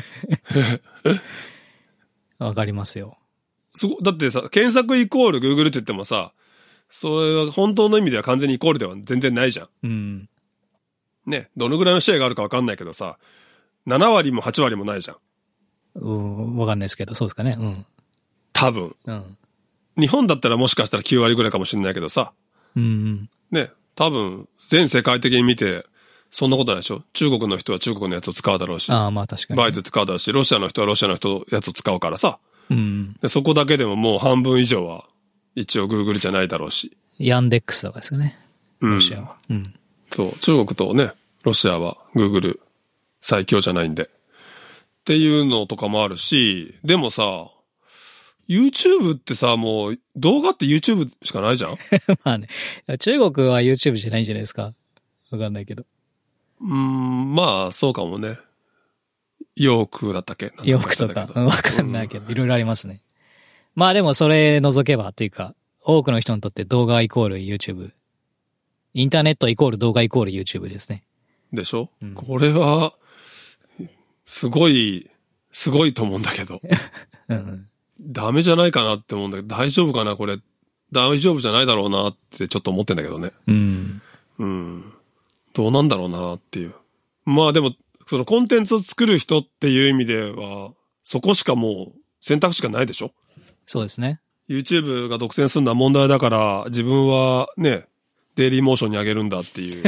Speaker 2: わかりますよ。
Speaker 1: だってさ、検索イコール Google って言ってもさ、それは本当の意味では完全にイコールでは全然ないじゃん。ね、どのぐらいのシェアがあるかわかんないけどさ、7割も8割もないじゃん。
Speaker 2: わかんないですけど、そうですかね。
Speaker 1: 多分。日本だったらもしかしたら9割ぐらいかもしれないけどさ。ね、多分、全世界的に見て、そんなことないでしょ？中国の人は中国のやつを使うだろうし。
Speaker 2: まあ確かに。
Speaker 1: バイト使うだろうし、ロシアの人はロシアのやつを使うからさ。でそこだけでももう半分以上は、一応 Google じゃないだろうし。
Speaker 2: ヤンデックスとかですかね。ロシアは。
Speaker 1: そう、中国とね、ロシアは Google 最強じゃないんで。っていうのとかもあるし、でもさ、YouTube ってさ、もう動画って YouTube しかないじゃん
Speaker 2: まあね。中国は YouTube じゃないんじゃないですか。わかんないけど。
Speaker 1: まあ、そうかもね。ヨークだったっけ？
Speaker 2: ヨークとか。わかんないけど、いろいろありますね。まあでもそれ除けばというか、多くの人にとって動画イコール YouTube。インターネットイコール動画イコール YouTube ですね。
Speaker 1: でしょ？これは、すごいと思うんだけど。ダメじゃないかなって思うんだけど、大丈夫かなこれ。大丈夫じゃないだろうなってちょっと思ってんだけどね。どうなんだろうなっていう。まあでも、そのコンテンツを作る人っていう意味では、そこしかもう選択肢がないでしょ？
Speaker 2: そうですね。
Speaker 1: YouTube が独占するのは問題だから、自分はね、デイリーモーションに上げるんだっていう。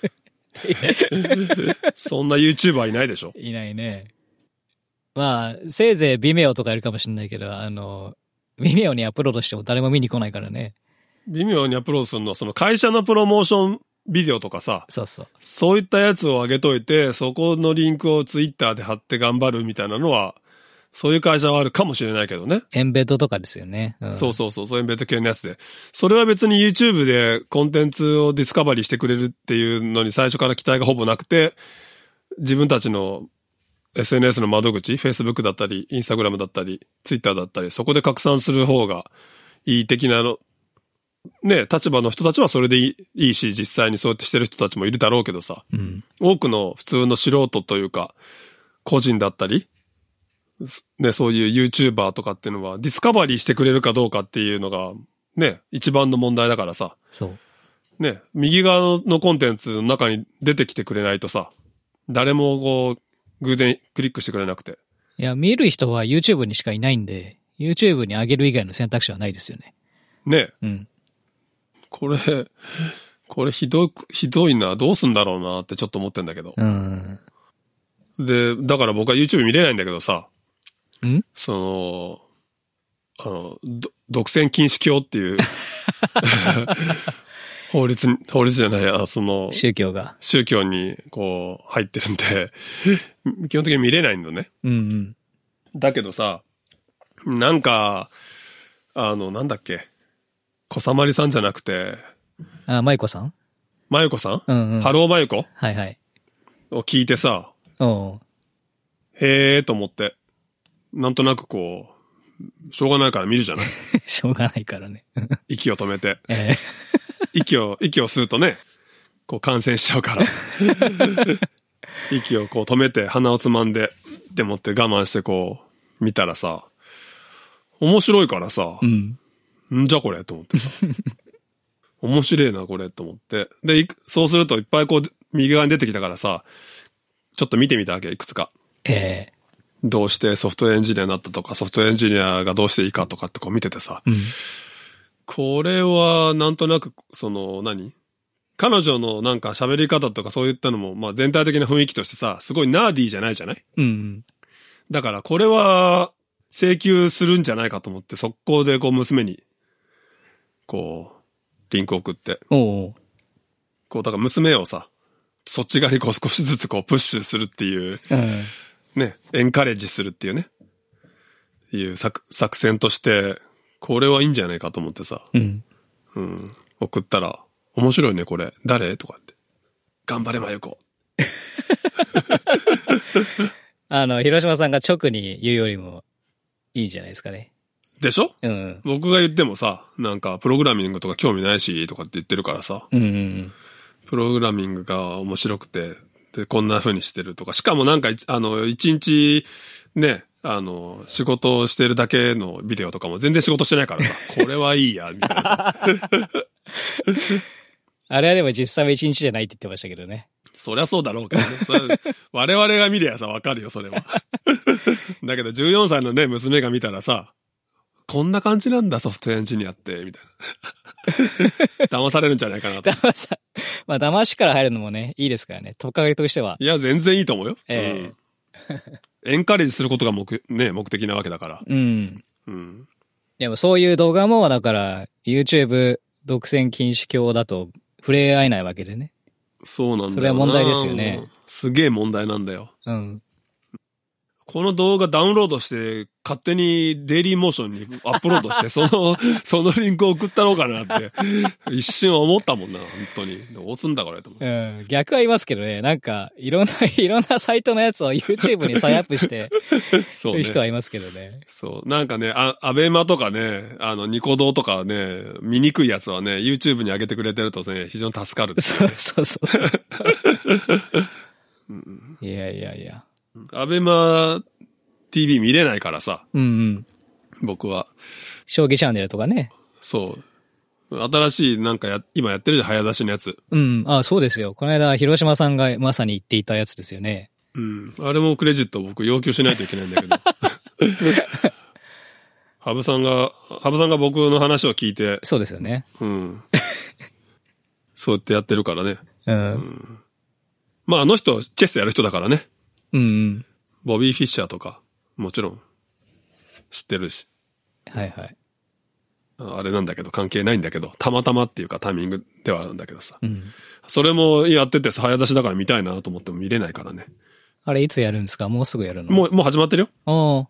Speaker 1: そんな YouTuber いないでしょ？
Speaker 2: いないね。まあ、せいぜい Vimeo とかいるかもしれないけど、Vimeo にアップロードしても誰も見に来ないからね。
Speaker 1: Vimeo にアップロードするのは、その会社のプロモーションビデオとかさ。そういったやつを上げといて、そこのリンクを Twitter で貼って頑張るみたいなのは、そういう会社はあるかもしれないけどね。
Speaker 2: エンベッドとかですよね。
Speaker 1: そうエンベッド系のやつで。それは別に YouTube でコンテンツをディスカバリーしてくれるっていうのに最初から期待がほぼなくて、自分たちのSNS の窓口、Facebook だったり、Instagram だったり、Twitter だったり、そこで拡散する方がいい的なね、立場の人たちはそれでいいし、実際にそうやってしてる人たちもいるだろうけどさ、多くの普通の素人というか、個人だったり、ね、そういう YouTuber とかっていうのはディスカバリーしてくれるかどうかっていうのが、ね、一番の問題だからさ、ね、右側のコンテンツの中に出てきてくれないとさ、誰もこう、 偶然クリックしてくれなくて。
Speaker 2: いや、見る人は YouTube にしかいないんで、YouTube に上げる以外の選択肢はないですよね。
Speaker 1: ねえ。
Speaker 2: うん。
Speaker 1: これひどいな、どうすんだろうなってちょっと思ってんだけど。で、だから僕は YouTube 見れないんだけどさ。独占禁止教っていう法律じゃないや、
Speaker 2: 宗教
Speaker 1: にこう入ってるんで基本的に見れないんだね。だけどさ、なんか、なんだっけ、小さまりさんじゃなくて、
Speaker 2: まゆこさん
Speaker 1: ハローまゆこ
Speaker 2: はいはい。
Speaker 1: を聞いてさ、へーと思って、なんとなくこう、しょうがないから見るじゃない
Speaker 2: しょうがないからね。
Speaker 1: 息を止めて。息を吸うとね、こう感染しちゃうから。息をこう止めて鼻をつまんでって思って我慢してこう見たらさ、面白いからさ、んじゃこれと思ってさ、面白いなこれと思って。で、そうするといっぱいこう右側に出てきたからさ、ちょっと見てみたわけ、いくつか。どうしてソフトウェアエンジニアになったとか、ソフトウェアエンジニアがどうしていいかとかってこう見ててさ、これはなんとなく彼女のなんか喋り方とかそういったのも、まあ全体的な雰囲気としてさ、すごいナーディーじゃないじゃない？だからこれは請求するんじゃないかと思って、速攻でこう娘に、こう、リンク送って。こう、だから娘をさ、そっち側にこう少しずつこうプッシュするっていう、ね、エンカレッジするっていうね、いう作戦として、これはいいんじゃないかと思ってさ、送ったら、面白いねこれ、誰とかって。頑張れまゆこ。
Speaker 2: 広島さんが直に言うよりもいいんじゃないですかね。
Speaker 1: でしょ？僕が言ってもさ、なんかプログラミングとか興味ないしとかって言ってるからさ、プログラミングが面白くて、で、こんな風にしてるとか、しかもなんか、一日、ね、仕事をしてるだけのビデオとかも全然仕事してないからさ、これはいいや、みたいなさ。
Speaker 2: あれはでも実際は一日じゃないって言ってましたけどね。
Speaker 1: そりゃそうだろうけどね。我々が見りゃさ、わかるよ、それは。だけど14歳のね、娘が見たらさ、こんな感じなんだ、ソフトウェアエンジニアって、みたいな。騙されるんじゃないかなと。
Speaker 2: まあ、騙しから入るのもね、いいですからね。とっかかりとしては。
Speaker 1: いや、全然いいと思うよ。エンカレッジすることが目的なわけだから。
Speaker 2: でもそういう動画も、だから、YouTube 独占禁止教だと触れ合えないわけでね。
Speaker 1: そうなんだよな。
Speaker 2: それは問題ですよね。
Speaker 1: すげえ問題なんだよ。この動画ダウンロードして、勝手にデイリーモーションにアップロードして、そのリンクを送ったろうかなって、一瞬思ったもんな、本当に。どうすんだこれと思
Speaker 2: って。逆は言いますけどね、なんか、いろんなサイトのやつを YouTube に再アップして、そういう人はいますけどね。
Speaker 1: そう。なんかね、アベマとかね、ニコ動とかね、見にくいやつはね、YouTube に上げてくれてるとね、非常に助かる、ね。
Speaker 2: そう。いや。
Speaker 1: アベマ TV 見れないからさ。僕は。
Speaker 2: 将棋チャンネルとかね。
Speaker 1: そう。新しいなんか今やってるじゃん、早出しのやつ。
Speaker 2: そうですよ。この間、広島さんがまさに言っていたやつですよね。
Speaker 1: あれもクレジット僕要求しないといけないんだけど。羽生さんが僕の話を聞いて。
Speaker 2: そうですよね。
Speaker 1: そうやってやってるからね。まああの人、チェスやる人だからね。ボビー・フィッシャーとか、もちろん、知ってるし。
Speaker 2: はい。
Speaker 1: あれなんだけど、関係ないんだけど、たまたまっていうかタイミングではあるんだけどさ。それもやってて早出しだから見たいなと思っても見れないからね。
Speaker 2: あれいつやるんですか？もうすぐやるの？
Speaker 1: もう始まってるよ。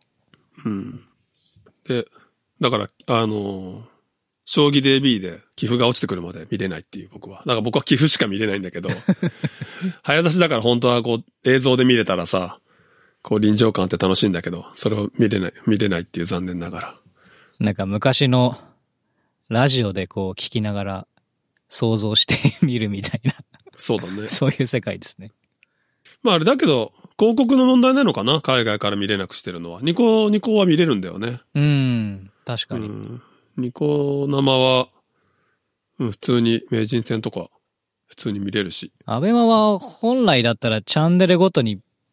Speaker 1: で、だから、将棋 DB で棋譜が落ちてくるまで見れないっていう僕は。だから僕は棋譜しか見れないんだけど、早指しだから本当はこう映像で見れたらさ、こう臨場感あって楽しいんだけど、それを見れないっていう残念ながら。
Speaker 2: なんか昔のラジオでこう聞きながら想像して見るみたいな。
Speaker 1: そうだね。
Speaker 2: そういう世界ですね。
Speaker 1: まああれだけど、広告の問題なのかな？海外から見れなくしてるのは。ニコは見れるんだよね。
Speaker 2: 確かに。
Speaker 1: ニコ生は、普通に名人戦とか、普通に見れるし。
Speaker 2: アベマは本来だったらチャンネルごとに、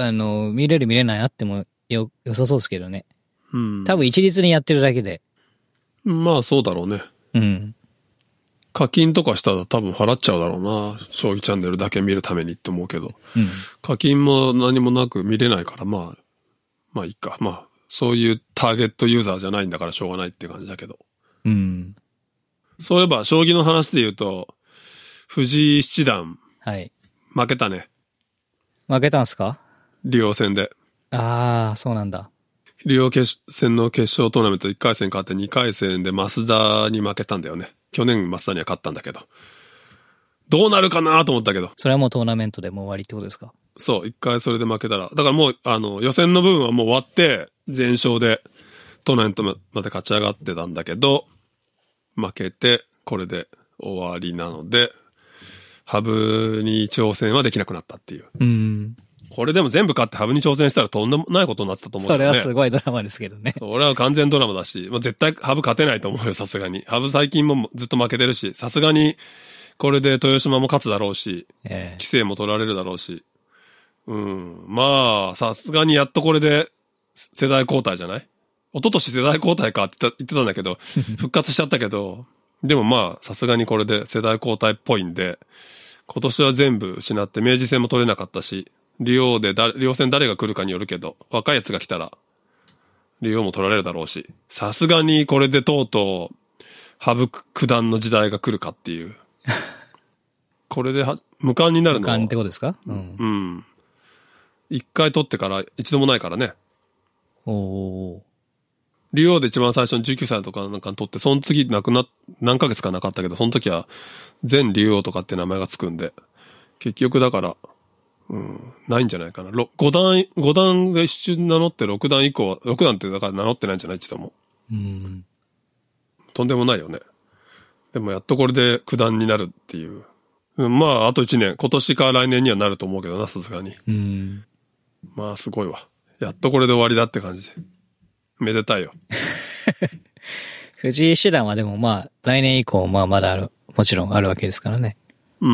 Speaker 2: 見れる見れないあっても良さそうですけどね。
Speaker 1: うん。
Speaker 2: 多分一律にやってるだけで。
Speaker 1: まあそうだろうね。
Speaker 2: うん。
Speaker 1: 課金とかしたら多分払っちゃうだろうな。将棋チャンネルだけ見るためにって思うけど。
Speaker 2: うん。
Speaker 1: 課金も何もなく見れないから、まあいいか。まあ、そういうターゲットユーザーじゃないんだからしょうがないって感じだけど。
Speaker 2: うん。
Speaker 1: そういえば、将棋の話で言うと、藤井七段。
Speaker 2: はい。
Speaker 1: 負けたね。
Speaker 2: 負けたんすか？
Speaker 1: 竜王戦で。
Speaker 2: ああ、そうなんだ。
Speaker 1: 竜王戦の決勝トーナメント1回戦勝って2回戦で増田に負けたんだよね。去年増田には勝ったんだけど。どうなるかなと思ったけど。
Speaker 2: それはもうトーナメントでもう終わりってことですか？
Speaker 1: そう、1回それで負けたら。だからもう、予選の部分はもう終わって、全勝でトーナメントまで勝ち上がってたんだけど、負けて、これで終わりなので、羽生に挑戦はできなくなったっていう。これでも全部勝って羽生に挑戦したらとんでもないことになってたと思うよね。
Speaker 2: それはすごいドラマですけどね。
Speaker 1: 俺は完全ドラマだし、まあ、絶対羽生勝てないと思うよ、さすがに。羽生最近もずっと負けてるし、さすがにこれで豊島も勝つだろうし、棋聖も取られるだろうし。まあ、さすがにやっとこれで世代交代じゃない？一昨年世代交代かって言ってたんだけど、復活しちゃったけど、でもまあ、さすがにこれで世代交代っぽいんで、今年は全部失って明治戦も取れなかったし、竜王戦誰が来るかによるけど、若いやつが来たら、竜王も取られるだろうし、さすがにこれでとうとう、羽生九段の時代が来るかっていう。これで無冠になるのは。
Speaker 2: 無冠ってことですか？
Speaker 1: うん。一回取ってから一度もないからね。竜王で一番最初に19歳とかなんか取って、その次何ヶ月かなかったけど、その時は全竜王とかって名前がつくんで、結局だから、ないんじゃないかな。5段が一瞬名乗って6段以降、6段ってだから名乗ってないんじゃないって言っても。とんでもないよね。でもやっとこれで9段になるっていう。まあ、あと1年、今年か来年にはなると思うけどな、さすがに。まあ、すごいわ。やっとこれで終わりだって感じで。めでたいよ。
Speaker 2: 藤井七段はでもまあ、来年以降、まあまだもちろんあるわけですからね。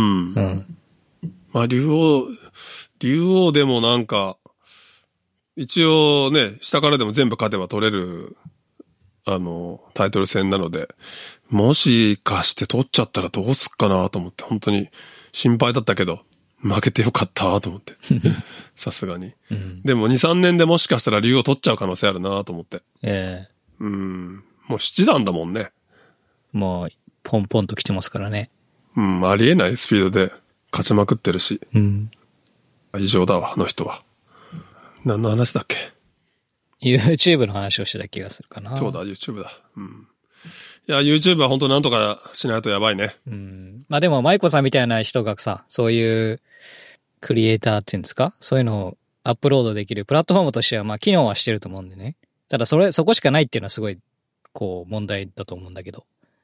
Speaker 2: まあ、竜王でもなんか、一応ね、下からでも全部勝てば取れる、タイトル戦なので、もしかして取っちゃったらどうすっかなと思って、本当に心配だったけど、負けてよかったと思って。さすがに。でも2、3年でもしかしたら竜王取っちゃう可能性あるなと思って。もう七段だもんね。 もう、ポンポンと来てますからね。
Speaker 1: ありえないスピードで勝ちまくってるし。異常だわ、あの人は。何の話だっけ？
Speaker 2: YouTube の話をしてた気がするかな。
Speaker 1: そうだ、YouTube だ。いや、YouTube は本当なんとかしないとやばいね。
Speaker 2: まあでも、舞子さんみたいな人がさ、そういうクリエイターっていうんですか？そういうのをアップロードできるプラットフォームとしては、まあ機能はしてると思うんでね。ただそこしかないっていうのはすごい、こう、問題だと思うんだけど。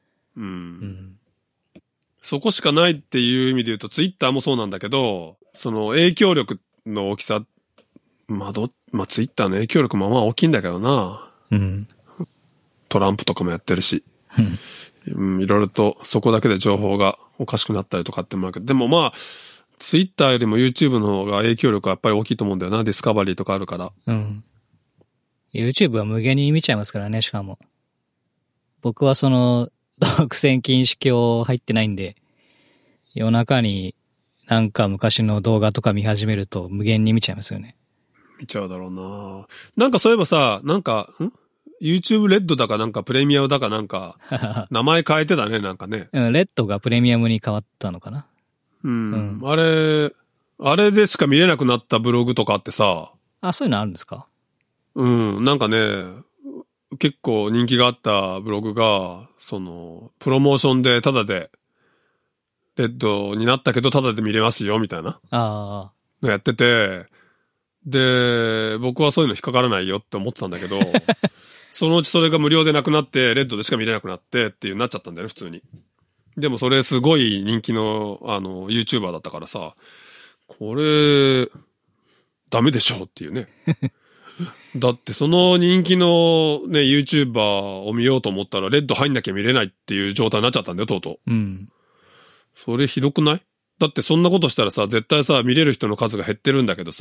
Speaker 1: そこしかないっていう意味で言うと、Twitter もそうなんだけど、その影響力の大きさ、まあ、Twitter の影響力もまあ大きいんだけどな。トランプとかもやってるし。いろいろとそこだけで情報がおかしくなったりとかってもあるけど、でもまあ、Twitter よりも YouTube の方が影響力はやっぱり大きいと思うんだよな。ディスカバリーとかあるから。
Speaker 2: YouTube は無限に見ちゃいますからね、しかも。僕はその、独占禁止教入ってないんで、夜中になんか昔の動画とか見始めると無限に見ちゃいますよね。
Speaker 1: 見ちゃうだろうな。なんかそういえばさ、YouTube レッドだかなんかプレミアムだかなんか、名前変えてたね、なんかね。
Speaker 2: レッドがプレミアムに変わったのかな。
Speaker 1: あれでしか見れなくなったブログとかあってさ。
Speaker 2: あ、そういうのあるんですか？
Speaker 1: なんかね、結構人気があったブログが、プロモーションでタダで、レッドになったけどタダで見れますよ、みたいな。のやってて、で、僕はそういうの引っかからないよって思ってたんだけど、そのうちそれが無料でなくなって、レッドでしか見れなくなってっていうなっちゃったんだよね、普通に。でもそれすごい人気の、YouTuber だったからさ、これ、ダメでしょっていうね。だってその人気のね、YouTuber を見ようと思ったら、レッド入んなきゃ見れないっていう状態になっちゃったんだよ、とうとう。それひどくない？だってそんなことしたらさ、絶対さ、見れる人の数が減ってるんだけどさ、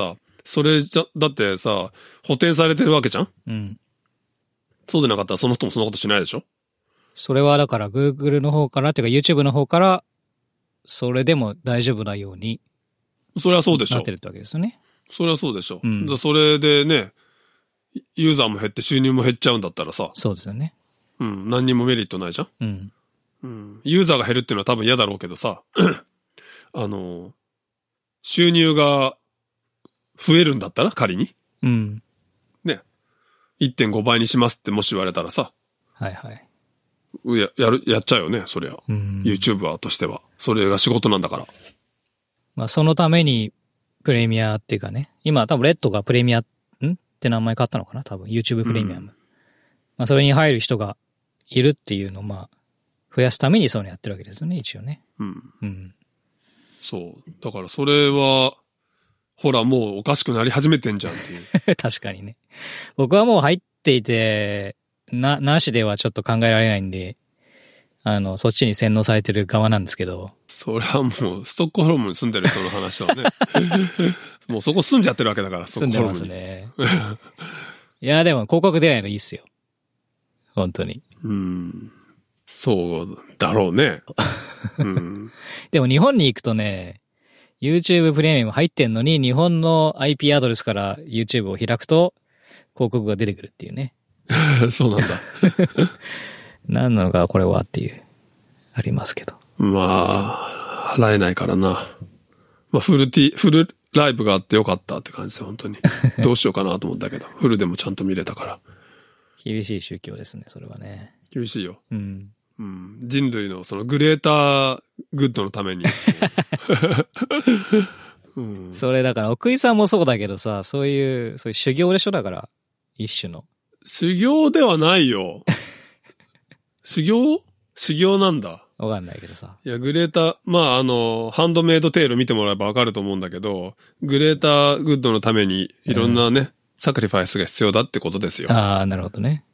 Speaker 1: それじゃ、だってさ、補填されてるわけじゃん？うん。そうでなかったらその人もそんなことしないでしょ？
Speaker 2: それはだから Google の方から、っていうか YouTube の方から、それでも大丈夫なように。
Speaker 1: それはそうでしょ。
Speaker 2: なってるってわけですよね。
Speaker 1: それはそうでしょ。うん。じゃそれでね、ユーザーも減って収入も減っちゃうんだったらさ。
Speaker 2: そうですよね。
Speaker 1: うん。何にもメリットないじゃん？うん。うん。ユーザーが減るっていうのは多分嫌だろうけどさ、収入が増えるんだったら仮に。うん。ね。1.5 倍にしますってもし言われたらさ。はいはい。やっちゃうよね、そりゃ。YouTuber としては。それが仕事なんだから。
Speaker 2: まあ、そのために、プレミアっていうかね。今、多分、レッドがプレミア、って名前変わったのかな多分、YouTube プレミアム。まあ、それに入る人がいるっていうのを、まあ、増やすためにそういうのやってるわけですよね、一応ね。うん。
Speaker 1: そう。だから、それは、ほら、もうおかしくなり始めてんじゃんっていう。
Speaker 2: 確かにね。僕はもう入っていて、なしではちょっと考えられないんで、そっちに洗脳されてる側なんですけど。
Speaker 1: それはもう、ストックホルムに住んでる人の話はね。もうそこ住んじゃってるわけだから、
Speaker 2: ストックホルムに。住んでますね。いや、でも広告出ないのいいっすよ。本当に。
Speaker 1: そうだろうね。
Speaker 2: でも日本に行くとね、YouTube プレミアム入ってんのに、日本の IP アドレスから YouTube を開くと、広告が出てくるっていうね。
Speaker 1: そうなんだ。
Speaker 2: 何なのかこれはっていう、ありますけど。
Speaker 1: まあ、払えないからな。まあ、フルライブがあってよかったって感じで、本当に。どうしようかなと思ったけど、フルでもちゃんと見れたから。
Speaker 2: 厳しい宗教ですね、それはね。
Speaker 1: 厳しいよ。うん。人類のそのグレーターグッドのために。
Speaker 2: それだから、奥井さんもそうだけどさ、そういう修行でしょだから、一種の。
Speaker 1: 修行ではないよ。修行なんだ。
Speaker 2: わかんないけどさ。
Speaker 1: いや、グレーター、ハンドメイドテール見てもらえばわかると思うんだけど、グレーターグッドのためにいろんなね、サクリファイスが必要だってことですよ。
Speaker 2: ああ、なるほどね。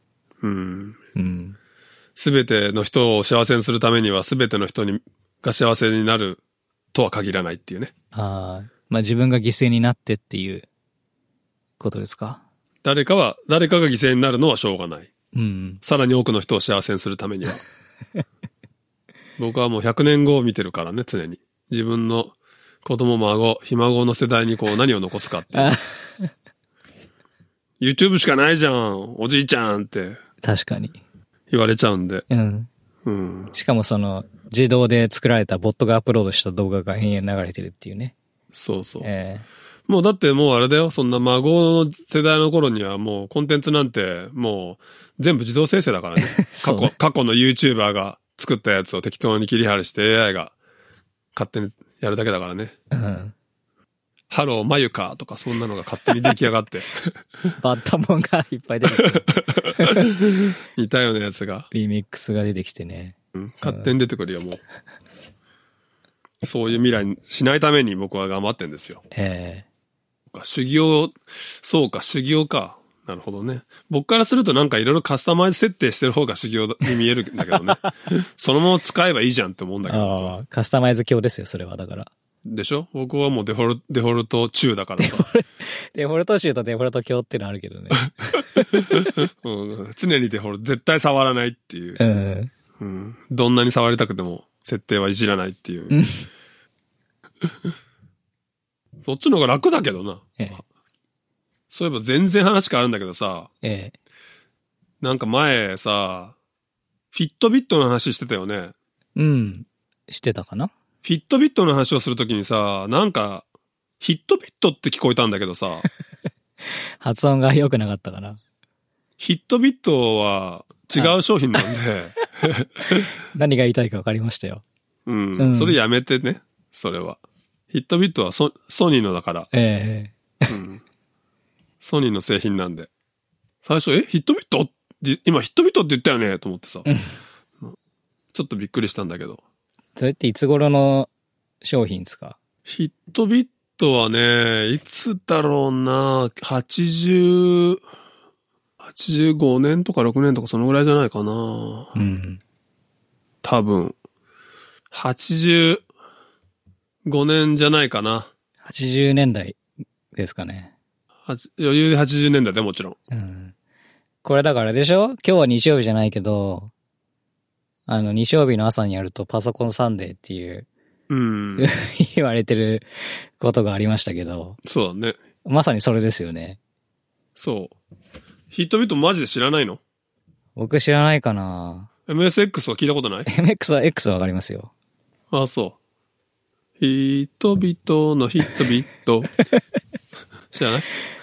Speaker 1: すべての人を幸せにするためには、すべての人が幸せになるとは限らないっていうね。
Speaker 2: ああ、まあ自分が犠牲になってっていうことですか？
Speaker 1: 誰かが犠牲になるのはしょうがない。さらに多くの人を幸せにするためには。僕はもう100年後を見てるからね、常に。自分の子供、孫、ひ孫の世代にこう何を残すかって。YouTube しかないじゃん、おじいちゃんって。
Speaker 2: 確かに。
Speaker 1: 言われちゃうんで。
Speaker 2: しかも自動で作られたボットがアップロードした動画が延々流れてるっていうね。
Speaker 1: そう。もうだってもうあれだよ、そんな孫の世代の頃にはもうコンテンツなんてもう全部自動生成だからね。過去の YouTuber が作ったやつを適当に切り貼りして AI が勝手にやるだけだからね。ハローマユカとかそんなのが勝手に出来上がって。
Speaker 2: バッタモンがいっぱい出てきて。
Speaker 1: 似たようなやつが。
Speaker 2: リミックスが出てきてね。
Speaker 1: 勝手に出てくるよ、もう。そういう未来にしないために僕は頑張ってんですよ。修行か。なるほどね。僕からするとなんかいろいろカスタマイズ設定してる方が修行に見えるんだけどね。そのまま使えばいいじゃんって思うんだけど。
Speaker 2: カスタマイズ教ですよ、それはだから。
Speaker 1: でしょ？僕はもうデフォルト中だからさ。
Speaker 2: デフォルト中とデフォルト教ってのあるけどね。
Speaker 1: 常にデフォルト、絶対触らないっていう。どんなに触りたくても設定はいじらないっていう。そっちの方が楽だけどな。そういえば全然話変わるんだけどさ。なんか前さ、フィットビットの話してたよね。
Speaker 2: してたかな？
Speaker 1: フィットビットの話をするときにさ、なんか、ヒットビットって聞こえたんだけどさ。
Speaker 2: 発音が良くなかったかな。
Speaker 1: ヒットビットは違う商品なんで。
Speaker 2: 何が言いたいか分かりましたよ。
Speaker 1: それやめてね。それは。ヒットビットはソニーのだから。ソニーの製品なんで。最初、ヒットビット今ヒットビットって言ったよねと思ってさ。ちょっとびっくりしたんだけど。
Speaker 2: それっていつ頃の商品ですか？
Speaker 1: ヒットビットはね、いつだろうな、85年とか6年とかそのぐらいじゃないかな。多分。85年じゃないかな。
Speaker 2: 80年代ですかね。
Speaker 1: 余裕で80年代でもちろん。
Speaker 2: うん。これだからあれでしょ？今日は日曜日じゃないけど、日曜日の朝にやるとパソコンサンデーっていう、言われてることがありましたけど。
Speaker 1: そうだね。
Speaker 2: まさにそれですよね。
Speaker 1: そう。ヒットビットマジで知らないの？
Speaker 2: 僕知らないかな。
Speaker 1: MSX は聞いたことない？
Speaker 2: MX は X はわかりますよ。
Speaker 1: ああ、そう。ヒットビットのヒットビット。知らない？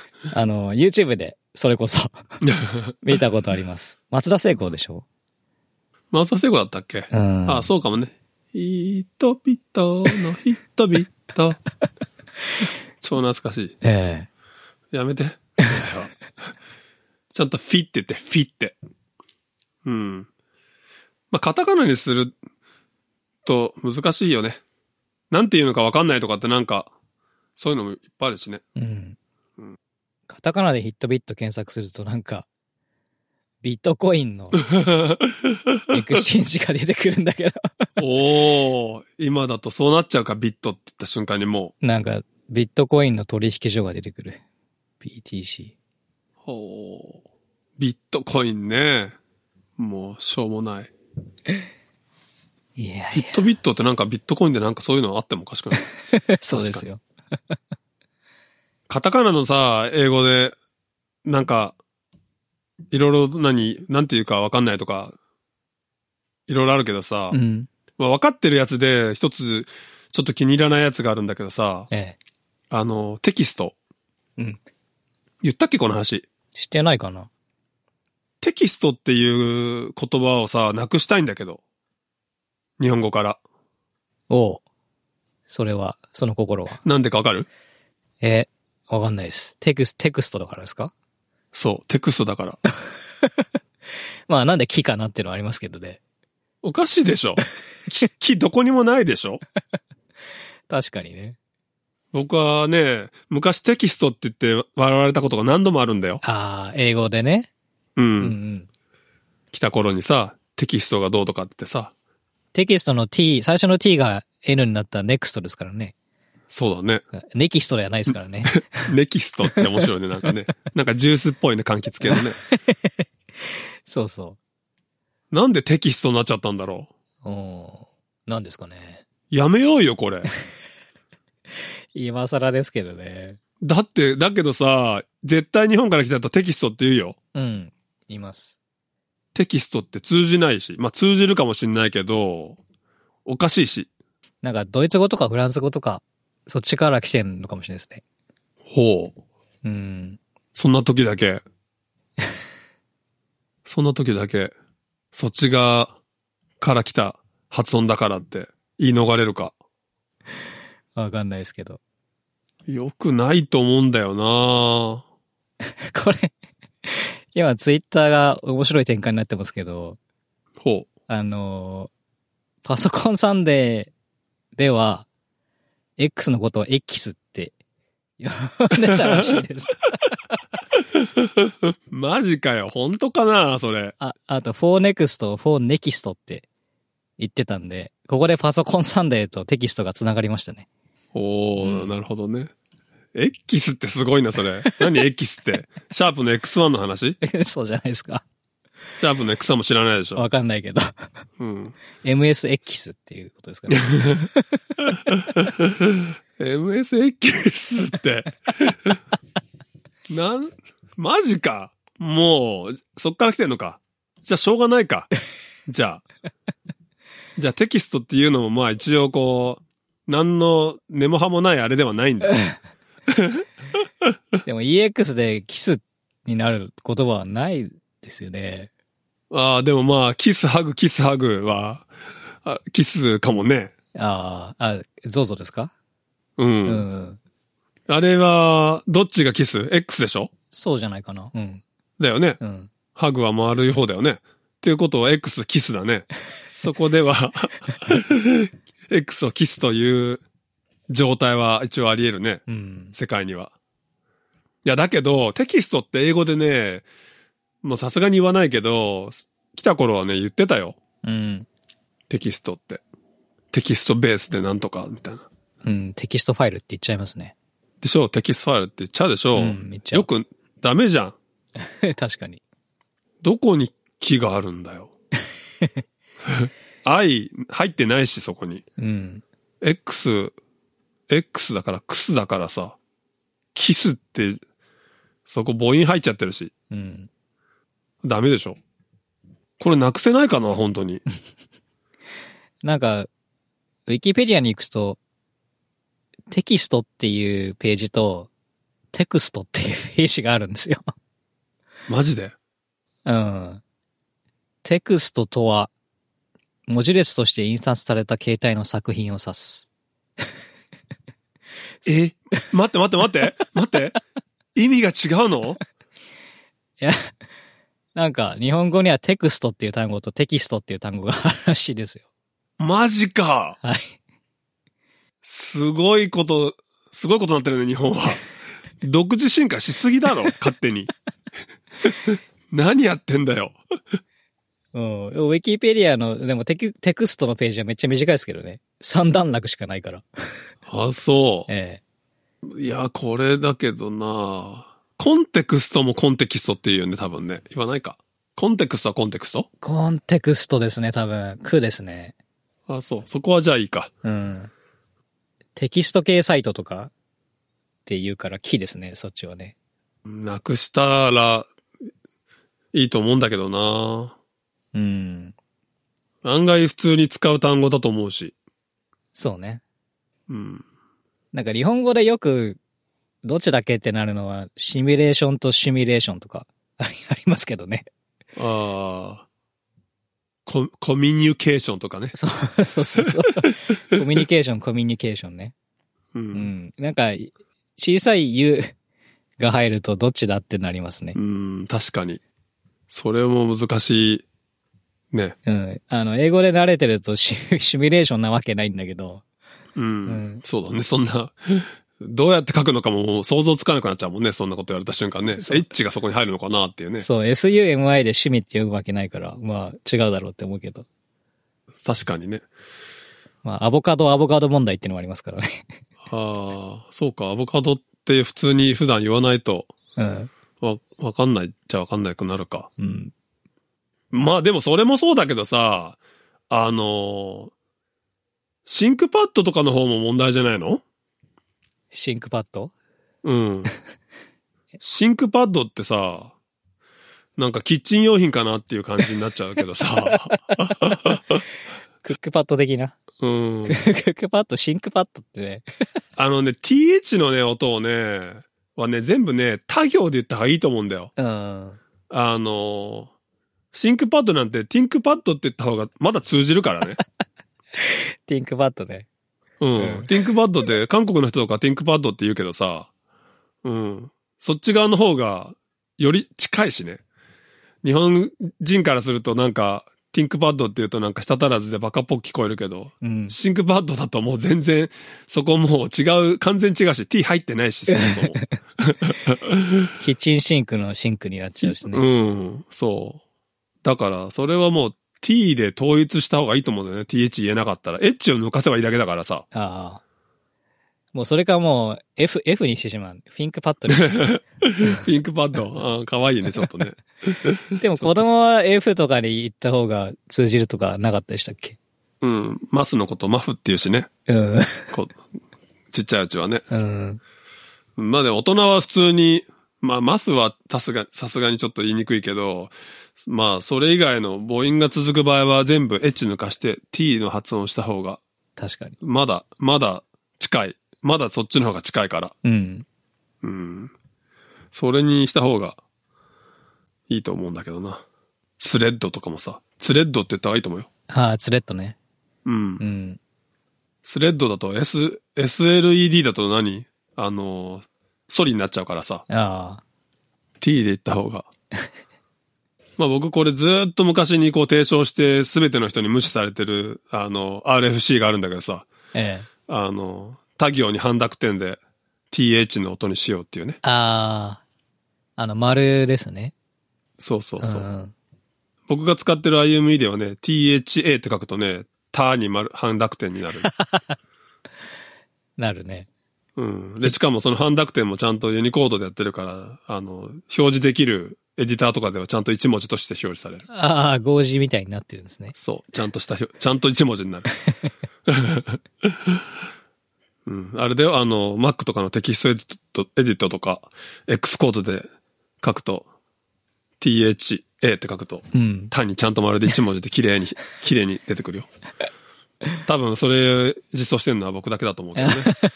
Speaker 2: YouTube で、それこそ、見たことあります。松田聖子でしょ？
Speaker 1: 松田聖子だったっけ？うん。ああ、そうかもね。ヒットビットのヒットビット。超懐かしい。やめて。ちゃんとフィって言って、フィって。うん。まあ、カタカナにすると難しいよね。なんて言うのか分かんないとかってなんか、そういうのもいっぱいあるしね。うん。
Speaker 2: カタカナでヒットビット検索するとなんか、ビットコインのエクスチェンジが出てくるんだけど。
Speaker 1: おー、今だとそうなっちゃうか、ビットって言った瞬間にも
Speaker 2: う。なんか、ビットコインの取引所が出てくる。BTC。
Speaker 1: ほー。ビットコインね。もう、しょうもない。
Speaker 2: いやいや。
Speaker 1: ヒットビットってなんかビットコインでなんかそういうのあってもおかしくない？
Speaker 2: そうですよ。
Speaker 1: カタカナのさ、英語で、なんか、いろいろなんていうかわかんないとか、いろいろあるけどさ、うん、まあ分かってるやつで一つちょっと気に入らないやつがあるんだけどさ、テキスト。うん。言ったっけこの話。
Speaker 2: してないかな。
Speaker 1: テキストっていう言葉をさ、なくしたいんだけど。日本語から。
Speaker 2: おう。それは、その心は。
Speaker 1: なんでかわかる？
Speaker 2: わかんないです。テクストだからですか？
Speaker 1: そう、テクストだから。
Speaker 2: まあなんで木かなっていうのはありますけどね。
Speaker 1: おかしいでしょ。木どこにもないでしょ。
Speaker 2: 確かにね。
Speaker 1: 僕はね、昔テキストって言って笑われたことが何度もあるんだよ。
Speaker 2: ああ、英語でね。
Speaker 1: うん。うんうん、来た頃にさ、テキストがどうとかってさ。
Speaker 2: テキストの T、最初の T が N になったネクストですからね。
Speaker 1: そうだね。
Speaker 2: ネキストではないですからね。
Speaker 1: ネキストって面白いね、なんかね。なんかジュースっぽいね、柑橘系のね。
Speaker 2: そうそう。
Speaker 1: なんでテキストになっちゃったんだろ
Speaker 2: う。なんですかね。
Speaker 1: やめようよ、これ。
Speaker 2: 今更ですけどね。
Speaker 1: だけどさ、絶対日本から来たとテキストって言うよ。
Speaker 2: うん。言います。
Speaker 1: テキストって通じないし、まあ通じるかもしんないけど、おかしいし。
Speaker 2: なんかドイツ語とかフランス語とか、そっちから来てんのかもしれないですね。
Speaker 1: ほう。
Speaker 2: うん。
Speaker 1: そんな時だけ、そっち側から来た発音だからって言い逃れるか。
Speaker 2: わかんないですけど。
Speaker 1: よくないと思うんだよな
Speaker 2: これ、今ツイッターが面白い展開になってますけど。
Speaker 1: ほう。
Speaker 2: パソコンサンデーでは、X のことを X って呼んでたらしいです。
Speaker 1: マジかよ。本当かなそれ。
Speaker 2: あと、for next って言ってたんで、ここでパソコンサンデーとテキストが繋がりましたね。
Speaker 1: おー、なるほどね。X ってすごいな、それ。何 X って。シャープの X1 の話？
Speaker 2: そうじゃないですか。
Speaker 1: シャープの X1 も知らないでしょ。
Speaker 2: わかんないけど。うん。MSX っていうことですかね。
Speaker 1: MSX って。マジか。もう、そっから来てんのか。じゃあしょうがないか。じゃあテキストっていうのもまあ一応こう、何の根も葉もないあれではないんだ。
Speaker 2: でも EX でキスになる言葉はないですよね。
Speaker 1: ああ、でもまあ、キスハグは、キスかもね。
Speaker 2: ゾゾですか？
Speaker 1: うん。うん。あれは、どっちがキス？ X でしょ？
Speaker 2: そうじゃないかな。うん。
Speaker 1: だよね。うん。ハグは丸い方だよね。っていうことは X キスだね。そこでは、X をキスという状態は一応あり得るね。うん。世界には。いや、だけど、テキストって英語でね、もうさすがに言わないけど、来た頃はね、言ってたよ。うん。テキストって。テキストベースでなんとか、みたいな。
Speaker 2: うん、テキストファイルって言っちゃいますね。
Speaker 1: っでしょ、テキストファイルって言っちゃうでしょ。よくダメじゃん。
Speaker 2: 確かに。
Speaker 1: どこに木があるんだよ。I 入ってないし、そこに。X だから、クスだからさ、キスって、そこ母音入っちゃってるし。ダメでしょ。これなくせないかな、本当に。
Speaker 2: なんか、ウィキペディアに行くと、テキストっていうページと、テクストっていうページがあるんですよ。
Speaker 1: マジで？
Speaker 2: テクストとは、文字列として印刷された形態の作品を指す。
Speaker 1: 待って。意味が違うの？
Speaker 2: いや、なんか、日本語にはテクストっていう単語とテキストっていう単語があるらしいですよ。
Speaker 1: マジか。
Speaker 2: はい。
Speaker 1: すごいことなってるね、日本は。独自進化しすぎだろ、勝手に。何やってんだよ。
Speaker 2: ウィキペディアの、でもテクストのページはめっちゃ短いですけどね。3段落しかないから。
Speaker 1: あ、そう。いや、これだけどな、コンテクストもコンテキストっていうよね、多分ね。言わないか。コンテクストはコンテクスト？
Speaker 2: コンテクストですね、多分。句ですね。
Speaker 1: あ、そう。そこはじゃあいいか。
Speaker 2: テキスト系サイトとかって言うからキーですね、そっちはね。
Speaker 1: なくしたらいいと思うんだけどな。案外普通に使う単語だと思うし。
Speaker 2: そうね。なんか日本語でよくどっちだけってなるのはシミュレーションとシミュレーションとかありますけどね。
Speaker 1: コミュニケーションとかね。
Speaker 2: そう。コミュニケーションね。なんか、小さい U が入るとどっちだってなりますね。
Speaker 1: 確かに。それも難しい。ね。
Speaker 2: 英語で慣れてるとシミュレーションなわけないんだけど。
Speaker 1: そうだね。そんな、どうやって書くのかも想像つかなくなっちゃうもんね。そんなこと言われた瞬間ね。H がそこに入るのかなっていうね。
Speaker 2: そう、SUMI で趣味って読むわけないから、まあ違うだろうって思うけど。
Speaker 1: 確かにね。
Speaker 2: まあアボカド問題っていうのもありますからね。
Speaker 1: そうか。アボカドって普段言わないと、わかんないっちゃわかんなくなるか。まあでもそれもそうだけどさ、シンクパッドとかの方も問題じゃないの？
Speaker 2: シンクパッド？
Speaker 1: シンクパッドってさ、なんかキッチン用品かなっていう感じになっちゃうけどさ。
Speaker 2: クックパッド的な？クックパッド、シンクパッドってね。
Speaker 1: th のね、音をね、全部ね、他行で言った方がいいと思うんだよ。シンクパッドなんてティンクパッドって言った方がまだ通じるからね。
Speaker 2: ティンクパッドね。
Speaker 1: ティンクパッドって韓国の人とかティンクパッドって言うけどさ、そっち側の方がより近いしね。日本人からするとなんか、ティンクパッドって言うとなんか舌足らずでバカっぽく聞こえるけど、シンクパッドだともう全然、そこもう完全違うし、T 入ってないし、そもそも。
Speaker 2: キッチンシンクのシンクになっちゃうしね。
Speaker 1: そう。だから、それはもう T で統一した方がいいと思うんだよね。TH 言えなかったら。H を抜かせばいいだけだからさ。
Speaker 2: もうそれかもう F にしてしまう。フィンクパッドにしてしまう。
Speaker 1: フィンクパッド。かわいいね、ちょっとね。
Speaker 2: でも子供は F とかに行った方が通じるとかなかったでしたっけ？
Speaker 1: マスのことマフって言うしね。ちっちゃいうちはね。まあで大人は普通に、まあマスはさすがにちょっと言いにくいけど、まあそれ以外の母音が続く場合は全部 H 抜かして T の発音した方が。
Speaker 2: 確かに。
Speaker 1: まだ近い。まだそっちの方が近いから。それにした方がいいと思うんだけどな。スレッドとかもさ、ツレッドって言った方がいいと思うよ。
Speaker 2: ツレッドね。
Speaker 1: スレッドだと SLED だと何？ソリになっちゃうからさ。T で言った方が。まあ僕これずーっと昔にこう提唱して全ての人に無視されてるRFC があるんだけどさ。他行に半濁点で TH の音にしようっていうね。
Speaker 2: 丸ですね。
Speaker 1: そう。僕が使ってる IME ではね、THA って書くとね、他に半濁点になる。
Speaker 2: なるね。
Speaker 1: うん。で、しかもその半濁点もちゃんとユニコードでやってるから、表示できるエディターとかではちゃんと1文字として表示される。
Speaker 2: ああ、合字みたいになってるんですね。
Speaker 1: そう。ちゃんと1文字になる。うん。あれでよ、Mac とかのテキストエディットとか、X コードで書くと、THA って書くと、うん、単にちゃんとまるで1文字で綺麗に出てくるよ。多分それ実装してるのは僕だけだと思うけどね。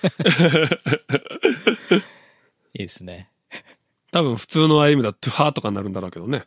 Speaker 2: いいですね。
Speaker 1: 多分普通の IM だとはとかになるんだろうけどね。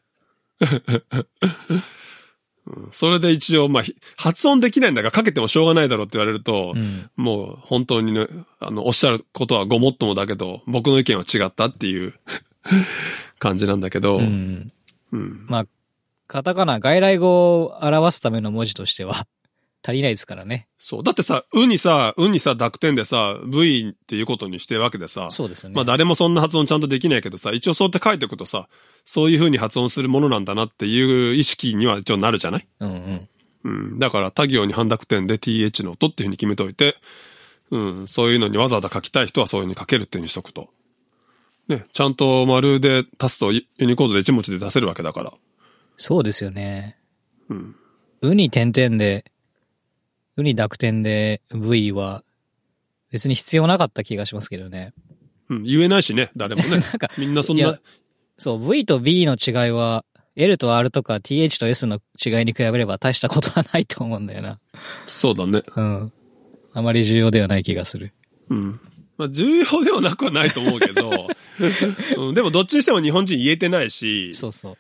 Speaker 1: それで一応、まあ、発音できないんだからかけてもしょうがないだろうって言われると、うん、もう本当にね、おっしゃることはごもっともだけど、僕の意見は違ったっていう感じなんだけど、うん
Speaker 2: うん、まあ、カタカナ、外来語を表すための文字としては足りないですからね。
Speaker 1: そう。だってさ、うにさ、濁点でさ、V っていうことにしてるわけでさ。
Speaker 2: そうですよね。
Speaker 1: まあ誰もそんな発音ちゃんとできないけどさ、一応そうやって書いておくとさ、そういう風に発音するものなんだなっていう意識には一応なるじゃない？うんうん。うん。だから他行に半濁点で TH の音っていう風に決めといて、うん。そういうのにわざわざ書きたい人はそういう風に書けるっていう風にしとくと。ね。ちゃんと丸で足すとユニコードで1文字で出せるわけだから。
Speaker 2: そうですよね。うん。うに点々で、うに濁点で V は別に必要なかった気がしますけどね。
Speaker 1: うん、言えないしね、誰もね。なんかみんなそんな。
Speaker 2: そう、V と B の違いは L と R とか TH と S の違いに比べれば大したことはないと思うんだよな。
Speaker 1: そうだね。
Speaker 2: うん。あまり重要ではない気がする。
Speaker 1: うん。まあ重要ではなくはないと思うけど、うん、でもどっちにしても日本人言えてないし。
Speaker 2: そうそう。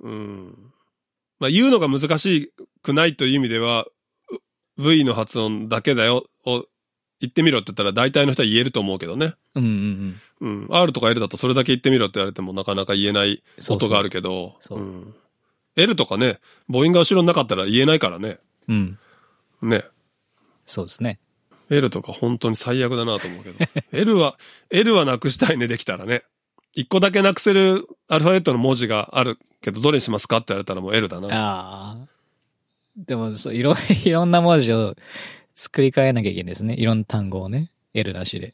Speaker 1: うん。まあ言うのが難しくないという意味では、V の発音だけだよを言ってみろって言ったら大体の人は言えると思うけどね。うんうんうん。うん。R とか L だとそれだけ言ってみろって言われてもなかなか言えない音があるけど。そう。うん。L とかね、母音が後ろになかったら言えないからね。うん。ね。
Speaker 2: そうですね。
Speaker 1: L とか本当に最悪だなと思うけど。L はなくしたいね、できたらね。一個だけなくせるアルファベットの文字があるけど、どれにしますかって言われたらもう L だな。ああ。
Speaker 2: でも、そう、いろんな文字を作り変えなきゃいけないですね。いろんな単語をね。L なしで。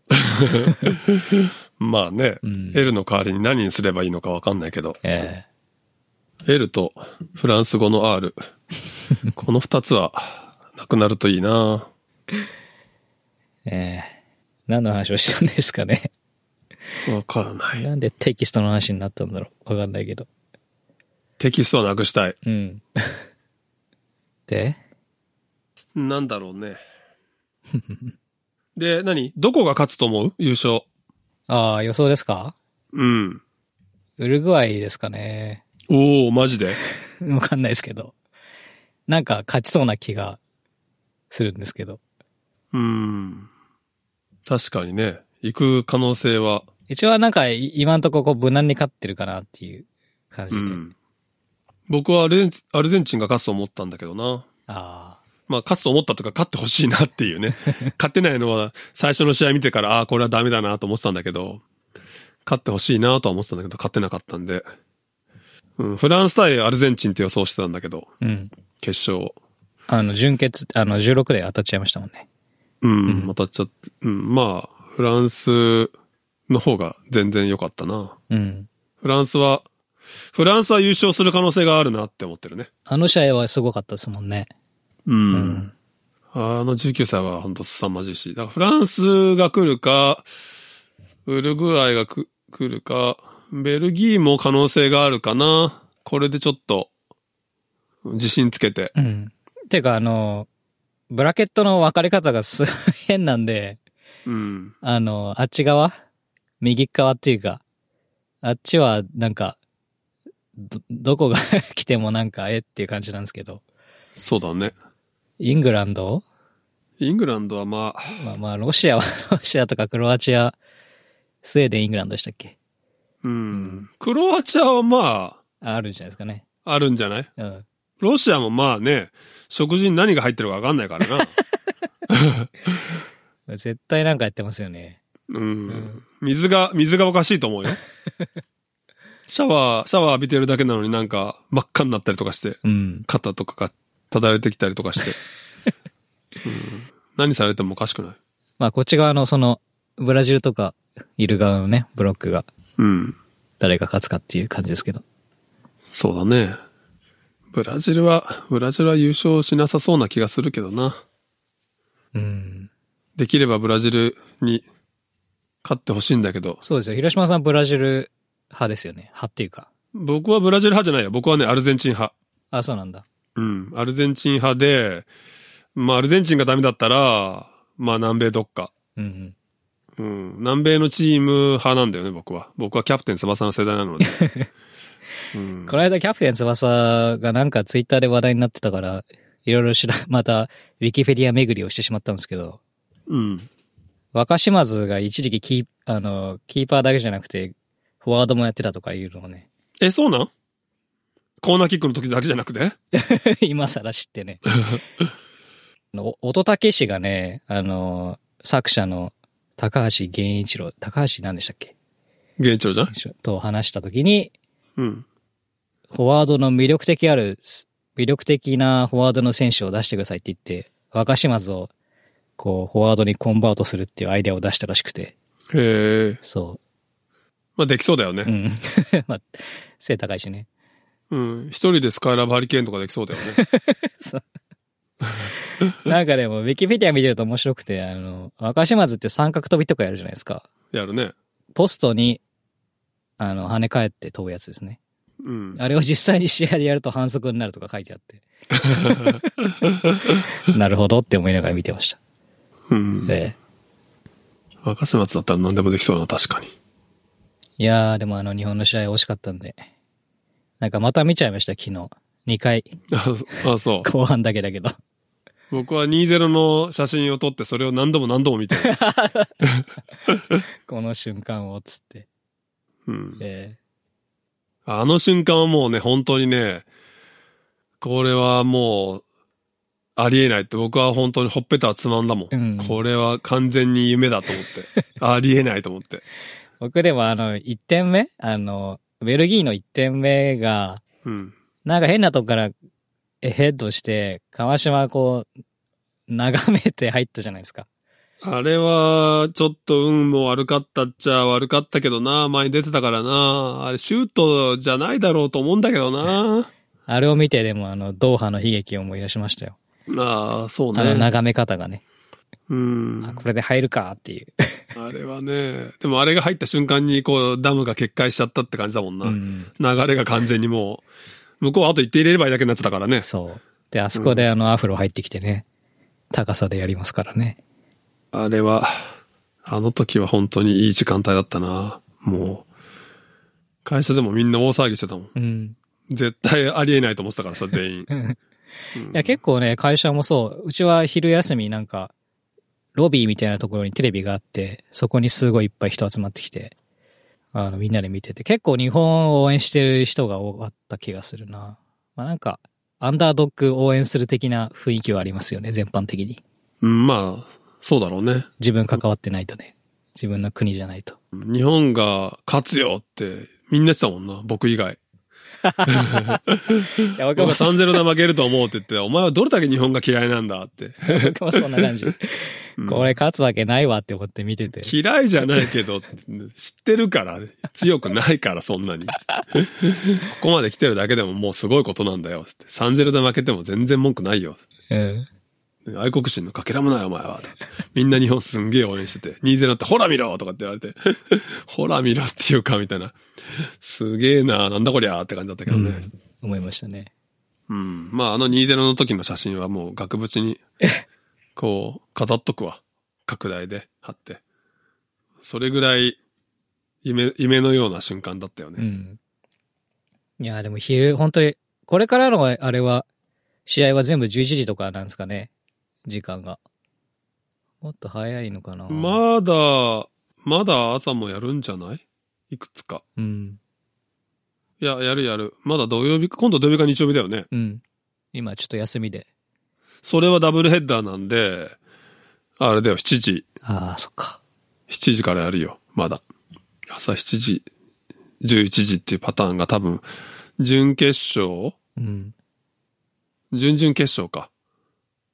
Speaker 1: まあね、うん、L の代わりに何にすればいいのかわかんないけど。L とフランス語の R。この二つはなくなるといいな。
Speaker 2: 何の話をしたんですかね。
Speaker 1: わからない。
Speaker 2: なんでテキストの話になったんだろう。わかんないけど。
Speaker 1: テキストはなくしたい。
Speaker 2: うん。で
Speaker 1: なんだろうね。で、どこが勝つと思う？優勝。
Speaker 2: ああ、予想ですか？
Speaker 1: うん。
Speaker 2: ウルグアイですかね。
Speaker 1: おー、マジで？
Speaker 2: わかんないですけど。なんか勝ちそうな気がするんですけど。
Speaker 1: 確かにね。行く可能性は。
Speaker 2: 一応なんか今んとここう無難に勝ってるかなっていう感じで。うん。
Speaker 1: 僕はアルゼンチンが勝つと思ったんだけどな。ああ。まあ勝つと思ったとか勝ってほしいなっていうね。勝ってないのは最初の試合見てから、これはダメだなと思ってたんだけど、勝ってほしいなとは思ってたんだけど、勝ってなかったんで。うん、フランス対アルゼンチンって予想してたんだけど、うん、決勝。
Speaker 2: 準決、16で当たっちゃいましたもんね。
Speaker 1: うん、当たっちゃって、うん、まあ、フランスの方が全然良かったな。うん。フランスは優勝する可能性があるなって思ってるね。
Speaker 2: あの試合はすごかったですもんね。
Speaker 1: うん。19歳は本当凄まじいし。だからフランスが来るか、ウルグアイが来るか、ベルギーも可能性があるかな。これでちょっと、自信つけて。
Speaker 2: うん。てかブラケットの分かれ方が変なんで、うん。あっち側右側っていうか、あっちはなんか、どこが来てもなんかっていう感じなんですけど。
Speaker 1: そうだね。
Speaker 2: イングランド
Speaker 1: はま
Speaker 2: あ、ロシアとかクロアチア、スウェーデン、イングランドでしたっけ？
Speaker 1: うん。クロアチアはま
Speaker 2: あ、あるんじゃないですかね。
Speaker 1: あるんじゃない？うん。ロシアもまあね、食事に何が入ってるか分かんないから
Speaker 2: な。絶対なんかやってますよね。
Speaker 1: うん。水がおかしいと思うよ。シャワー浴びてるだけなのになんか真っ赤になったりとかして、うん、肩とかがただれてきたりとかして、うん、何されてもおかしくない。
Speaker 2: まあこっち側のブラジルとかいる側のね、ブロックが。
Speaker 1: うん。
Speaker 2: 誰が勝つかっていう感じですけど。
Speaker 1: そうだね。ブラジルは優勝しなさそうな気がするけどな。
Speaker 2: うん。
Speaker 1: できればブラジルに勝ってほしいんだけど。
Speaker 2: そうですよ。広島さんブラジル派ですよね。派っていうか。
Speaker 1: 僕はブラジル派じゃないよ。僕はね、アルゼンチン派。
Speaker 2: あ、そうなんだ。
Speaker 1: うん。アルゼンチン派で、まあアルゼンチンがダメだったら、まあ南米どっか。
Speaker 2: うん
Speaker 1: うん。南米のチーム派なんだよね、僕は。僕はキャプテン翼の世代なので。
Speaker 2: うん、この間キャプテン翼がなんかツイッターで話題になってたから、いろいろまた、ウィキペディア巡りをしてしまったんですけど。
Speaker 1: うん。
Speaker 2: 若島津が一時期キーパーだけじゃなくて、フォワードもやってたとかいうのをね。
Speaker 1: そうなん？コーナーキックの時だけじゃなくて
Speaker 2: 今更知ってね。乙武氏がね、作者の高橋源一郎、高橋何でしたっけ？
Speaker 1: 源一郎じゃん？
Speaker 2: と話した時に、
Speaker 1: うん。
Speaker 2: フォワードの魅力的なフォワードの選手を出してくださいって言って、若島津を、こう、フォワードにコンバートするっていうアイデアを出したらしくて。
Speaker 1: へえ。
Speaker 2: そう。
Speaker 1: まあ、できそうだよね。
Speaker 2: うん。まあ、背高いしね。
Speaker 1: うん。一人でスカイラブハリケーンとかできそうだよね。
Speaker 2: そう。なんかでも、ウィキペディア見てると面白くて、若島津って三角飛びとかやるじゃないですか。
Speaker 1: やるね。
Speaker 2: ポストに、跳ね返って飛ぶやつですね。
Speaker 1: うん。
Speaker 2: あれを実際に試合でやると反則になるとか書いてあって。なるほどって思いながら見てました。
Speaker 1: うん。若島津だったら何でもできそうな、確かに。
Speaker 2: いやー、でも日本の試合惜しかったんで。なんかまた見ちゃいました、昨日。2回。
Speaker 1: あ、そう。
Speaker 2: 後半だけだけど。
Speaker 1: 僕は 2-0 の写真を撮ってそれを何度も見てる。
Speaker 2: この瞬間を、つって。
Speaker 1: うん。あの瞬間はもうね、本当にね、これはもう、ありえないって僕は本当にほっぺたはつまんだもん。うん、これは完全に夢だと思って。ありえないと思って。
Speaker 2: 僕でも1点目ベルギーの1点目が、
Speaker 1: うん、
Speaker 2: なんか変なとこからヘッドして、川島はこう、眺めて入ったじゃないですか。
Speaker 1: あれは、ちょっと運も悪かったっちゃ悪かったけどな。前に出てたからな。あれシュートじゃないだろうと思うんだけどな。
Speaker 2: あれを見てでもドーハの悲劇を思い出しましたよ。
Speaker 1: ああ、そうね。
Speaker 2: 眺め方がね。
Speaker 1: こ
Speaker 2: れで入るかっていう。
Speaker 1: あれはね、でもあれが入った瞬間にこうダムが決壊しちゃったって感じだもんな。流れが完全にもう、向こうはあと言って入れればいいだけになっちゃったからね。
Speaker 2: そう。で、あそこでアフロ入ってきてね、高さでやりますからね。
Speaker 1: あれは、あの時は本当にいい時間帯だったな。もう、会社でもみんな大騒ぎしてたもん。
Speaker 2: うん。
Speaker 1: 絶対ありえないと思ってたからさ、全員。
Speaker 2: いや、結構ね、会社もそう、うちは昼休みなんか、ロビーみたいなところにテレビがあって、そこにすごいいっぱい人集まってきて、みんなで見てて、結構日本を応援してる人が多かった気がするな。まあなんか、アンダードッグ応援する的な雰囲気はありますよね、全般的に。
Speaker 1: まあ、そうだろうね。
Speaker 2: 自分関わってないとね。自分の国じゃないと。
Speaker 1: 日本が勝つよってみんな言ってたもんな、僕以外。いや、僕も 3-0 で負けると思うって言って、お前はどれだけ日本が嫌いなんだって。
Speaker 2: 僕もそんな感じ。これ勝つわけないわって思って見てて。
Speaker 1: 嫌いじゃないけど、知ってるから、強くないからそんなに。ここまで来てるだけでももうすごいことなんだよ。3-0 で負けても全然文句ないよ。愛国心のかけらもないお前は。みんな日本すんげえ応援してて、2-0 ってほら見ろとかって言われて、ほら見ろっていうかみたいな。すげえな、なんだこりゃーって感じだったけどね。
Speaker 2: 思いましたね。
Speaker 1: まあ2-0 の時の写真はもう額縁に、こう、飾っとくわ。拡大で貼って。それぐらい、夢のような瞬間だったよね。
Speaker 2: いや、でも本当に、これからのあれは、試合は全部11時とかなんですかね。時間が。もっと早いのかな。
Speaker 1: まだ朝もやるんじゃない？いくつか。いや、やる。まだ今度土曜日か日曜日だよね。
Speaker 2: 今ちょっと休みで。
Speaker 1: それはダブルヘッダーなんで、あれだよ、7時。
Speaker 2: ああ、そっか。
Speaker 1: 7時からやるよ、まだ。朝7時、11時っていうパターンが多分、準決勝？準々決勝か。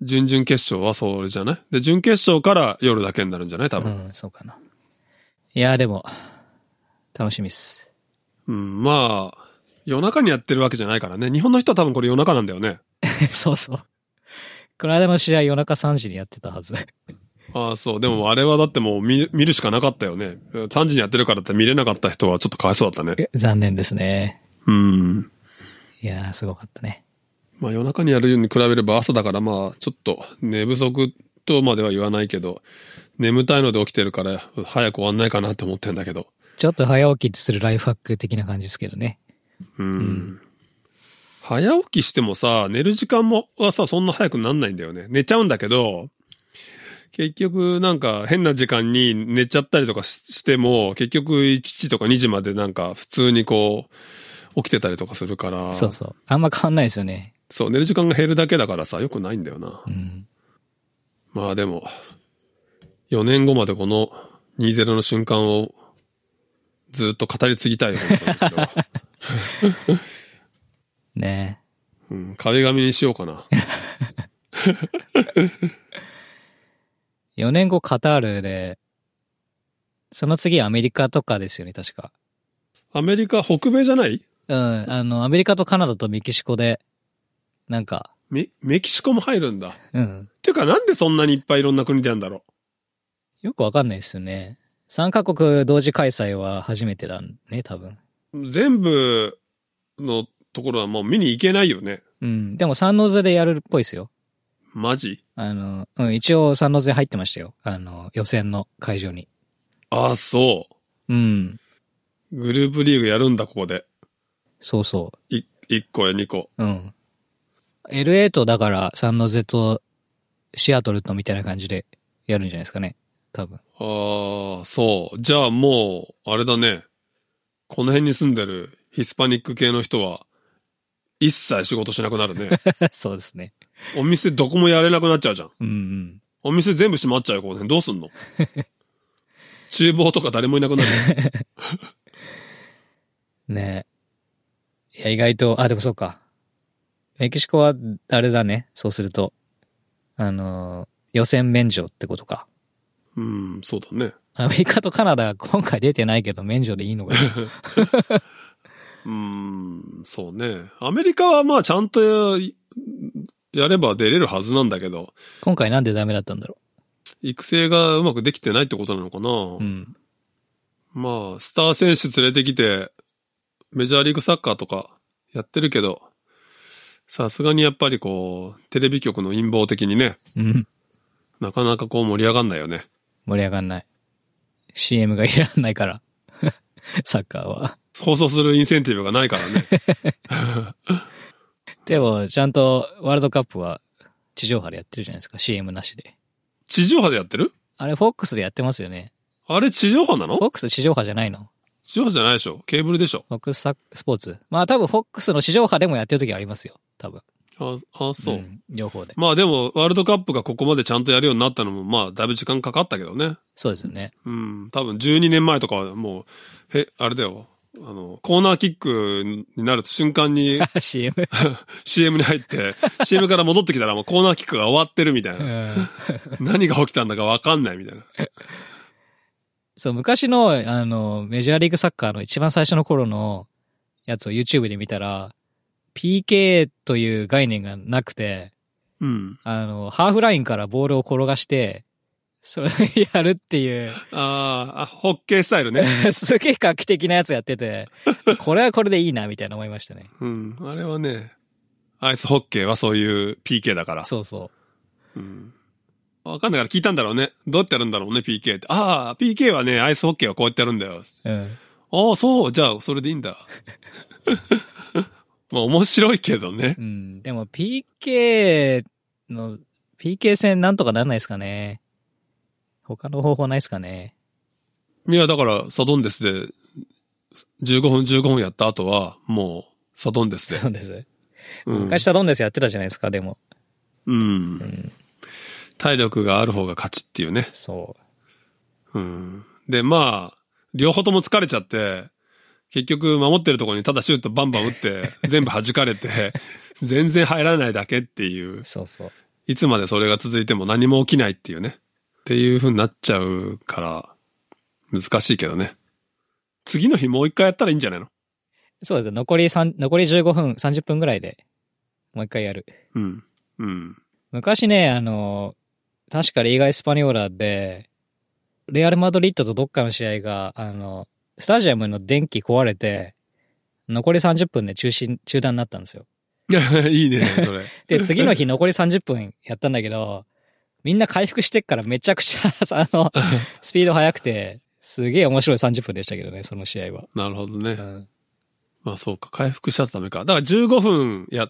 Speaker 1: 準々決勝はそれじゃない？で、準決勝から夜だけになるんじゃない？多分。
Speaker 2: うん、そうかな。いや、でも、楽しみっす。
Speaker 1: うん、まあ、夜中にやってるわけじゃないからね。日本の人は多分これ夜中なんだよね。
Speaker 2: そうそう。この間の試合夜中3時にやってたはず。
Speaker 1: ああ、そう。でもあれはだってもう見るしかなかったよね。3時にやってるからって見れなかった人はちょっとかわいそうだったね。
Speaker 2: 残念ですね。
Speaker 1: うん。
Speaker 2: いやー、すごかったね。
Speaker 1: まあ夜中にやるように比べれば朝だからまあちょっと寝不足とまでは言わないけど、眠たいので起きてるから早く終わんないかなって思ってんだけど。
Speaker 2: ちょっと早起きするライフハック的な感じですけどね。
Speaker 1: うん。早起きしてもさ、寝る時間はさ、そんな早くなんないんだよね。寝ちゃうんだけど、結局なんか変な時間に寝ちゃったりとかしても、結局1時とか2時までなんか普通にこう、起きてたりとかするから。
Speaker 2: そうそう。あんま変わんないですよね。
Speaker 1: そう、寝る時間が減るだけだからさ、よくないんだよな。
Speaker 2: うん。
Speaker 1: まあでも、4年後までこの2-0の瞬間をずっと語り継ぎたい
Speaker 2: ね
Speaker 1: え。うん、壁紙にしようかな。
Speaker 2: 4年後カタールで、その次アメリカとかですよね、確か。
Speaker 1: アメリカ、北米じゃない？
Speaker 2: うん、アメリカとカナダとメキシコで、なんか。
Speaker 1: メキシコも入るんだ。
Speaker 2: うん。
Speaker 1: ていうかなんでそんなにいっぱいいろんな国でやるんだろ
Speaker 2: う。よくわかんないですよね。3カ国同時開催は初めてだね、多分。
Speaker 1: 全部のところはもう見に行けないよね。
Speaker 2: うん。でもサンノゼでやるっぽいですよ。
Speaker 1: マジ？
Speaker 2: 一応サンノゼ入ってましたよ。予選の会場に。
Speaker 1: ああ、そう。
Speaker 2: うん。
Speaker 1: グループリーグやるんだ、ここで。
Speaker 2: そうそう。
Speaker 1: 1個や2個。
Speaker 2: うん。LA とだからサンノゼとシアトルとみたいな感じでやるんじゃないですかね。多分。
Speaker 1: ああ、そう。じゃあもう、あれだね。この辺に住んでるヒスパニック系の人は、一切仕事しなくなるね。
Speaker 2: そうですね。
Speaker 1: お店どこもやれなくなっちゃうじゃん。
Speaker 2: うんうん。
Speaker 1: お店全部閉まっちゃうよ、この辺。どうすんの？厨房とか誰もいなくなる。
Speaker 2: ねえ。いや、意外と、でもそうか。メキシコは、あれだね。そうすると。予選免除ってことか。
Speaker 1: そうだね。
Speaker 2: アメリカとカナダ今回出てないけど免除でいいのか
Speaker 1: な。そうね。アメリカはまあちゃんとやれば出れるはずなんだけど。
Speaker 2: 今回なんでダメだったんだろ
Speaker 1: う。育成がうまくできてないってことなのかな。
Speaker 2: うん。
Speaker 1: まあ、スター選手連れてきて、メジャーリーグサッカーとかやってるけど、さすがにやっぱりこう、テレビ局の陰謀的にね。
Speaker 2: うん。
Speaker 1: なかなかこう盛り上がんないよね。
Speaker 2: 盛り上がんない。CM がいらないから。サッカーは。
Speaker 1: 放送するインセンティブがないからね。
Speaker 2: でも、ちゃんとワールドカップは地上波でやってるじゃないですか。CM なしで。
Speaker 1: 地上波でやってる？
Speaker 2: あれ、フォックスでやってますよね。
Speaker 1: あれ、地上波なの？
Speaker 2: フォックス地上波じゃないの？
Speaker 1: 地上波じゃないでしょ。ケーブルでしょ。
Speaker 2: フォックススポーツ。まあ多分フォックスの地上波でもやってる時ありますよ。多分。
Speaker 1: そう、
Speaker 2: 両方で。
Speaker 1: まあでも、ワールドカップがここまでちゃんとやるようになったのも、まあ、だいぶ時間かかったけどね。
Speaker 2: そうですよね。
Speaker 1: 多分12年前とかはもう、あれだよ。コーナーキックになる瞬間に、
Speaker 2: CM
Speaker 1: に入って、CM から戻ってきたらもうコーナーキックが終わってるみたいな。何が起きたんだかわかんないみたいな。
Speaker 2: そう、昔の、メジャーリーグサッカーの一番最初の頃のやつを YouTube で見たら、PK という概念がなくて、ハーフラインからボールを転がして、それやるっていう。
Speaker 1: ホッケースタイルね。
Speaker 2: すげえ画期的なやつやってて、これはこれでいいな、みたいな思いましたね。
Speaker 1: あれはね、アイスホッケーはそういう PK だから。
Speaker 2: そうそう。
Speaker 1: わかんないから聞いたんだろうね。どうやってやるんだろうね、PK って。PK はね、アイスホッケーはこうやってやるんだよ。そう、じゃあ、それでいいんだ。まあ、面白いけどね。
Speaker 2: でも PK 戦なんとかならないですかね。他の方法ないですかね。
Speaker 1: いや、だから、サドンデスで、15分やった後は、もう、サドンデスで。
Speaker 2: サドンデス。昔サドンデスやってたじゃないですか、でも。
Speaker 1: 体力がある方が勝ちっていうね。
Speaker 2: そう。
Speaker 1: で、まあ、両方とも疲れちゃって、結局守ってるところにただシュートバンバン打って、全部弾かれて、全然入らないだけっていう。
Speaker 2: そうそう。
Speaker 1: いつまでそれが続いても何も起きないっていうね。っていう風になっちゃうから、難しいけどね。次の日もう一回やったらいいんじゃないの？
Speaker 2: そうです。残り15分、30分ぐらいで、もう一回やる。
Speaker 1: うん。うん。
Speaker 2: 昔ね、確かリーガ・エスパニョーラで、レアル・マドリッドとどっかの試合が、スタジアムの電気壊れて、残り30分で中断になったんですよ。
Speaker 1: いいね、それ。
Speaker 2: で、次の日残り30分やったんだけど、みんな回復してっからめちゃくちゃ、スピード速くて、すげえ面白い30分でしたけどね、その試合は。
Speaker 1: なるほどね。まあそうか、回復しちゃダメか。だから15分やって、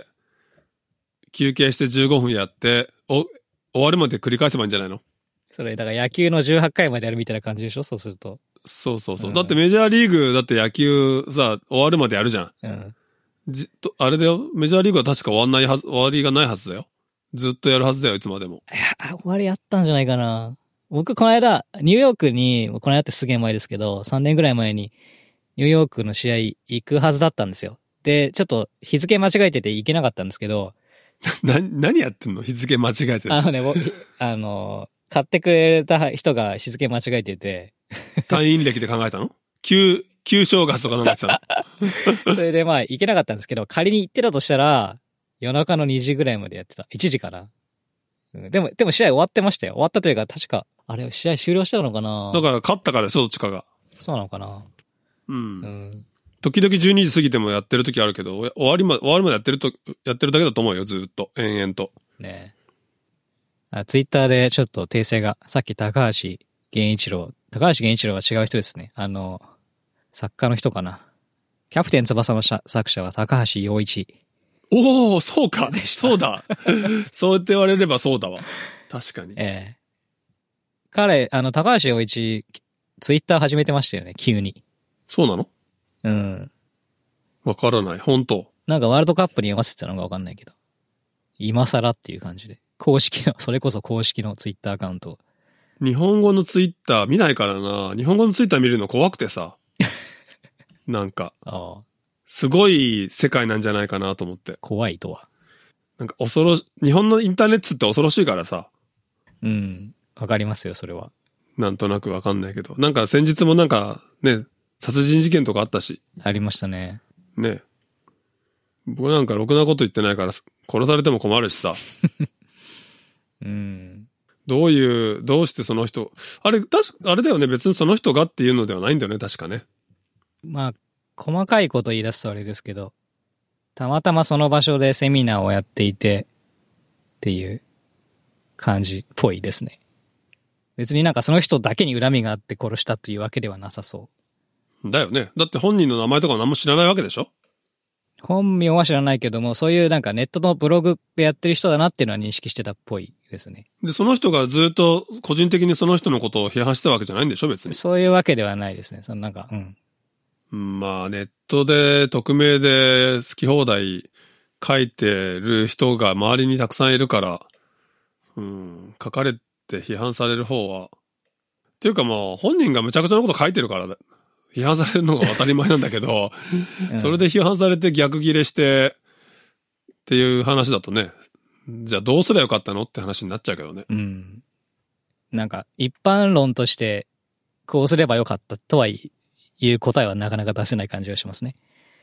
Speaker 1: 休憩して15分やって、終わるまで繰り返せばいいんじゃないの？
Speaker 2: それ、だから野球の18回までやるみたいな感じでしょ？そうすると。
Speaker 1: そうそうそう。だってメジャーリーグ、だって野球さ、終わるまでやるじゃん。あれだよ。メジャーリーグは確か終わりがないはずだよ。ずっとやるはずだよ、いつまでも。
Speaker 2: いや、終わりやったんじゃないかな。僕、この間、ニューヨークに、この間ってすげえ前ですけど、3年ぐらい前に、ニューヨークの試合行くはずだったんですよ。で、ちょっと日付間違えてて行けなかったんですけど。
Speaker 1: 何やってんの？日付間違えてる。
Speaker 2: 買ってくれた人が日付間違えてて。
Speaker 1: 単位歴で考えたの？旧正月とかなんかした
Speaker 2: のそれでまあ行けなかったんですけど、仮に行ってたとしたら、夜中の2時ぐらいまでやってた。1時かな。でも試合終わってましたよ。終わったというか、確か、あれ、試合終了したのかな？
Speaker 1: だから勝ったからですよ、どっちかが。
Speaker 2: そうなのかな？
Speaker 1: 時々12時過ぎてもやってる時あるけど、終わるまでやってるだけだと思うよ、ずっと。延々と。
Speaker 2: ねえ。ツイッターでちょっと訂正が、さっき高橋源一郎は違う人ですね。作家の人かな。キャプテン翼の作者は高橋陽一。
Speaker 1: おー、そうか。そうだ。そうやって言われればそうだわ。確かに。
Speaker 2: 彼、高橋陽一、ツイッター始めてましたよね、急に。
Speaker 1: そうなの？
Speaker 2: うん。
Speaker 1: わからない。本当。
Speaker 2: なんかワールドカップに読ませてたのかわかんないけど。今更っていう感じで。それこそ公式のツイッターアカウント。
Speaker 1: 日本語のツイッター見ないからな。日本語のツイッター見るの怖くてさ。なんか。すごい世界なんじゃないかなと思って。
Speaker 2: 怖いとは。
Speaker 1: なんか日本のインターネットって恐ろしいからさ。
Speaker 2: うん。わかりますよ、それは。
Speaker 1: なんとなくわかんないけど。なんか先日もなんかね、殺人事件とかあったし。
Speaker 2: ありましたね。
Speaker 1: ね。僕なんかろくなこと言ってないから殺されても困るしさ。
Speaker 2: うん。
Speaker 1: どうしてその人、あれだよね、別にその人がっていうのではないんだよね、確かね。
Speaker 2: まあ、細かいこと言い出すとあれですけど、たまたまその場所でセミナーをやっていて、っていう感じっぽいですね。別になんかその人だけに恨みがあって殺したというわけではなさそう。
Speaker 1: だよね。だって本人の名前とか何も知らないわけでしょ？
Speaker 2: 本名は知らないけども、そういうなんかネットのブログでやってる人だなっていうのは認識してたっぽいですね。
Speaker 1: で、その人がずっと個人的にその人のことを批判してたわけじゃないんでしょ、別に。
Speaker 2: そういうわけではないですね。なんか、
Speaker 1: まあ、ネットで匿名で好き放題書いてる人が周りにたくさんいるから、書かれて批判される方は。っていうかまあ、本人がむちゃくちゃなこと書いてるから、批判されるのが当たり前なんだけど、それで批判されて逆ギレしてっていう話だとね、じゃあどうすればよかったのって話になっちゃうけどね。
Speaker 2: なんか一般論としてこうすればよかったとはいう答えはなかなか出せない感じがしますね。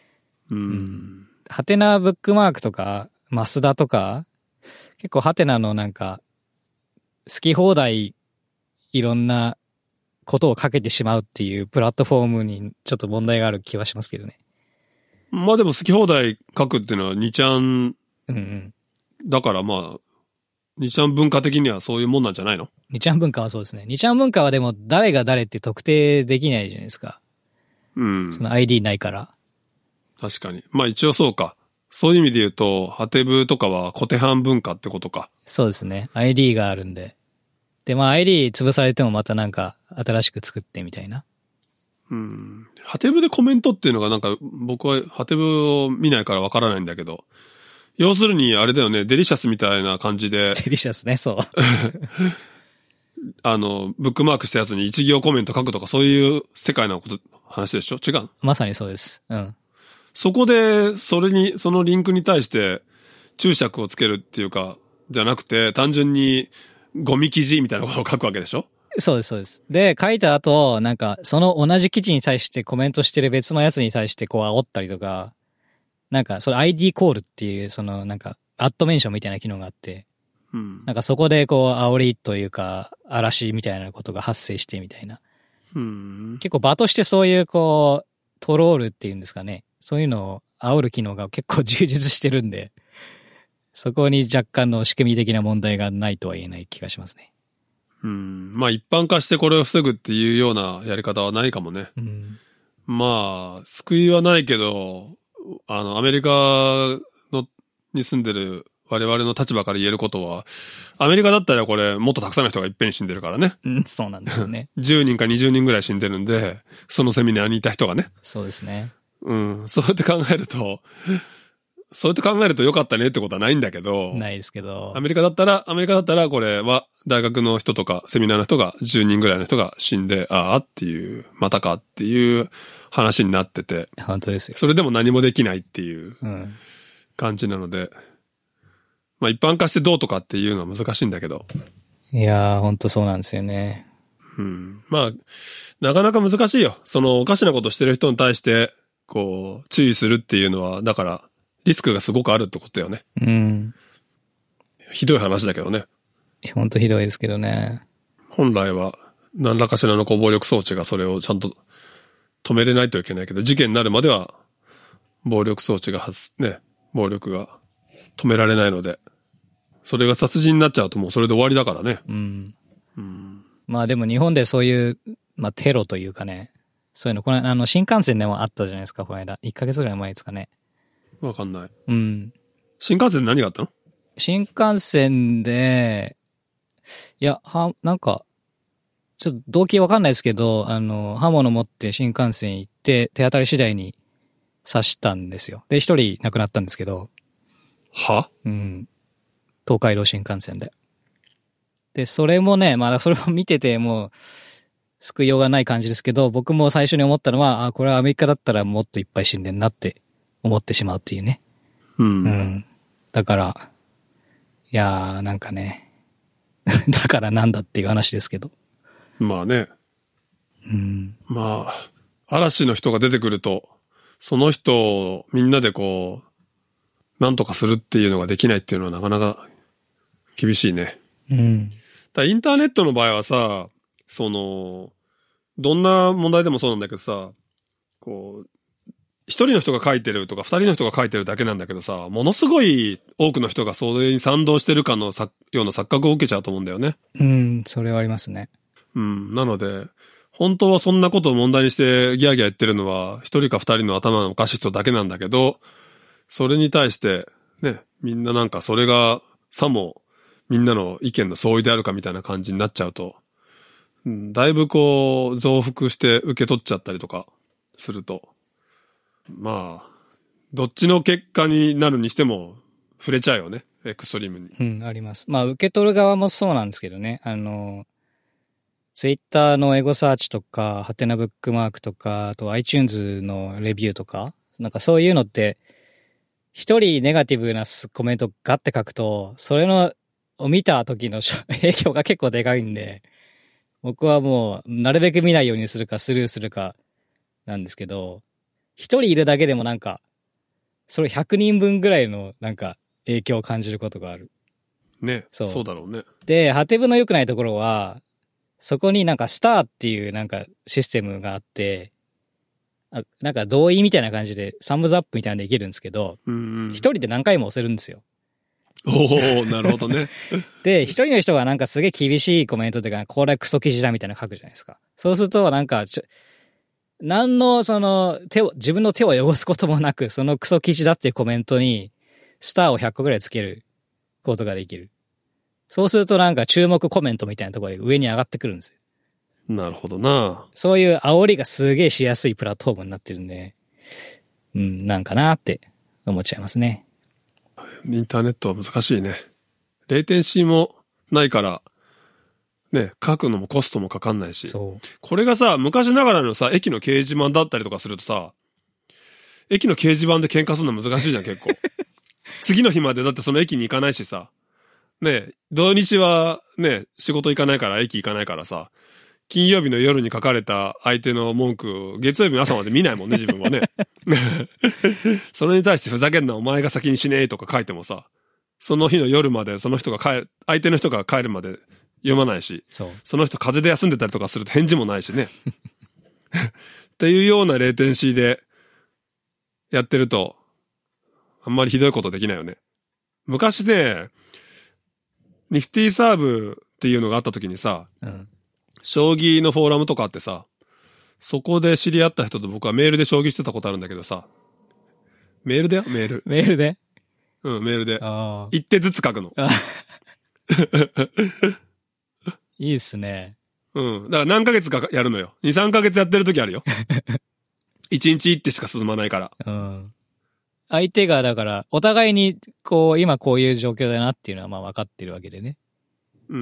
Speaker 2: ハテナブックマークとかマスダとか結構ハテナのなんか好き放題いろんなことをかけてしまうっていうプラットフォームにちょっと問題がある気はしますけどね。
Speaker 1: まあでも好き放題書くっていうのは2ちゃんだからまあ2ちゃん文化的にはそういうもんなんじゃないの？
Speaker 2: 2ちゃん文化はそうですね。2ちゃん文化はでも誰が誰って特定できないじゃないですか。その ID ないから。
Speaker 1: 確かに。まあ一応そうか。そういう意味で言うと、ハテブとかは固定版文化ってことか。
Speaker 2: そうですね。ID があるんで。で、まあ ID 潰されてもまたなんか新しく作ってみたいな。
Speaker 1: ハテブでコメントっていうのがなんか僕はハテブを見ないからわからないんだけど、要するにあれだよね、デリシャスみたいな感じで。
Speaker 2: デリシャスね、そう。
Speaker 1: ブックマークしたやつに一行コメント書くとかそういう世界の話でしょ？違う？
Speaker 2: まさにそうです。
Speaker 1: そこで、そのリンクに対して注釈をつけるっていうか、 じゃなくて、単純にゴミ記事みたいなことを書くわけでしょ？
Speaker 2: そうです、そうです。で、書いた後、なんか、その同じ記事に対してコメントしてる別のやつに対してこう煽ったりとか、なんか、それ ID コールっていう、その、なんか、アットメンションみたいな機能があって、うん、なんかそこでこう、煽りというか、嵐みたいなことが発生してみたいな。うん、結構場としてそういうこう、トロールっていうんですかね。そういうのを煽る機能が結構充実してるんで、そこに若干の仕組み的な問題がないとは言えない気がしますね。
Speaker 1: まあ一般化してこれを防ぐっていうようなやり方はないかもね。うん、まあ、救いはないけど、アメリカに住んでる我々の立場から言えることは、アメリカだったらこれもっとたくさんの人がいっぺんに死んでるからね。
Speaker 2: うん、そうなんですよね。
Speaker 1: 10人か20人ぐらい死んでるんで、そのセミナーにいた人がね。
Speaker 2: そうですね。
Speaker 1: うん、そうやって考えると良かったねってことはないんだけど。
Speaker 2: ないですけど。
Speaker 1: アメリカだったらこれは大学の人とかセミナーの人が10人ぐらいの人が死んで、ああっていう、またかっていう話になってて。
Speaker 2: 本当ですよ。
Speaker 1: それでも何もできないっていう感じなので、まあ一般化してどうとかっていうのは難しいんだけど。
Speaker 2: いやー、本当そうなんですよね。
Speaker 1: うん。まあ、なかなか難しいよ。そのおかしなことしてる人に対して、こう、注意するっていうのは、だから、リスクがすごくあるってことだよね。うん。ひどい話だけどね。
Speaker 2: ほんとひどいですけどね。
Speaker 1: 本来は、何らかしらの暴力装置がそれをちゃんと止めれないといけないけど、事件になるまでは、暴力装置が暴力が止められないので、それが殺人になっちゃうともうそれで終わりだからね。うん。
Speaker 2: うん、まあでも日本でそういう、まあテロというかね、そういうの、この新幹線でもあったじゃないですか、この間。1ヶ月ぐらい前ですかね。
Speaker 1: わかんない。うん。新幹線で何があったの？
Speaker 2: 新幹線で、いや、なんか、ちょっと動機わかんないですけど、刃物持って新幹線行って、手当たり次第に刺したんですよ。で、一人亡くなったんですけど。
Speaker 1: は？
Speaker 2: うん。東海道新幹線で。で、それもね、まあ、それも見ててもう、救いようがない感じですけど、僕も最初に思ったのは、これはアメリカだったらもっといっぱい死んでんなって思ってしまうっていうね。うん。うん。だから、いやー、なんかね、だからなんだっていう話ですけど。
Speaker 1: まあね。うん。まあ、嵐の人が出てくると、その人をみんなでこう、なんとかするっていうのができないっていうのはなかなか厳しいね。うん。だインターネットの場合はさ、どんな問題でもそうなんだけどさ、こう、一人の人が書いてるとか二人の人が書いてるだけなんだけどさ、ものすごい多くの人がそれに賛同してるかのような錯覚を受けちゃうと思うんだよね。
Speaker 2: うん、それはありますね。
Speaker 1: うん、なので、本当はそんなことを問題にしてギャーギャー言ってるのは一人か二人の頭のおかしい人だけなんだけど、それに対してね、みんななんかそれがさもみんなの意見の相違であるかみたいな感じになっちゃうと、うん、だいぶこう増幅して受け取っちゃったりとかすると、まあ、どっちの結果になるにしても触れちゃうよね、エクストリームに。
Speaker 2: うん、あります。まあ、受け取る側もそうなんですけどね。ツイッターのエゴサーチとか、ハテナブックマークとか、あと iTunes のレビューとか、なんかそういうのって、一人ネガティブなコメントガッて書くと、それのを見た時の影響が結構でかいんで、僕はもう、なるべく見ないようにするかスルーするかなんですけど、一人いるだけでもなんか、それ100人分ぐらいのなんか影響を感じることがある。
Speaker 1: ね。そうだろうね。
Speaker 2: で、ハテブの良くないところは、そこになんかスターっていうなんかシステムがあって、なんか同意みたいな感じでサムズアップみたいなのでいけるんですけど、一人で何回も押せるんですよ。
Speaker 1: おー、なるほどね。
Speaker 2: で、一人の人がなんかすげえ厳しいコメントというか、これクソ記事だみたいなの書くじゃないですか。そうするとなんか何の自分の手を汚すこともなく、そのクソ記事だっていうコメントに、スターを100個ぐらいつけることができる。そうするとなんか注目コメントみたいなところで上に上がってくるんですよ。
Speaker 1: なるほどな。
Speaker 2: そういう煽りがすげえしやすいプラットフォームになってるんで、うん、なんかなって思っちゃいますね。
Speaker 1: インターネットは難しいね。レイテンシーもないから、ね、書くのもコストもかかんないし。そう。これがさ、昔ながらのさ、駅の掲示板だったりとかするとさ、駅の掲示板で喧嘩するの難しいじゃん、結構。次の日までだってその駅に行かないしさ、 ね、土日はね、仕事行かないから、駅行かないからさ、金曜日の夜に書かれた相手の文句を月曜日の朝まで見ないもんね、自分はね。それに対してふざけんなお前が先に死ねえとか書いてもさ、その日の夜まで相手の人が帰るまで読まないし、その人風邪で休んでたりとかすると返事もないしね。っていうような0点 C でやってると、あんまりひどいことできないよね。昔ね、ニフティサーブっていうのがあった時にさ、将棋のフォーラムとかあってさ、そこで知り合った人と僕はメールで将棋してたことあるんだけどさ、メールだよ、メール。
Speaker 2: メールで？
Speaker 1: うん、メールで。一手ずつ書くの。
Speaker 2: いいっすね。
Speaker 1: うん。だから何ヶ月かやるのよ。2、3ヶ月やってる時あるよ。1日1手しか進まないから。
Speaker 2: うん。相手がだから、お互いにこう、今こういう状況だなっていうのはまあ分かってるわけでね。
Speaker 1: うん。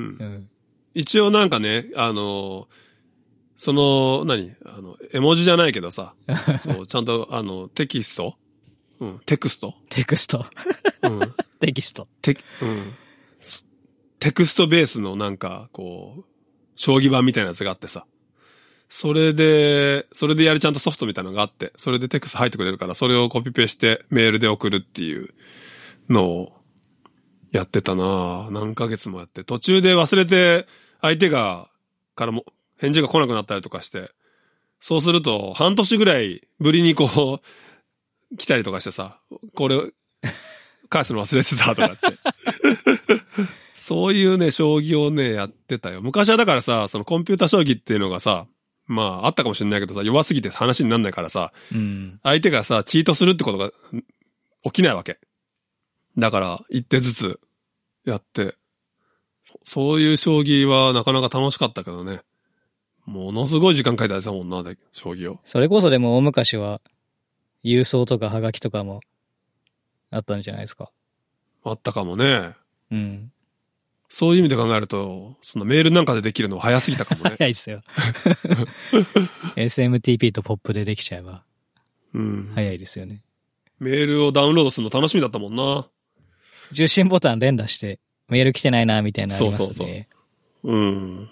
Speaker 1: 一応なんかね、その、絵文字じゃないけどさ、そう、ちゃんとテキスト？うん、テクスト？
Speaker 2: テクスト。うん。テキスト。
Speaker 1: うん。テクストベースのなんか、こう、将棋盤みたいなやつがあってさ、それでやるちゃんとソフトみたいなのがあって、それでテクスト入ってくれるから、それをコピペしてメールで送るっていうのをやってたなぁ。何ヶ月もやって。途中で忘れて相手からも返事が来なくなったりとかして、そうすると半年ぐらいぶりにこう、来たりとかしてさ、これ返すの忘れてたとかって。そういうね、将棋をね、やってたよ。昔はだからさ、そのコンピュータ将棋っていうのがさ、まあ、あったかもしれないけどさ、弱すぎて話になんないからさ、相手がさ、チートするってことが起きないわけ。だから、一手ずつやって、そういう将棋はなかなか楽しかったけどね。ものすごい時間かけてやってたもんな、将棋を。
Speaker 2: それこそでも大昔は、郵送とかハガキとかもあったんじゃないですか。
Speaker 1: あったかもね。
Speaker 2: うん。
Speaker 1: そういう意味で考えると、そのメールなんかでできるのは早すぎたかもね。
Speaker 2: 早いっすよ。SMTP とポップでできちゃえば。
Speaker 1: うん。
Speaker 2: 早いですよね。
Speaker 1: メールをダウンロードするの楽しみだったもんな。
Speaker 2: 重心ボタン連打して、メール来てないな、みたいなのありますね。
Speaker 1: そう。うん。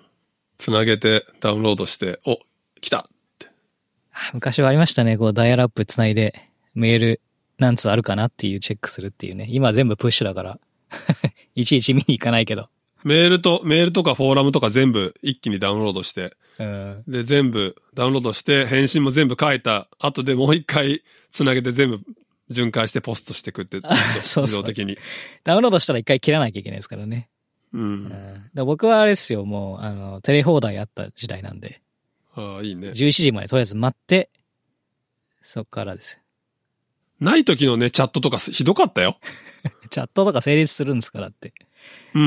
Speaker 1: つなげて、ダウンロードして、お、来たって。
Speaker 2: 昔はありましたね。こう、ダイヤルアップつないで、メール何通あるかなっていうチェックするっていうね。今全部プッシュだから。いちいち見に行かないけど。
Speaker 1: メールとかフォーラムとか全部一気にダウンロードして、で、全部ダウンロードして、返信も全部書いた後でもう一回つなげて全部巡回してポストしてくって、
Speaker 2: そう
Speaker 1: 自動的に。
Speaker 2: ダウンロードしたら一回切らなきゃいけないですからね。だ僕はあれですよ、もう、テレ放題あった時代なんで。
Speaker 1: ああ、いいね。
Speaker 2: 11時までとりあえず待って、そっからですよ。
Speaker 1: ない時のね、チャットとかひどかったよ。
Speaker 2: チャットとか成立するんですからって。
Speaker 1: うん。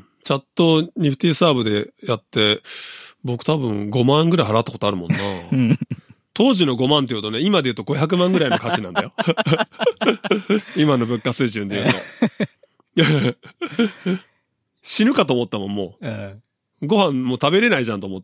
Speaker 1: チャット、ニフティサーブでやって、僕多分5万円ぐらい払ったことあるもんな。当時の5万って言うとね、今で言うと500万ぐらいの価値なんだよ。今の物価水準で言うと。死ぬかと思ったもん、もう。ご飯もう食べれないじゃんと思って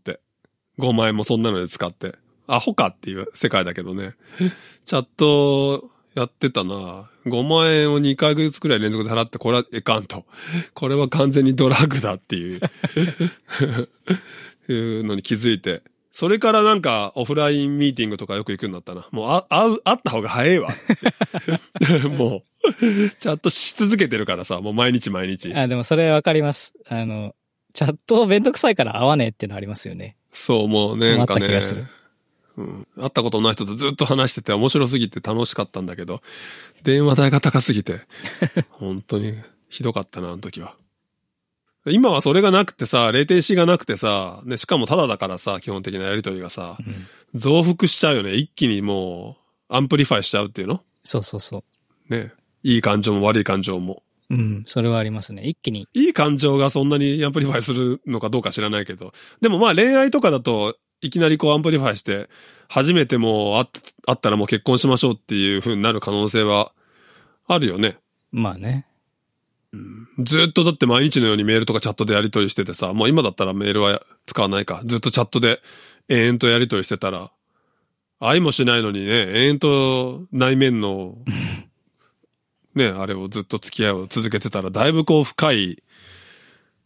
Speaker 1: 。5万円もそんなので使って。アホかっていう世界だけどね。チャット、やってたな。5万円を2ヶ月くらい連続で払って、これはいかんと。これは完全にドラッグだっていう、いうのに気づいて。それからなんかオフラインミーティングとかよく行くようになったな。もう会った方が早いわ。もう、チャットし続けてるからさ、もう毎日毎日。
Speaker 2: でもそれわかります。チャットめんどくさいから会わねえってのありますよね。
Speaker 1: そう、もうね、なんかね。
Speaker 2: 気がする。
Speaker 1: うん。会ったことない人とずっと話してて面白すぎて楽しかったんだけど、電話代が高すぎて、本当にひどかったな、あの時は。今はそれがなくてさ、0点 C がなくてさ、ね、しかもタダだからさ、基本的なやりとりがさ、増幅しちゃうよね。一気にもう、アンプリファイしちゃうっていうの？
Speaker 2: そうそうそう。
Speaker 1: ね。いい感情も悪い感情も。
Speaker 2: うん、それはありますね。一気に。
Speaker 1: いい感情がそんなにアンプリファイするのかどうか知らないけど。でもまあ恋愛とかだと、いきなりこうアンプリファイして、初めてもう会ったらもう結婚しましょうっていう風になる可能性はあるよね。
Speaker 2: まあね。
Speaker 1: ずっとだって毎日のようにメールとかチャットでやり取りしててさ、もう今だったらメールは使わないか。ずっとチャットで延々とやり取りしてたら、愛もしないのにね、延々と内面の、ね、あれをずっと付き合いを続けてたら、だいぶこう深い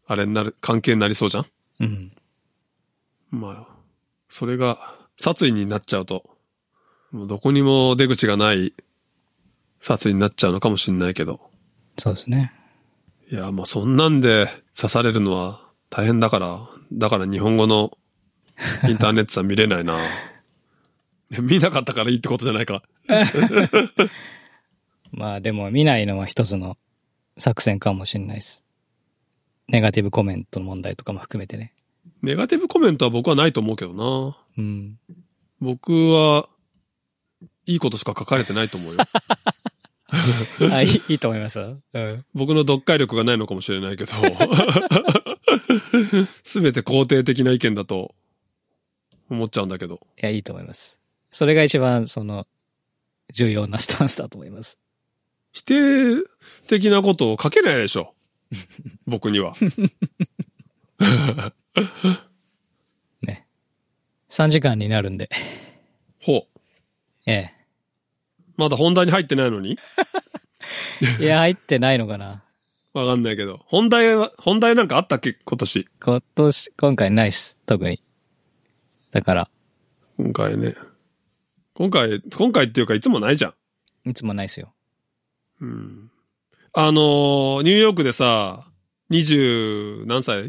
Speaker 1: 関係になりそうじゃん？
Speaker 2: うん。
Speaker 1: まあ、それが殺意になっちゃうと、もうどこにも出口がない殺意になっちゃうのかもしんないけど。
Speaker 2: そうですね。
Speaker 1: いや、もうそんなんで刺されるのは大変だから、日本語のインターネットは見れないな。見なかったからいいってことじゃないか。
Speaker 2: まあでも見ないのは一つの作戦かもしれないです。ネガティブコメントの問題とかも含めてね。
Speaker 1: ネガティブコメントは僕はないと思うけどな。
Speaker 2: うん。
Speaker 1: 僕はいいことしか書かれてないと思うよ。
Speaker 2: いいと思いますよ。うん。
Speaker 1: 僕の読解力がないのかもしれないけど、すべて肯定的な意見だと思っちゃうんだけど。
Speaker 2: いや、いいと思います。それが一番重要なスタンスだと思います。
Speaker 1: 否定的なことを書けないでしょ。僕には。
Speaker 2: ね。3時間になるんで。
Speaker 1: ほう。
Speaker 2: ええ。
Speaker 1: まだ本題に入ってないのに
Speaker 2: いや、入ってないのかな。
Speaker 1: わかんないけど。本題なんかあったっけ今年。
Speaker 2: 今回ないっす。特に。だから。
Speaker 1: 今回ね。今回っていうかいつもないじゃ
Speaker 2: ん。いつもないっすよ。
Speaker 1: うん。ニューヨークでさ、何歳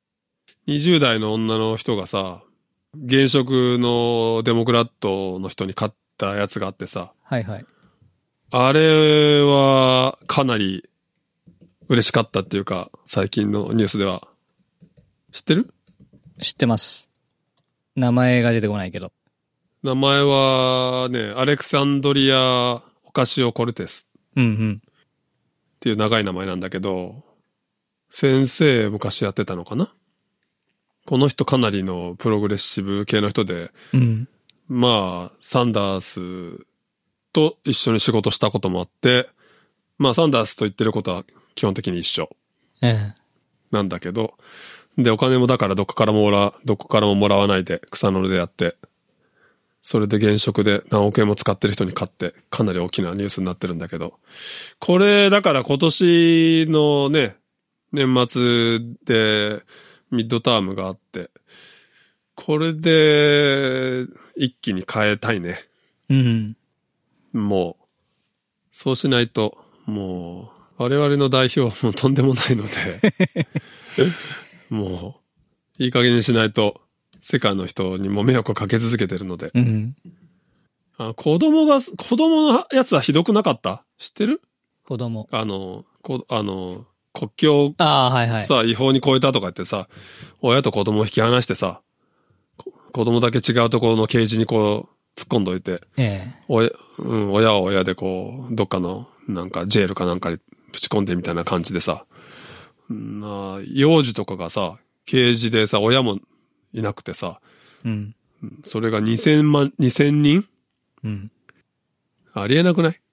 Speaker 1: ?20 代の女の人がさ、現職のデモクラットの人に勝ったやつがあってさ。
Speaker 2: はいはい。
Speaker 1: あれは、かなり嬉しかったっていうか、最近のニュースでは。知ってる？
Speaker 2: 知ってます。名前が出てこないけど。
Speaker 1: 名前はね、アレクサンドリア・オカシオ・コルテス。
Speaker 2: うんうん。
Speaker 1: っていう長い名前なんだけど、先生昔やってたのかな？この人かなりのプログレッシブ系の人で、
Speaker 2: うん、
Speaker 1: まあ、サンダースと一緒に仕事したこともあって、まあサンダースと言ってることは基本的に一緒。なんだけど、で、お金もだからどこからももらわないで草の根でやって、それで現職で何億円も使ってる人に買ってかなり大きなニュースになってるんだけど、これだから今年のね、年末でミッドタームがあって、これで一気に変えたいね。
Speaker 2: うん。
Speaker 1: もう、そうしないと、もう、我々の代表はもうとんでもないので、もう、いい加減にしないと、世界の人にも迷惑をかけ続けてるので。
Speaker 2: うん。
Speaker 1: 子供のやつはひどくなかった？知ってる？
Speaker 2: 子供。
Speaker 1: 国境、
Speaker 2: はいはい。
Speaker 1: さ、違法に越えたとか言ってさ、親と子供を引き離してさ、子供だけ違うところのケージにこう、突っ込んどいて、親は親でこう、どっかの、なんか、ジェールかなんかにぶち込んでみたいな感じでさ、幼児とかがさ、ケージでさ、親もいなくてさ、
Speaker 2: うん。
Speaker 1: それが2000人？
Speaker 2: うん。
Speaker 1: ありえなくない？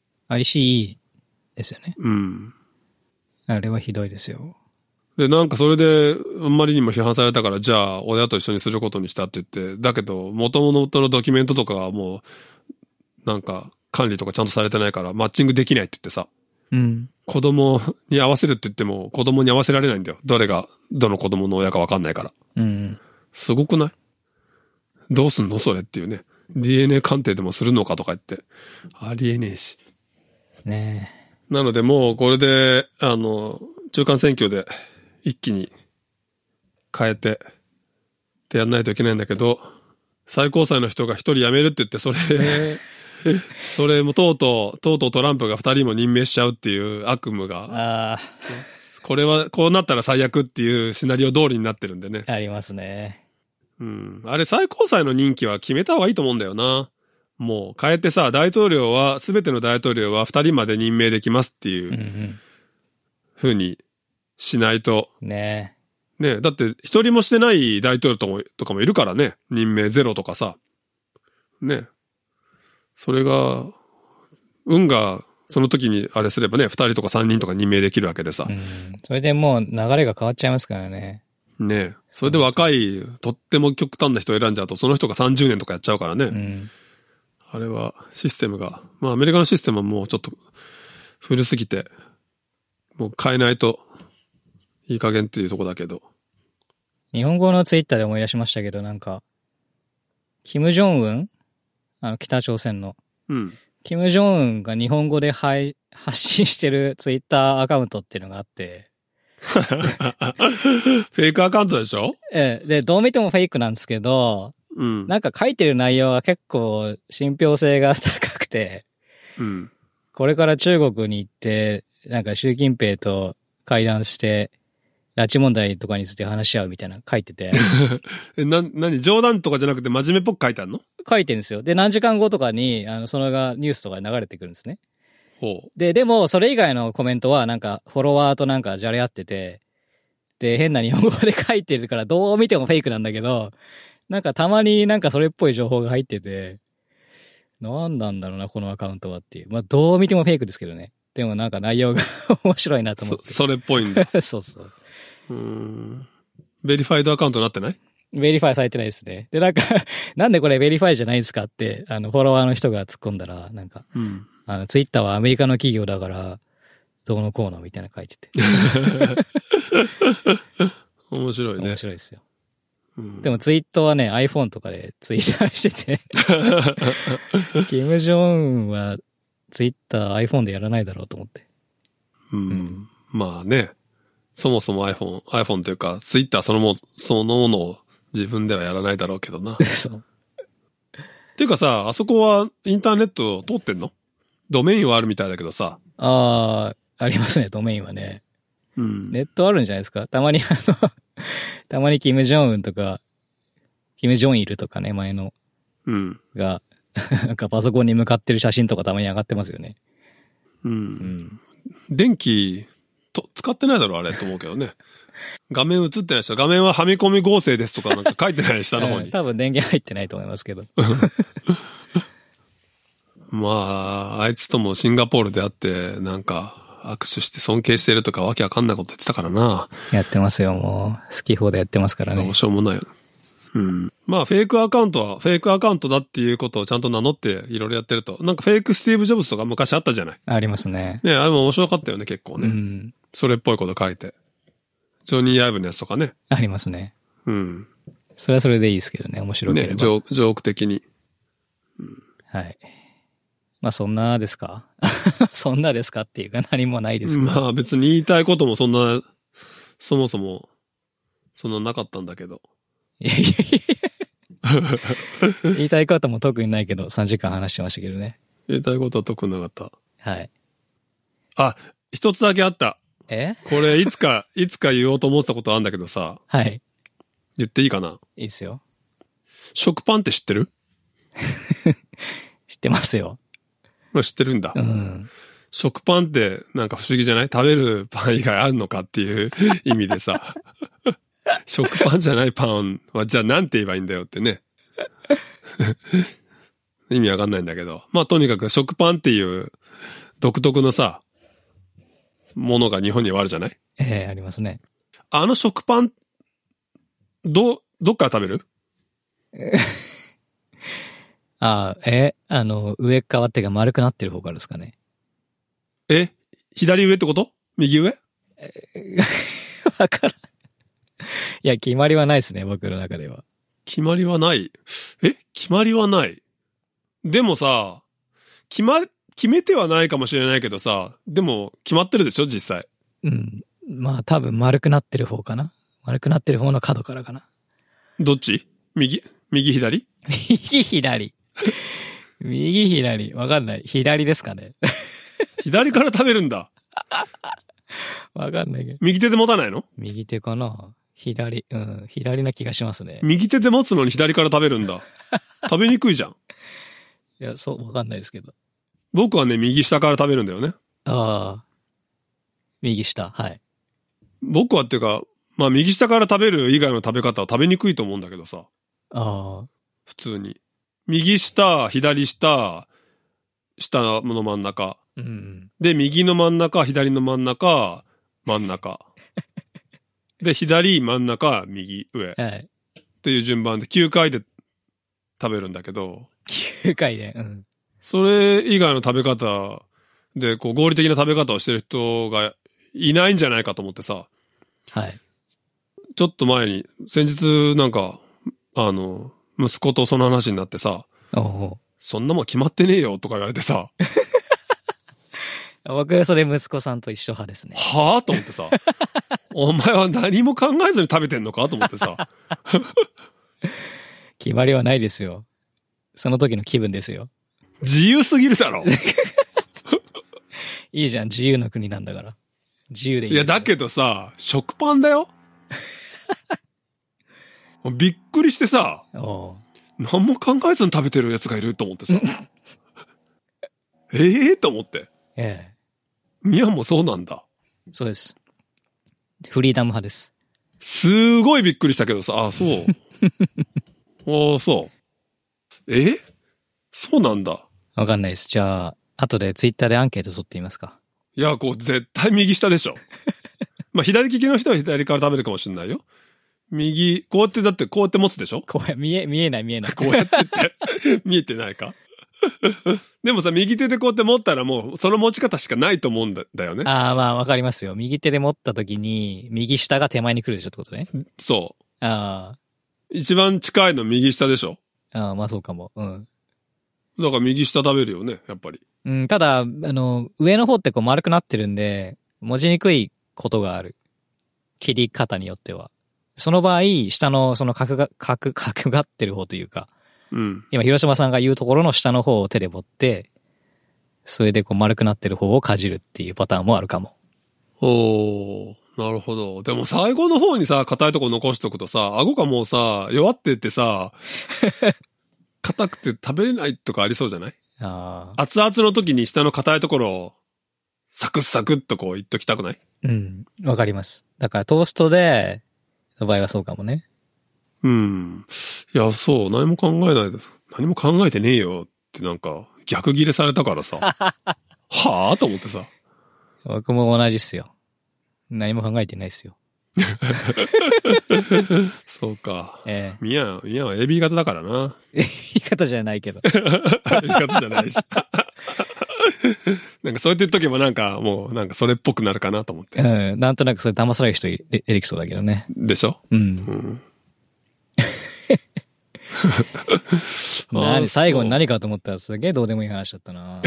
Speaker 2: ICE ですよね。
Speaker 1: うん。
Speaker 2: あれはひどいですよ。
Speaker 1: で、なんかそれで、あんまりにも批判されたから、じゃあ、親と一緒にすることにしたって言って、だけど、元々のドキュメントとかはもう、なんか、管理とかちゃんとされてないから、マッチングできないって言ってさ、
Speaker 2: うん。
Speaker 1: 子供に合わせるって言っても、子供に合わせられないんだよ。どの子供の親かわかんないから。
Speaker 2: うん。
Speaker 1: すごくない？どうすんのそれっていうね。DNA 鑑定でもするのかとか言って。ありえねえし。
Speaker 2: ね
Speaker 1: え。なのでもう、これで、中間選挙で、一気に変えてってやんないといけないんだけど、最高裁の人が一人辞めるって言って、それもとうとうトランプが二人も任命しちゃうっていう悪夢が、これはこうなったら最悪っていうシナリオ通りになってるんでね。
Speaker 2: ありますね。
Speaker 1: うん。あれ最高裁の任期は決めた方がいいと思うんだよな。もう変えてさ、すべての大統領は二人まで任命できますっていう風にしないと。
Speaker 2: ね
Speaker 1: え。だって一人もしてない大統領とかもいるからね。任命ゼロとかさ。ね。それが、運がその時にあれすればね、二人とか三人とか任命できるわけでさ。
Speaker 2: それでもう流れが変わっちゃいますからね。
Speaker 1: ねえ。それで若い、とっても極端な人を選んじゃうと、その人が30年とかやっちゃうからね。あれは、システムが、まあアメリカのシステムはもうちょっと古すぎて、もう変えないといい加減っていうとこだけど。
Speaker 2: 日本語のツイッターで思い出しましたけど、なんか、キム・ジョンウン北朝鮮の。
Speaker 1: うん。
Speaker 2: キム・ジョンウンが日本語で発信してるツイッターアカウントっていうのがあって。
Speaker 1: フェイクアカウントでしょ？
Speaker 2: で、どう見てもフェイクなんですけど、
Speaker 1: うん。
Speaker 2: なんか書いてる内容は結構信憑性が高くて、
Speaker 1: うん。
Speaker 2: これから中国に行って、なんか習近平と会談して、拉致問題とかについて話し合うみたいな書いてて。
Speaker 1: 何冗談とかじゃなくて真面目っぽく書いてあるの？
Speaker 2: 書いてるんですよ。で、何時間後とかに、そのがニュースとか流れてくるんですね。
Speaker 1: ほう。
Speaker 2: でも、それ以外のコメントは、なんか、フォロワーとなんか、じゃれ合ってて、で、変な日本語で書いてるから、どう見てもフェイクなんだけど、なんかたまになんかそれっぽい情報が入ってて、なんなんだろうな、このアカウントはっていう。まあ、どう見てもフェイクですけどね。でもなんか内容が面白いなと思って。
Speaker 1: それっぽいんだ。
Speaker 2: そうそう。
Speaker 1: ベリファイドアカウントになってない？
Speaker 2: ベリファイされてないですね。で、なんか、なんでこれベリファイじゃないんですかって、フォロワーの人が突っ込んだら、なんか、ツイッターはアメリカの企業だから、どうのこうのみたいな書いてて。
Speaker 1: 面白いね。
Speaker 2: 面白いですよ。でもツイートはね、iPhone とかでツイッターしてて、キム・ジョンウンはツイッター iPhone でやらないだろうと思って。
Speaker 1: まあね。そもそも iPhone というか、ツイッターそのものを自分ではやらないだろうけどな。
Speaker 2: そう。
Speaker 1: っていうかさ、あそこはインターネット通ってんの？ドメインはあるみたいだけどさ。
Speaker 2: ありますね、ドメインはね。ネットあるんじゃないですか？たまにたまにキム・ジョンウンとか、キム・ジョンイルとかね、前の。が、なんかパソコンに向かってる写真とかたまに上がってますよね。
Speaker 1: 電気、使ってないだろあれと思うけどね。画面映ってない人、画面ははみ込み合成ですとかなんか書いてない下の方に。
Speaker 2: 多分電源入ってないと思いますけど。
Speaker 1: まあ、あいつともシンガポールで会って、なんか、握手して尊敬してるとかわけわかんないこと言ってたからな。
Speaker 2: やってますよ、もう。好き放題やってますからね。
Speaker 1: しょうもないよ。まあ、フェイクアカウントはフェイクアカウントだっていうことをちゃんと名乗っていろいろやってると。なんかフェイクスティーブ・ジョブズとか昔あったじゃない。
Speaker 2: ありますね。
Speaker 1: ね、あれも面白かったよね、結構ね。それっぽいこと書いて。ジョニー・アイブのやつとかね。
Speaker 2: ありますね。それはそれでいいですけどね、面白ければ。
Speaker 1: ね、ジョーク的に。
Speaker 2: はい。まあそんなですかそんなですかっていうか何もないですけど。
Speaker 1: まあ別に言いたいこともそんな、そもそも、そんななかったんだけど。
Speaker 2: 言いたいことも特にないけど3時間話してましたけどね。
Speaker 1: 言いたいことは特になかった。
Speaker 2: はい。
Speaker 1: あ、一つだけあった。これいつか言おうと思ってたことあるんだけどさ。
Speaker 2: はい。
Speaker 1: 言っていいかな？
Speaker 2: いいっすよ。
Speaker 1: 食パンって知ってる？
Speaker 2: 知ってますよ。
Speaker 1: 知ってるんだ。食パンってなんか不思議じゃない？食べるパン以外あるのかっていう意味でさ。食パンじゃないパンはじゃあなんて言えばいいんだよってね。意味わかんないんだけど。まあとにかく食パンっていう独特のさ、ものが日本にはあるじゃない？
Speaker 2: ありますね。
Speaker 1: あの食パン、どっから食べる？
Speaker 2: 上側っていうか丸くなってる方からですかね。
Speaker 1: 左上ってこと？右上？
Speaker 2: わからん。いや、決まりはないですね、僕の中では。
Speaker 1: 決まりはない。決まりはない。でもさ、決めてはないかもしれないけどさ、でも決まってるでしょ、実際。
Speaker 2: まあ多分丸くなってる方かな。丸くなってる方の角からかな。
Speaker 1: どっち？右左？
Speaker 2: 右左。右左。わかんない。左ですかね。
Speaker 1: 左から食べるんだ。
Speaker 2: わかんないけど。
Speaker 1: 右手で持たないの？
Speaker 2: 右手かな。左な気がしますね。
Speaker 1: 右手で持つのに左から食べるんだ。食べにくいじゃん。
Speaker 2: いや、わかんないですけど。
Speaker 1: 僕はね、右下から食べるんだよね。
Speaker 2: 右下、はい。
Speaker 1: 僕はっていうか、まあ右下から食べる以外の食べ方は食べにくいと思うんだけどさ。普通に。右下、左下、下の真ん中。で、右の真ん中、左の真ん中、真ん中。で、左、真ん中、右、上。
Speaker 2: はい。
Speaker 1: っていう順番で9回で食べるんだけど。
Speaker 2: 9回で、
Speaker 1: それ以外の食べ方で、こう合理的な食べ方をしてる人がいないんじゃないかと思ってさ。
Speaker 2: はい。
Speaker 1: ちょっと前に、先日なんか、息子とその話になってさ、そんなもん決まってねえよとか言われてさ。
Speaker 2: 僕はそれ息子さんと一緒派ですね。
Speaker 1: はぁと思ってさ。お前は何も考えずに食べてんのかと思ってさ。
Speaker 2: 決まりはないですよ。その時の気分ですよ。
Speaker 1: 自由すぎるだろ。
Speaker 2: いいじゃん、自由の国なんだから。自由でいい。
Speaker 1: いや、だけどさ、食パンだよ。びっくりしてさ、何も考えずに食べてるやつがいると思ってさ。と思って。ミヤンもそうなんだ。
Speaker 2: そうです。フリーダム派です。
Speaker 1: すごいびっくりしたけどさ、あ、そう。そう。そうなんだ。
Speaker 2: わかんないです。じゃあ、後でツイッターでアンケート取ってみますか。
Speaker 1: いや、こう、絶対右下でしょ。まあ、左利きの人は左から食べるかもしれないよ。右、こうやってだってこうやって持つでしょ？
Speaker 2: こう見えない。
Speaker 1: こうやってって見えてないかでもさ、右手でこうやって持ったらもう、その持ち方しかないと思うんだよね。
Speaker 2: ああ、まあわかりますよ。右手で持った時に、右下が手前に来るでしょってことね。
Speaker 1: そう。
Speaker 2: ああ。
Speaker 1: 一番近いの右下でしょ？
Speaker 2: ああ、まあそうかも。うん。
Speaker 1: だから右下食べるよね、やっぱり。
Speaker 2: うん、ただ、上の方ってこう丸くなってるんで、持ちにくいことがある。切り方によっては。その場合、下のその角がってる方というか、
Speaker 1: うん。
Speaker 2: 今、広島さんが言うところの下の方を手で持って、それでこう丸くなってる方をかじるっていうパターンもあるかも。
Speaker 1: おー、なるほど。でも最後の方にさ、硬いとこ残しとくとさ、顎がもうさ、弱ってってさ、硬くて食べれないとかありそうじゃない？熱々の時に下の硬いところを、サクッサクッとこう言っときたくない？
Speaker 2: うん、わかります。だからトーストで、の場合はそうかもね。
Speaker 1: うん。いや、そう、何も考えないです。何も考えてねえよってなんか、逆ギレされたからさ。はぁと思ってさ。
Speaker 2: 僕も同じっすよ。何も考えてないっすよ。
Speaker 1: そうか。ミヤは AB 型だからな。
Speaker 2: AB 型じゃないけど。
Speaker 1: AB 型じゃないし。なんかそうやって言っとけばなんかもうなんかそれっぽくなるかなと思って。
Speaker 2: うん。なんとなくそれ騙される人出てきそうだけどね。
Speaker 1: でしょ？うん。
Speaker 2: 最後に何かと思ったらすげえどうでもいい話だったな。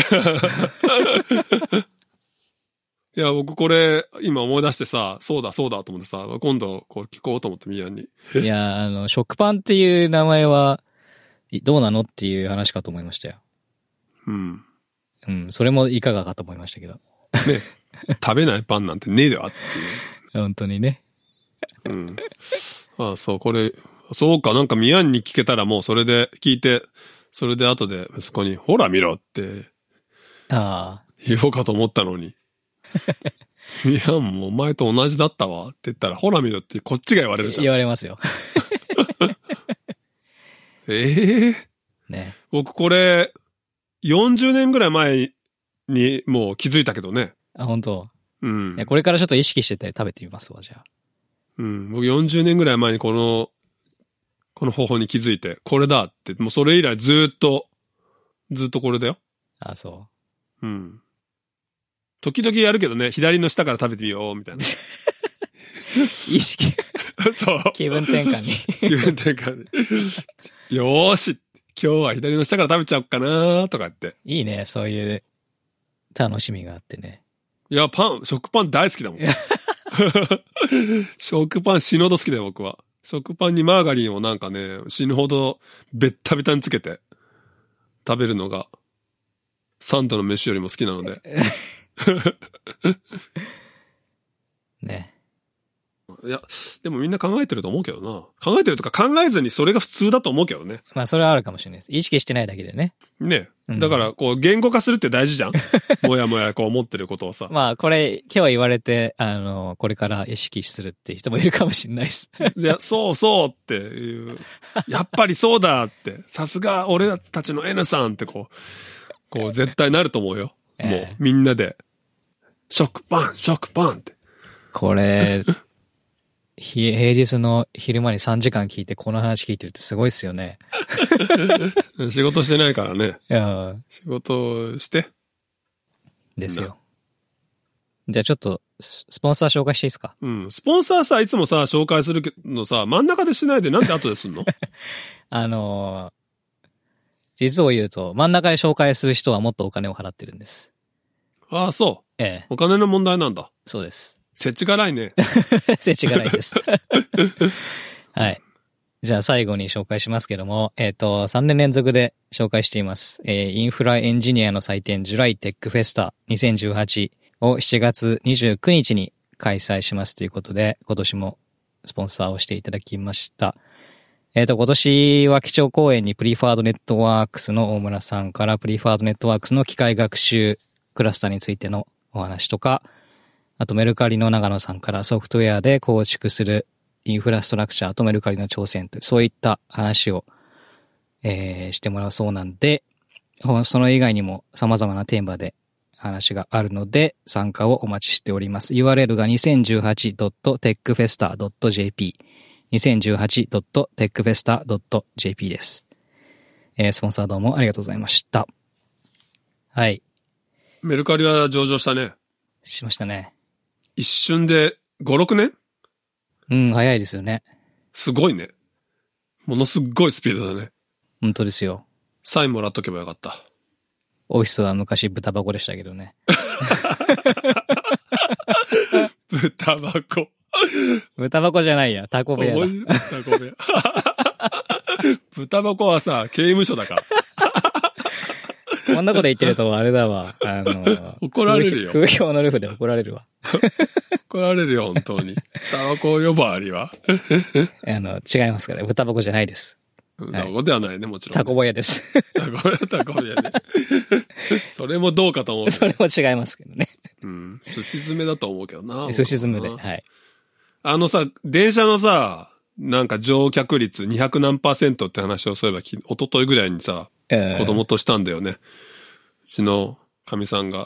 Speaker 1: いや、僕これ今思い出してさ、そうだと思ってさ、今度こう聞こうと思ってミヤに。
Speaker 2: いや、食パンっていう名前はどうなのっていう話かと思いましたよ。
Speaker 1: うん。
Speaker 2: うん、それもいかがかと思いましたけど。ね、
Speaker 1: 食べないパンなんてねえではって
Speaker 2: いう。本当にね。
Speaker 1: うん。ああ、そう、これ、そうか、なんかミヤンに聞けたらもうそれで聞いて、それで後で息子に、ほら見ろって、言おうかと思ったのに。ミヤンもお前と同じだったわって言ったら、ほら見ろってこっちが言われるじゃん。
Speaker 2: 言われますよ。
Speaker 1: ね。僕これ、40年ぐらい前にもう気づいたけどね。
Speaker 2: あ、本当。
Speaker 1: うん。
Speaker 2: いや、これからちょっと意識してて食べてみますわ、じゃあ。
Speaker 1: うん。僕40年ぐらい前にこの方法に気づいて、これだって、もうそれ以来ずっとこれだよ。
Speaker 2: あ、そう。
Speaker 1: うん。時々やるけどね、左の下から食べてみよう、みたいな。
Speaker 2: 意識。
Speaker 1: そう。
Speaker 2: 気分転換に。
Speaker 1: 気分転換に。よーし。今日は左の下から食べちゃおうかなとかって。
Speaker 2: いいね、そういう楽しみがあってね。
Speaker 1: いや、食パン大好きだもん。食パン死ぬほど好きだよ、僕は。食パンにマーガリンをなんかね、死ぬほどベッタベタにつけて食べるのが、サンドの飯よりも好きなので。
Speaker 2: ね。
Speaker 1: いや、でもみんな考えてると思うけどな。考えてるとか考えずにそれが普通だと思うけどね。
Speaker 2: まあそれはあるかもしれないです。意識してないだけでね。
Speaker 1: ね。だからこう言語化するって大事じゃん。もやもやこう思ってることをさ。
Speaker 2: まあこれ今日言われて、これから意識するっていう人もいるかもしれないです。
Speaker 1: いや、そうっていう。やっぱりそうだって。さすが俺たちの N さんってこう絶対なると思うよ。もうみんなで。食パンって。
Speaker 2: これ、平日の昼間に3時間聞いてこの話聞いてるってすごいっすよね。
Speaker 1: 仕事してないからね。
Speaker 2: いや
Speaker 1: 仕事して。
Speaker 2: ですよ。じゃあちょっとスポンサー紹介していいですか？
Speaker 1: うん。スポンサーさ、いつもさ、紹介するのさ、真ん中でしないでなんで後ですんの？
Speaker 2: 実を言うと、真ん中で紹介する人はもっとお金を払ってるんです。
Speaker 1: ああ、そう。
Speaker 2: ええ。
Speaker 1: お金の問題なんだ。
Speaker 2: そうです。
Speaker 1: せちがらいね。
Speaker 2: せちがらいです。はい。じゃあ最後に紹介しますけども、3年連続で紹介しています。インフラエンジニアの祭典、ジュライテックフェスタ2018を7月29日に開催しますということで、今年もスポンサーをしていただきました。今年は基調講演にプリファードネットワークスの大村さんからプリファードネットワークスの機械学習クラスターについてのお話とか、あとメルカリの長野さんからソフトウェアで構築するインフラストラクチャーとメルカリの挑戦という、そういった話を、してもらうそうなんで、その以外にも様々なテーマで話があるので、参加をお待ちしております。URL が 2018.techfesta.jp2018.techfesta.jp です。スポンサーどうもありがとうございました。はい。
Speaker 1: メルカリは上場したね。
Speaker 2: しましたね。
Speaker 1: 一瞬で5、6年？
Speaker 2: うん、早いですよね。
Speaker 1: すごいね。ものすっごいスピードだね。
Speaker 2: 本当ですよ。
Speaker 1: サインもらっとけばよかった。
Speaker 2: オフィスは昔豚箱でしたけどね。
Speaker 1: 豚箱。
Speaker 2: 豚箱じゃないや、タコ部屋だ。
Speaker 1: タコ部屋。豚箱はさ、刑務所だから。
Speaker 2: こんなこと言ってるとあれだわ。
Speaker 1: 怒られるよ。
Speaker 2: 風評のルフで怒られるわ。
Speaker 1: 怒られるよ、本当に。タバコ呼ばわりは。
Speaker 2: 違いますから、豚箱じゃないです。
Speaker 1: 豚箱ではないね、もちろん。
Speaker 2: タコ小屋です。
Speaker 1: タコ小屋ね。それもどうかと思う。
Speaker 2: それも違いますけどね。
Speaker 1: うん。寿司詰めだと思うけどな。
Speaker 2: 寿司詰めで、はい。
Speaker 1: 電車のさ、なんか乗客率200何%って話をそういえば一昨日ぐらいにさ、子供としたんだよね。うちの神さんが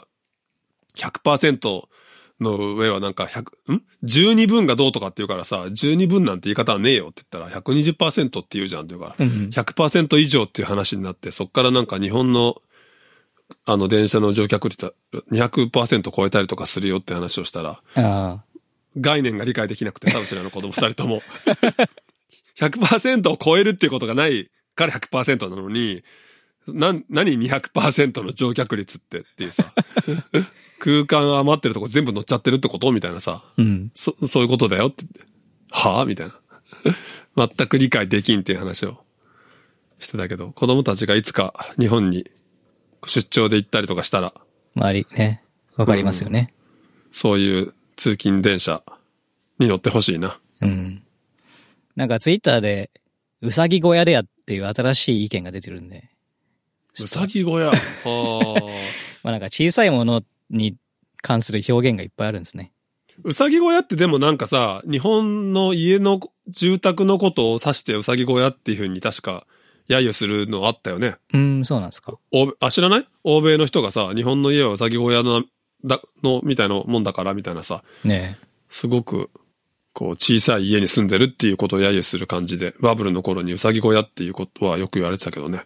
Speaker 1: 100% の上はなんか12分がどうとかって言うからさ、12分なんて言い方はねえよって言ったら 120% って言うじゃんって言うから、100% 以上っていう話になって、そっからなんか日本の電車の乗客率 200% 超えたりとかするよって話をしたら、概念が理解できなくて、うちらの子供2人とも。100% を超えるっていうことがないから 100% なのに、何 200% の乗客率っていうさ、空間余ってるとこ全部乗っちゃってるってことみたいなさ、
Speaker 2: うん、
Speaker 1: そういうことだよって言って、はぁみたいな。全く理解できんっていう話をしてたけど、子供たちがいつか日本に出張で行ったりとかしたら、
Speaker 2: 周りね、わかりますよね、
Speaker 1: そういう通勤電車に乗ってほしいな。
Speaker 2: うん。なんかツイッターで、うさぎ小屋でやっていう新しい意見が出てるんで。
Speaker 1: うさぎ小屋
Speaker 2: まあなんか小さいものに関する表現がいっぱいあるんですね。
Speaker 1: うさぎ小屋ってでもなんかさ、日本の家の住宅のことを指してうさぎ小屋っていう風に確か揶揄するのあったよね。
Speaker 2: そうなんですか。
Speaker 1: 知らない？欧米の人がさ、日本の家はうさぎ小屋のみたいなもんだからみたいなさ。
Speaker 2: ねえ。す
Speaker 1: ごく、こう小さい家に住んでるっていうことを揶揄する感じで、バブルの頃にうさぎ小屋っていうことはよく言われてたけどね。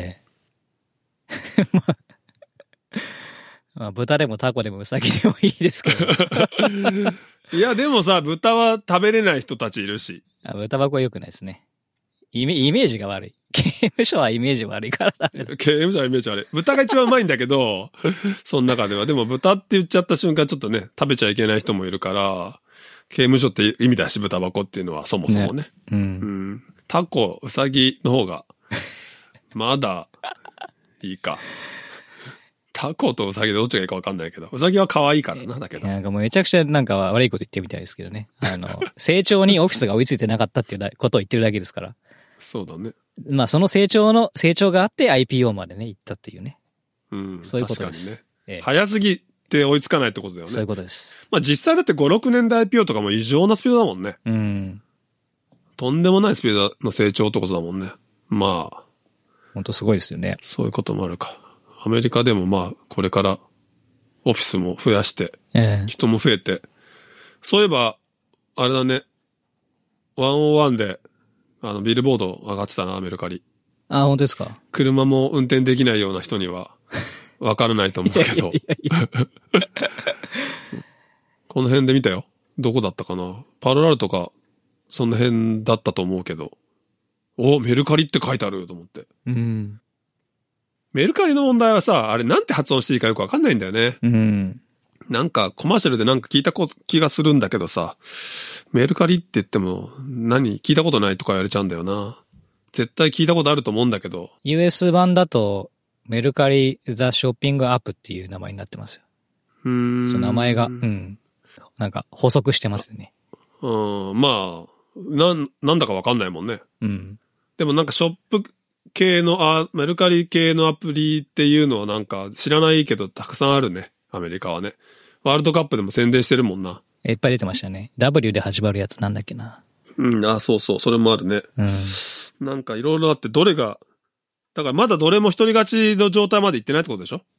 Speaker 2: まあ、豚でもタコでもウサギでもいいですけど。
Speaker 1: いや、でもさ、豚は食べれない人たちいるし。
Speaker 2: 豚箱は良くないですね。イメージが悪い。刑務所はイメージ悪いからダメだ。
Speaker 1: 刑務所はイメージ悪い。豚が一番うまいんだけど、その中では。でも豚って言っちゃった瞬間ちょっとね、食べちゃいけない人もいるから、刑務所って意味だし、豚箱っていうのはそもそもね。タコ、ウサギの方が、まだ、いいか。タコとウサギでどっちがいいか分かんないけど、ウサギは可愛いからな、だけど。
Speaker 2: なんかもうめちゃくちゃなんか悪いこと言ってるみたいですけどね。成長にオフィスが追いついてなかったっていうことを言ってるだけですから。
Speaker 1: そうだね。
Speaker 2: まあその成長があって IPO までね、行ったっていうね。そういうことです。
Speaker 1: 確かにね。早すぎて追いつかないってことだよね。
Speaker 2: そういうことです。
Speaker 1: まあ実際だって5、6年で IPO とかも異常なスピードだもんね。とんでもないスピードの成長ってことだもんね。まあ。
Speaker 2: 本当すごいですよね。
Speaker 1: そういうこともあるか。アメリカでもまあ、これからオフィスも増やして、人も増えて、そういえば、あれだね、101で、ビルボード上がってたな、メルカリ。
Speaker 2: あ、本当ですか。
Speaker 1: 車も運転できないような人には、わからないと思うけど。 この辺で見たよ。どこだったかな。パロラルとか、その辺だったと思うけど。メルカリって書いてあると思って。
Speaker 2: うん。
Speaker 1: メルカリの問題はさ、あれなんて発音していいかよくわかんないんだよね。
Speaker 2: うん。
Speaker 1: なんかコマーシャルでなんか聞いた気がするんだけどさ、メルカリって言っても聞いたことないとか言われちゃうんだよな。絶対聞いたことあると思うんだけど。
Speaker 2: US 版だとメルカリザショッピングアップっていう名前になってますよ。その名前が、なんか補足してますよね。
Speaker 1: まあ、なんだかわかんないもんね。
Speaker 2: うん。
Speaker 1: でもなんかショップ系のメルカリ系のアプリっていうのはなんか知らないけどたくさんあるね。アメリカはね。ワールドカップでも宣伝してるもんな。
Speaker 2: いっぱい出てましたね。W で始まるやつなんだっけな。
Speaker 1: そうそう、それもあるね。なんかいろいろあってだからまだどれも一人勝ちの状態まで行ってないってことでしょ？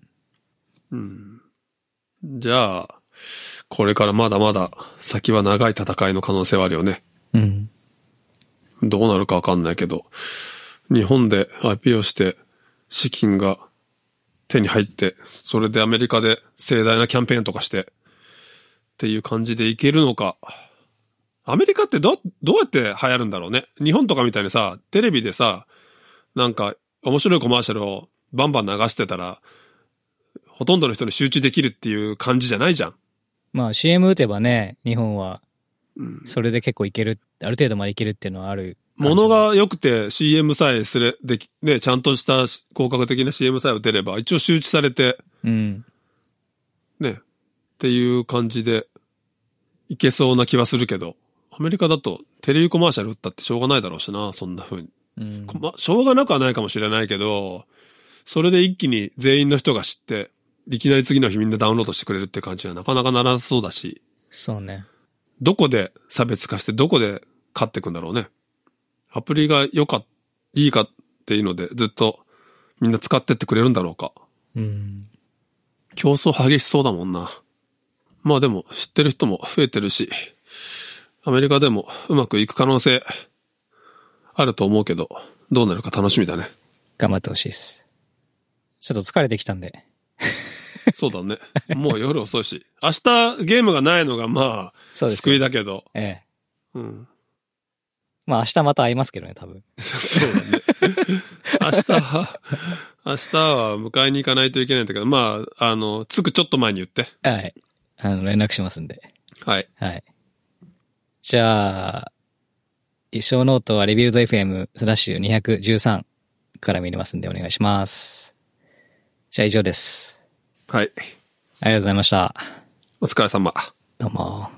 Speaker 1: じゃあ、これからまだまだ先は長い戦いの可能性はあるよね。どうなるかわかんないけど、日本で IPO して資金が手に入って、それでアメリカで盛大なキャンペーンとかして、っていう感じでいけるのか。アメリカってどうやって流行るんだろうね。日本とかみたいにさ、テレビでさ、なんか面白いコマーシャルをバンバン流してたら、ほとんどの人に集中できるっていう感じじゃないじゃん。
Speaker 2: まあ CM 打てばね、日本は、それで結構いける、ある程度までいけるっていうのはある。
Speaker 1: 物が良くて CM さえね、ちゃんとした効果的な CM さえ打てれば、一応周知されて、ね、っていう感じで、いけそうな気はするけど、アメリカだとテレビコマーシャル打ったってしょうがないだろうしな、そんな風に。しょうがなくはないかもしれないけど、それで一気に全員の人が知って、いきなり次の日みんなダウンロードしてくれるって感じはなかなかならそうだし。
Speaker 2: そうね。
Speaker 1: どこで差別化してどこで勝っていくんだろうね。アプリがいいかっていうのでずっとみんな使ってってくれるんだろうか。競争激しそうだもんな。まあでも知ってる人も増えてるし、アメリカでもうまくいく可能性あると思うけど、どうなるか楽しみだね。
Speaker 2: 頑張ってほしいです。ちょっと疲れてきたんで。
Speaker 1: そうだね。もう夜遅いし。明日ゲームがないのがまあ、救いだけど。
Speaker 2: まあ明日また会いますけどね、多分。
Speaker 1: そうだね。明日は迎えに行かないといけないんだけど、まあ、着くちょっと前に言って。
Speaker 2: はい。連絡しますんで。
Speaker 1: はい。
Speaker 2: はい。じゃあ、ショーノートはリビルド FM/213から見れますんでお願いします。じゃあ以上です。
Speaker 1: はい。
Speaker 2: ありがとうございました。
Speaker 1: お疲れ様。
Speaker 2: どうも。